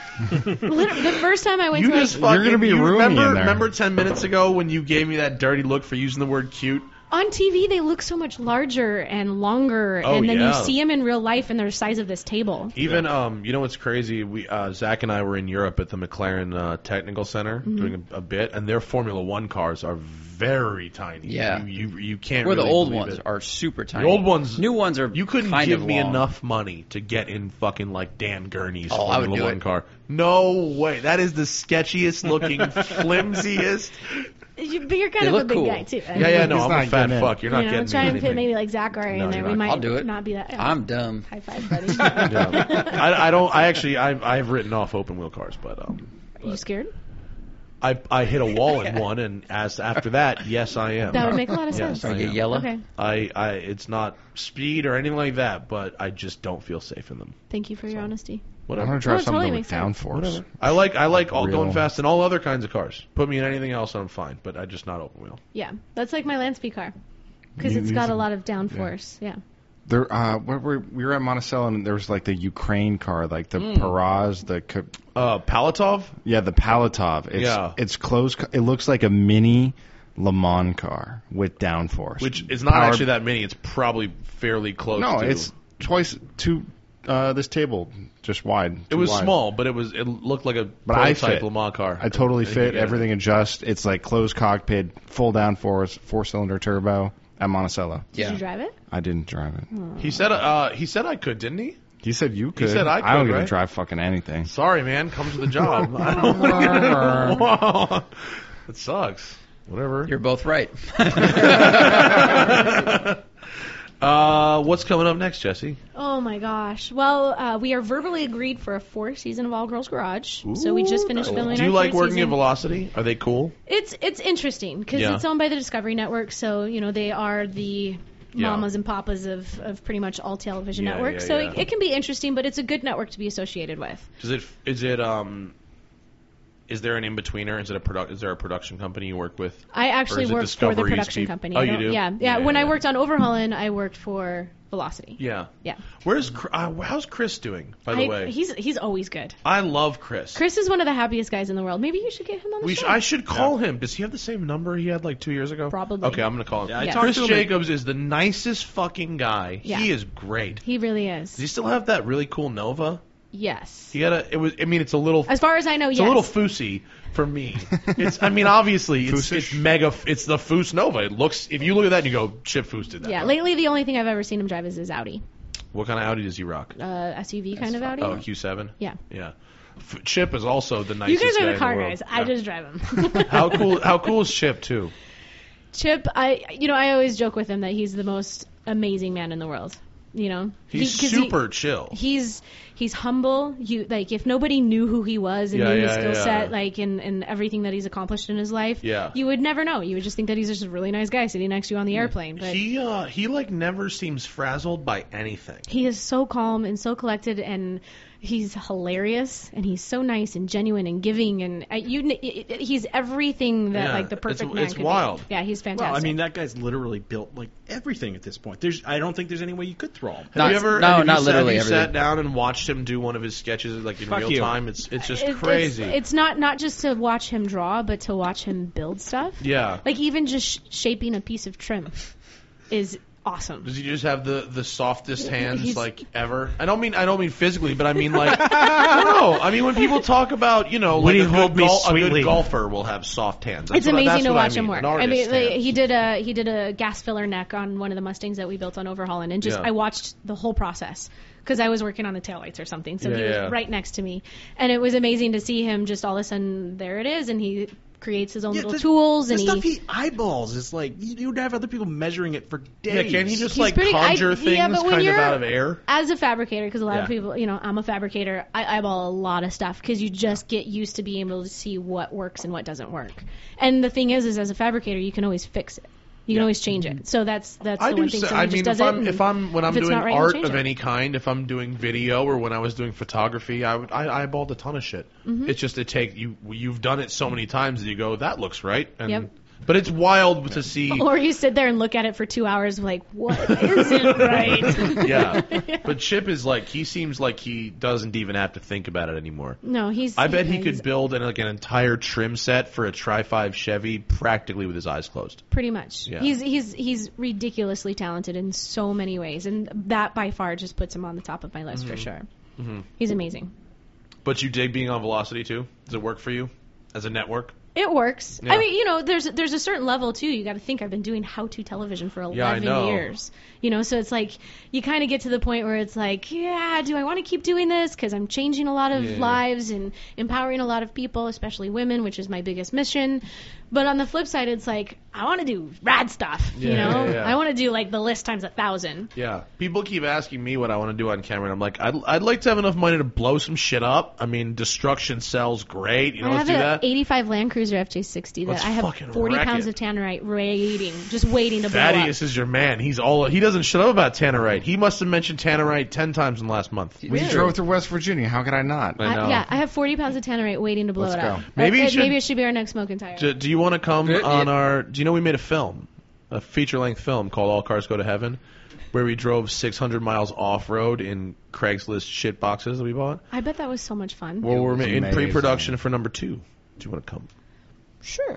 The first time I went You to just like, fucking. You're gonna be you roomy in there. remember 10 minutes ago when you gave me that dirty look for using the word cute? on TV, they look so much larger and longer, Oh, and then yeah. you see them in real life, and they're the size of this table. Even you know what's crazy? We Zach and I were in Europe at the McLaren Technical Center Mm-hmm. doing a bit, and their Formula One cars are very tiny. Yeah. you can't. Where really the old believe ones it. are super tiny. The old ones, New ones are You couldn't kind give of me long. enough money to get in fucking like Dan Gurney's Oh, I would Formula do One it. car. No way. That is the sketchiest looking, flimsiest. But you're kind They of a look big cool. guy too. Yeah, no, He's I'm a not fat getting in. fuck. You're not you know, getting try me and fit anything. maybe like Zachary in No, there. you're We not. might I'll do it. not be that. I'm dumb. High five, buddy. Yeah. I don't. I actually. I've written off open wheel cars, but Are you scared? I hit a wall in one, and after that, yes, I am. That would make a lot of Yes, sense. I I get am. yellow. Okay. It's not speed or anything like that, but I just don't feel safe in them. Thank you for your honesty. I'm Whatever. gonna drive Oh, it totally something makes with sense. downforce. I like all Real. going fast in all other kinds of cars. Put me in anything else, I'm fine. But I just not open wheel. Yeah, that's like my Lansby car because You it's use got a them- lot of downforce. Yeah. There, we were at Monticello and there was like the Ukraine car, like the Paraz, Palatov? the Palatov. Yeah. It's closed. It looks like a mini, Le Mans car with downforce. Which is not Power- actually that many. It's probably fairly close No, to. it's twice this table, just wide. It was wide. small, but it looked like a But I prototype fit. Le Mans car. I totally think fit. you get it. Everything adjusts. It's like closed cockpit, full downforce, 4-cylinder turbo at Monticello. Did you drive it? I didn't drive it. He said I could, didn't he? He said you could. said I I don't could, get to right? drive fucking anything. Sorry, man. Comes with the job. It sucks. Whatever. You're both right. What's coming up next, Jesse? Oh my gosh. Well, we are verbally agreed for a 4th season of All Girls Garage. So we just finished filming Do you our like 3rd working season. at Velocity? Are they cool? It's interesting because Yeah. it's owned by the Discovery Network, so they are the Yeah. mamas and papas of pretty much all television Yeah, networks. yeah, so yeah. It can be interesting, but it's a good network to be associated with. Is there an in-betweener? Is there a production company you work with? I Or actually is it work for the Discovery's production people? company. Oh, I you don't- do? Yeah. Yeah, When I yeah. worked on Overhaulin', I worked for Velocity. Yeah. Yeah. How's Chris doing, by the way? He's always good. I love Chris. Chris is one of the happiest guys in the world. Maybe you should get him on the show. I should call him. Does he have the same number he had like 2 years ago? Probably. Okay, I'm going to call him. Yeah, I Yeah. talked Chris to him. Jacobs is the nicest fucking guy. Yeah. He is great. He really is. Does he still have that really cool Nova? Yes. He had it's a little As far as I know, it's yes. a little foosy for me. Obviously it's Foosish? mega it's the Foos Nova. It looks, if you look at that and you go, Chip Foos did that. Yeah. Lately, the only thing I've ever seen him drive is his Audi, What kind of Audi does he rock? SUV kind of Audi. Oh, Q7? Yeah. Yeah. Chip is also the You nicest guys guy are in the car world. guys. I Yeah. just drive him. How cool is Chip too? Chip, I always joke with him that he's the most amazing man in the world. He's 'cause super chill. He's humble. If nobody knew who he was and Yeah, knew his yeah, skill yeah. set, and everything that he's accomplished in his life, Yeah. you would never know. You would just think that he's just a really nice guy sitting next to you on the airplane. But He like never seems frazzled by anything. he is so calm and so collected, and he's hilarious, and he's so nice and genuine and giving, and he's everything that Yeah, the perfect man it's could wild. be. Yeah, he's fantastic. Well, I mean, that guy's literally built like everything at this point. I don't think there's any way you could throw him. Have you ever? No, have you not sat- literally Have you sat everything. down and watched him do one of his sketches like in Fuck real you. time? It's just It's- crazy. It's not just to watch him draw, but to watch him build stuff. Yeah. Like even just shaping a piece of trim is awesome. Does he just have the softest hands He's- like ever? I don't mean physically, but I mean like I don't know. I mean when people talk about Would like he a hold good, me a sweetly? good golfer will have soft hands. That's It's what I- amazing that's to what I watch him mean, work. an I mean, artist's hands. he did a gas filler neck on one of the Mustangs that we built on Overhaulin', and just Yeah. I watched the whole process because I was working on the taillights or something, so Yeah, he was yeah. right next to me, and it was amazing to see him just all of a sudden there it is, and he creates his own little tools, the and stuff he eyeballs is like you'd have other people measuring it for days. Yeah, can he just He's like pretty- conjure yeah, things but when kind of you're- out of air? as a fabricator, because a lot of Yeah. people, I'm a fabricator, I eyeball a lot of stuff because you just get used to being able to see what works and what doesn't work. And the thing is as a fabricator, you can always fix it. You can always change it. So that's I the do. one thing. I Someone mean, just does when it. and I'm if it's doing not right, you art change of it. any kind, if I'm doing video or when I was doing photography, I eyeballed a ton of shit. Mm-hmm. It's just you've done it so many times that you go, that looks right. And, Yep. But it's wild to see. Or you sit there and look at it for 2 hours, like, what isn't right? Yeah. But Chip is like, he seems like he doesn't even have to think about it anymore. No, I bet he he's could build an entire trim set for a Tri-5 Chevy practically with his eyes closed. pretty much. Yeah. He's ridiculously talented in so many ways, and that by far just puts him on the top of my list Mm-hmm. for sure. He's amazing. But you dig being on Velocity too? Does it work for you as a network? It works. Yeah. I mean, there's a certain level too. You got to think I've been doing how-to television for 11 Yeah, I know. years. So it's like you kind of get to the point where it's like, yeah, do I want to keep doing this because I'm changing a lot of lives and empowering a lot of people, especially women, which is my biggest mission. But on the flip side, it's like I want to do rad stuff. Yeah. I want to do like the list times 1,000. Yeah. People keep asking me what I want to do on camera, and I'm like, I'd like to have enough money to blow some shit up. I mean, destruction sells great. I Let's have do an that. 85 Land Cruiser FJ60 that Let's I have fucking 40 wreck pounds it. of tannerite just waiting to blow up. Thaddeus is your man. He doesn't shut up about tannerite. He must have mentioned tannerite 10 times in the last month. We drove through West Virginia. How could I not? I know. Yeah, I have 40 pounds of tannerite waiting to blow Let's it up. go. Maybe Maybe it should be our next smoking tire. Do you want to come Yeah. on our? Do you know we made a film, a feature-length film called All Cars Go to Heaven, where we drove 600 miles off-road in Craigslist shit boxes that we bought? I bet that was so much fun. Well, we're was in amazing. pre-production for number 2. Do you want to come? Sure.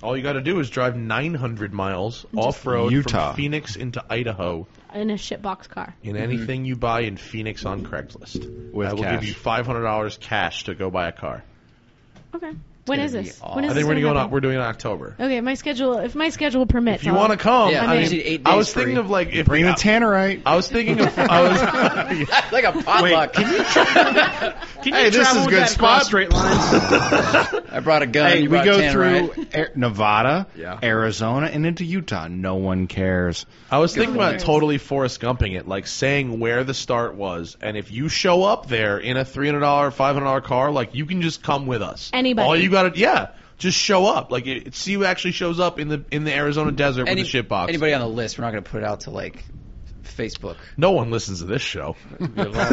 All you got to do is drive 900 miles off-road Utah. from Phoenix into Idaho In a shitbox car. in anything you buy in Phoenix on Craigslist. With I will cash. give you $500 cash to go buy a car. Okay. When gonna is be this? awesome. When is I this think we're gonna going happen? we're doing it in October. Okay, if my schedule permits. If you want to come, Yeah, I I just mean, need 8 I was days thinking free. of like if Bring the tannerite. I was thinking of like a potluck. Can you Hey, this travel is with good that spot. across straight lines? I brought a gun. Hey, you we brought go 10, through right? Nevada, Yeah. Arizona, and into Utah. No one cares. I was thinking about Nice. totally Forrest Gumping it, like saying where the start was, and if you show up there in a $300, $500 car, like you can just come with us. Anybody. All you got to, just show up. Like see who actually shows up in the Arizona desert with the shit box. Anybody on the list, we're not going to put it out to like Facebook. No one listens to this show. We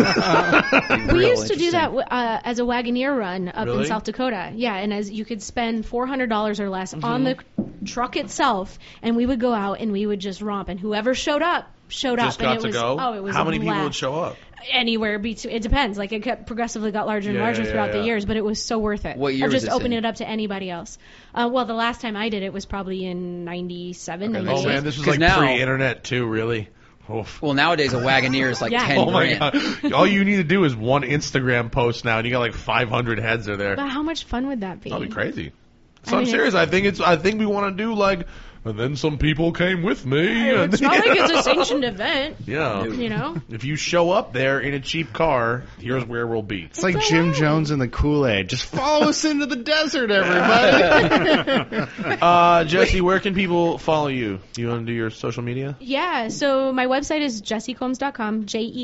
used to do that as a Wagoneer run up Really? in South Dakota. Yeah, and as you could spend $400 or less on the truck itself, and we would go out and we would just romp, and whoever showed up. Just and got it to was, go. Oh, it was How a many people blast. would show up? Anywhere between, it depends. Like it kept progressively got larger and Yeah, larger yeah, throughout yeah. the years, but it was so worth it. What year of was just this opening in? it up to anybody else. Well, the last time I did it was probably in 97, Okay, 98. Oh man, this was 'Cause like now- pre-internet too, really. Oof. Well, nowadays a Wagoneer is like Yeah. 10 Oh my grand. god! All you need to do is one Instagram post now, and you got like 500 heads are there. But how much fun would that be? That'll be crazy. So I I'm mean, serious. I think we want to do like, and then some people came with me. And It's not like it's a sanctioned event, yeah. you know? If you show up there in a cheap car, here's where we'll be. It's like Jim Jones and the Kool-Aid. Just follow us into the desert, everybody. Jesse, where can people follow you? Do you want to do your social media? Yeah, so my website is jessiecombs.com,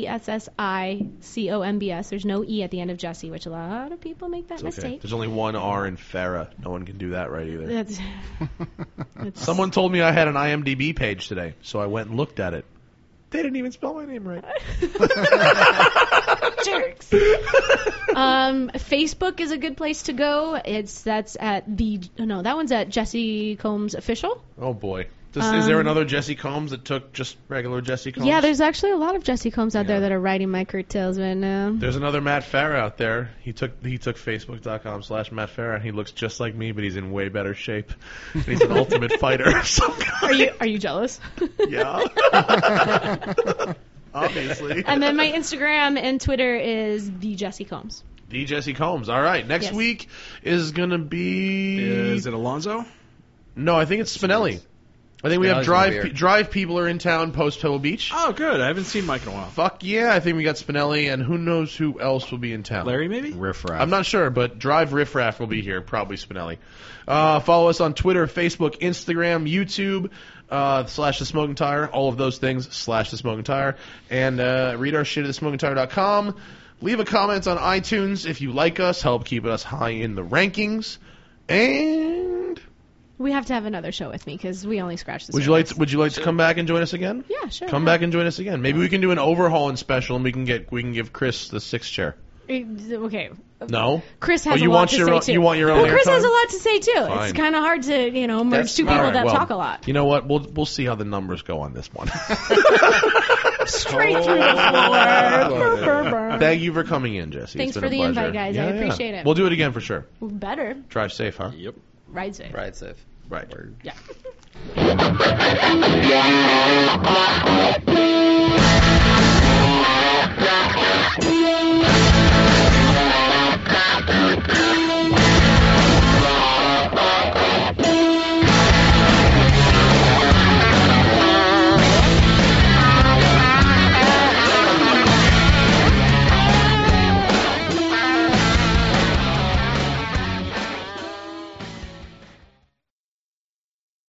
JESSICOMBS. There's no E at the end of Jesse, which a lot of people make that Okay. mistake. There's only one R in Farah. No one can do that right either. That's, Someone told me I had an IMDb page today, so I went and looked at it. They didn't even spell my name right. jerks. Facebook is a good place to go. That one's at Jesse Combs Official. Oh boy. Is there another Jesse Combs that took just regular Jesse Combs? Yeah, there's actually a lot of Jesse Combs out Yeah. there that are riding my coattails right now. There's another Matt Farah out there. He took Facebook.com/Matt Farah, and he looks just like me, but he's in way better shape. And he's an ultimate fighter of some kind. Are you jealous? Yeah. Obviously. And then my Instagram and Twitter is the Jesse Combs. The Jesse Combs. All right. Next Yes. week is going to be... Is it Alonzo? No, I think it's Spinelli. I think we have Spinelli's gonna be here. Drive people are in town post Pebble Beach. Oh, good. I haven't seen Mike in a while. Fuck yeah, I think we got Spinelli, and who knows who else will be in town. Larry, maybe? Riff Raff. I'm not sure, but Drive Riff Raff will be here, probably Spinelli. Follow us on Twitter, Facebook, Instagram, YouTube, / The Smoking Tire, all of those things, / The Smoking Tire, and read our shit at thesmokingtire.com. Leave a comment on iTunes if you like us, help keep us high in the rankings, and... We have to have another show with me because we only scratched the Would you like to come back and join us again? Yeah, sure. Come back and join us again. Maybe we can do an overhauling special, and we can give Chis the 6th chair. Okay. No. Chris has you a lot want to your say own- too. you want your own Well, Chris airtime? has a lot to say too. Fine. It's kind of hard to merge That's- two people All right, that well, talk a lot. You know what? We'll see how the numbers go on this one. Straight through the floor. Thank you for coming in, Jesse. Thanks It's been for a the invite, pleasure. guys. I appreciate it. We'll do it again for sure. Better. Drive safe, huh? Yep. Ride safe. Right, safe. Right. Yeah.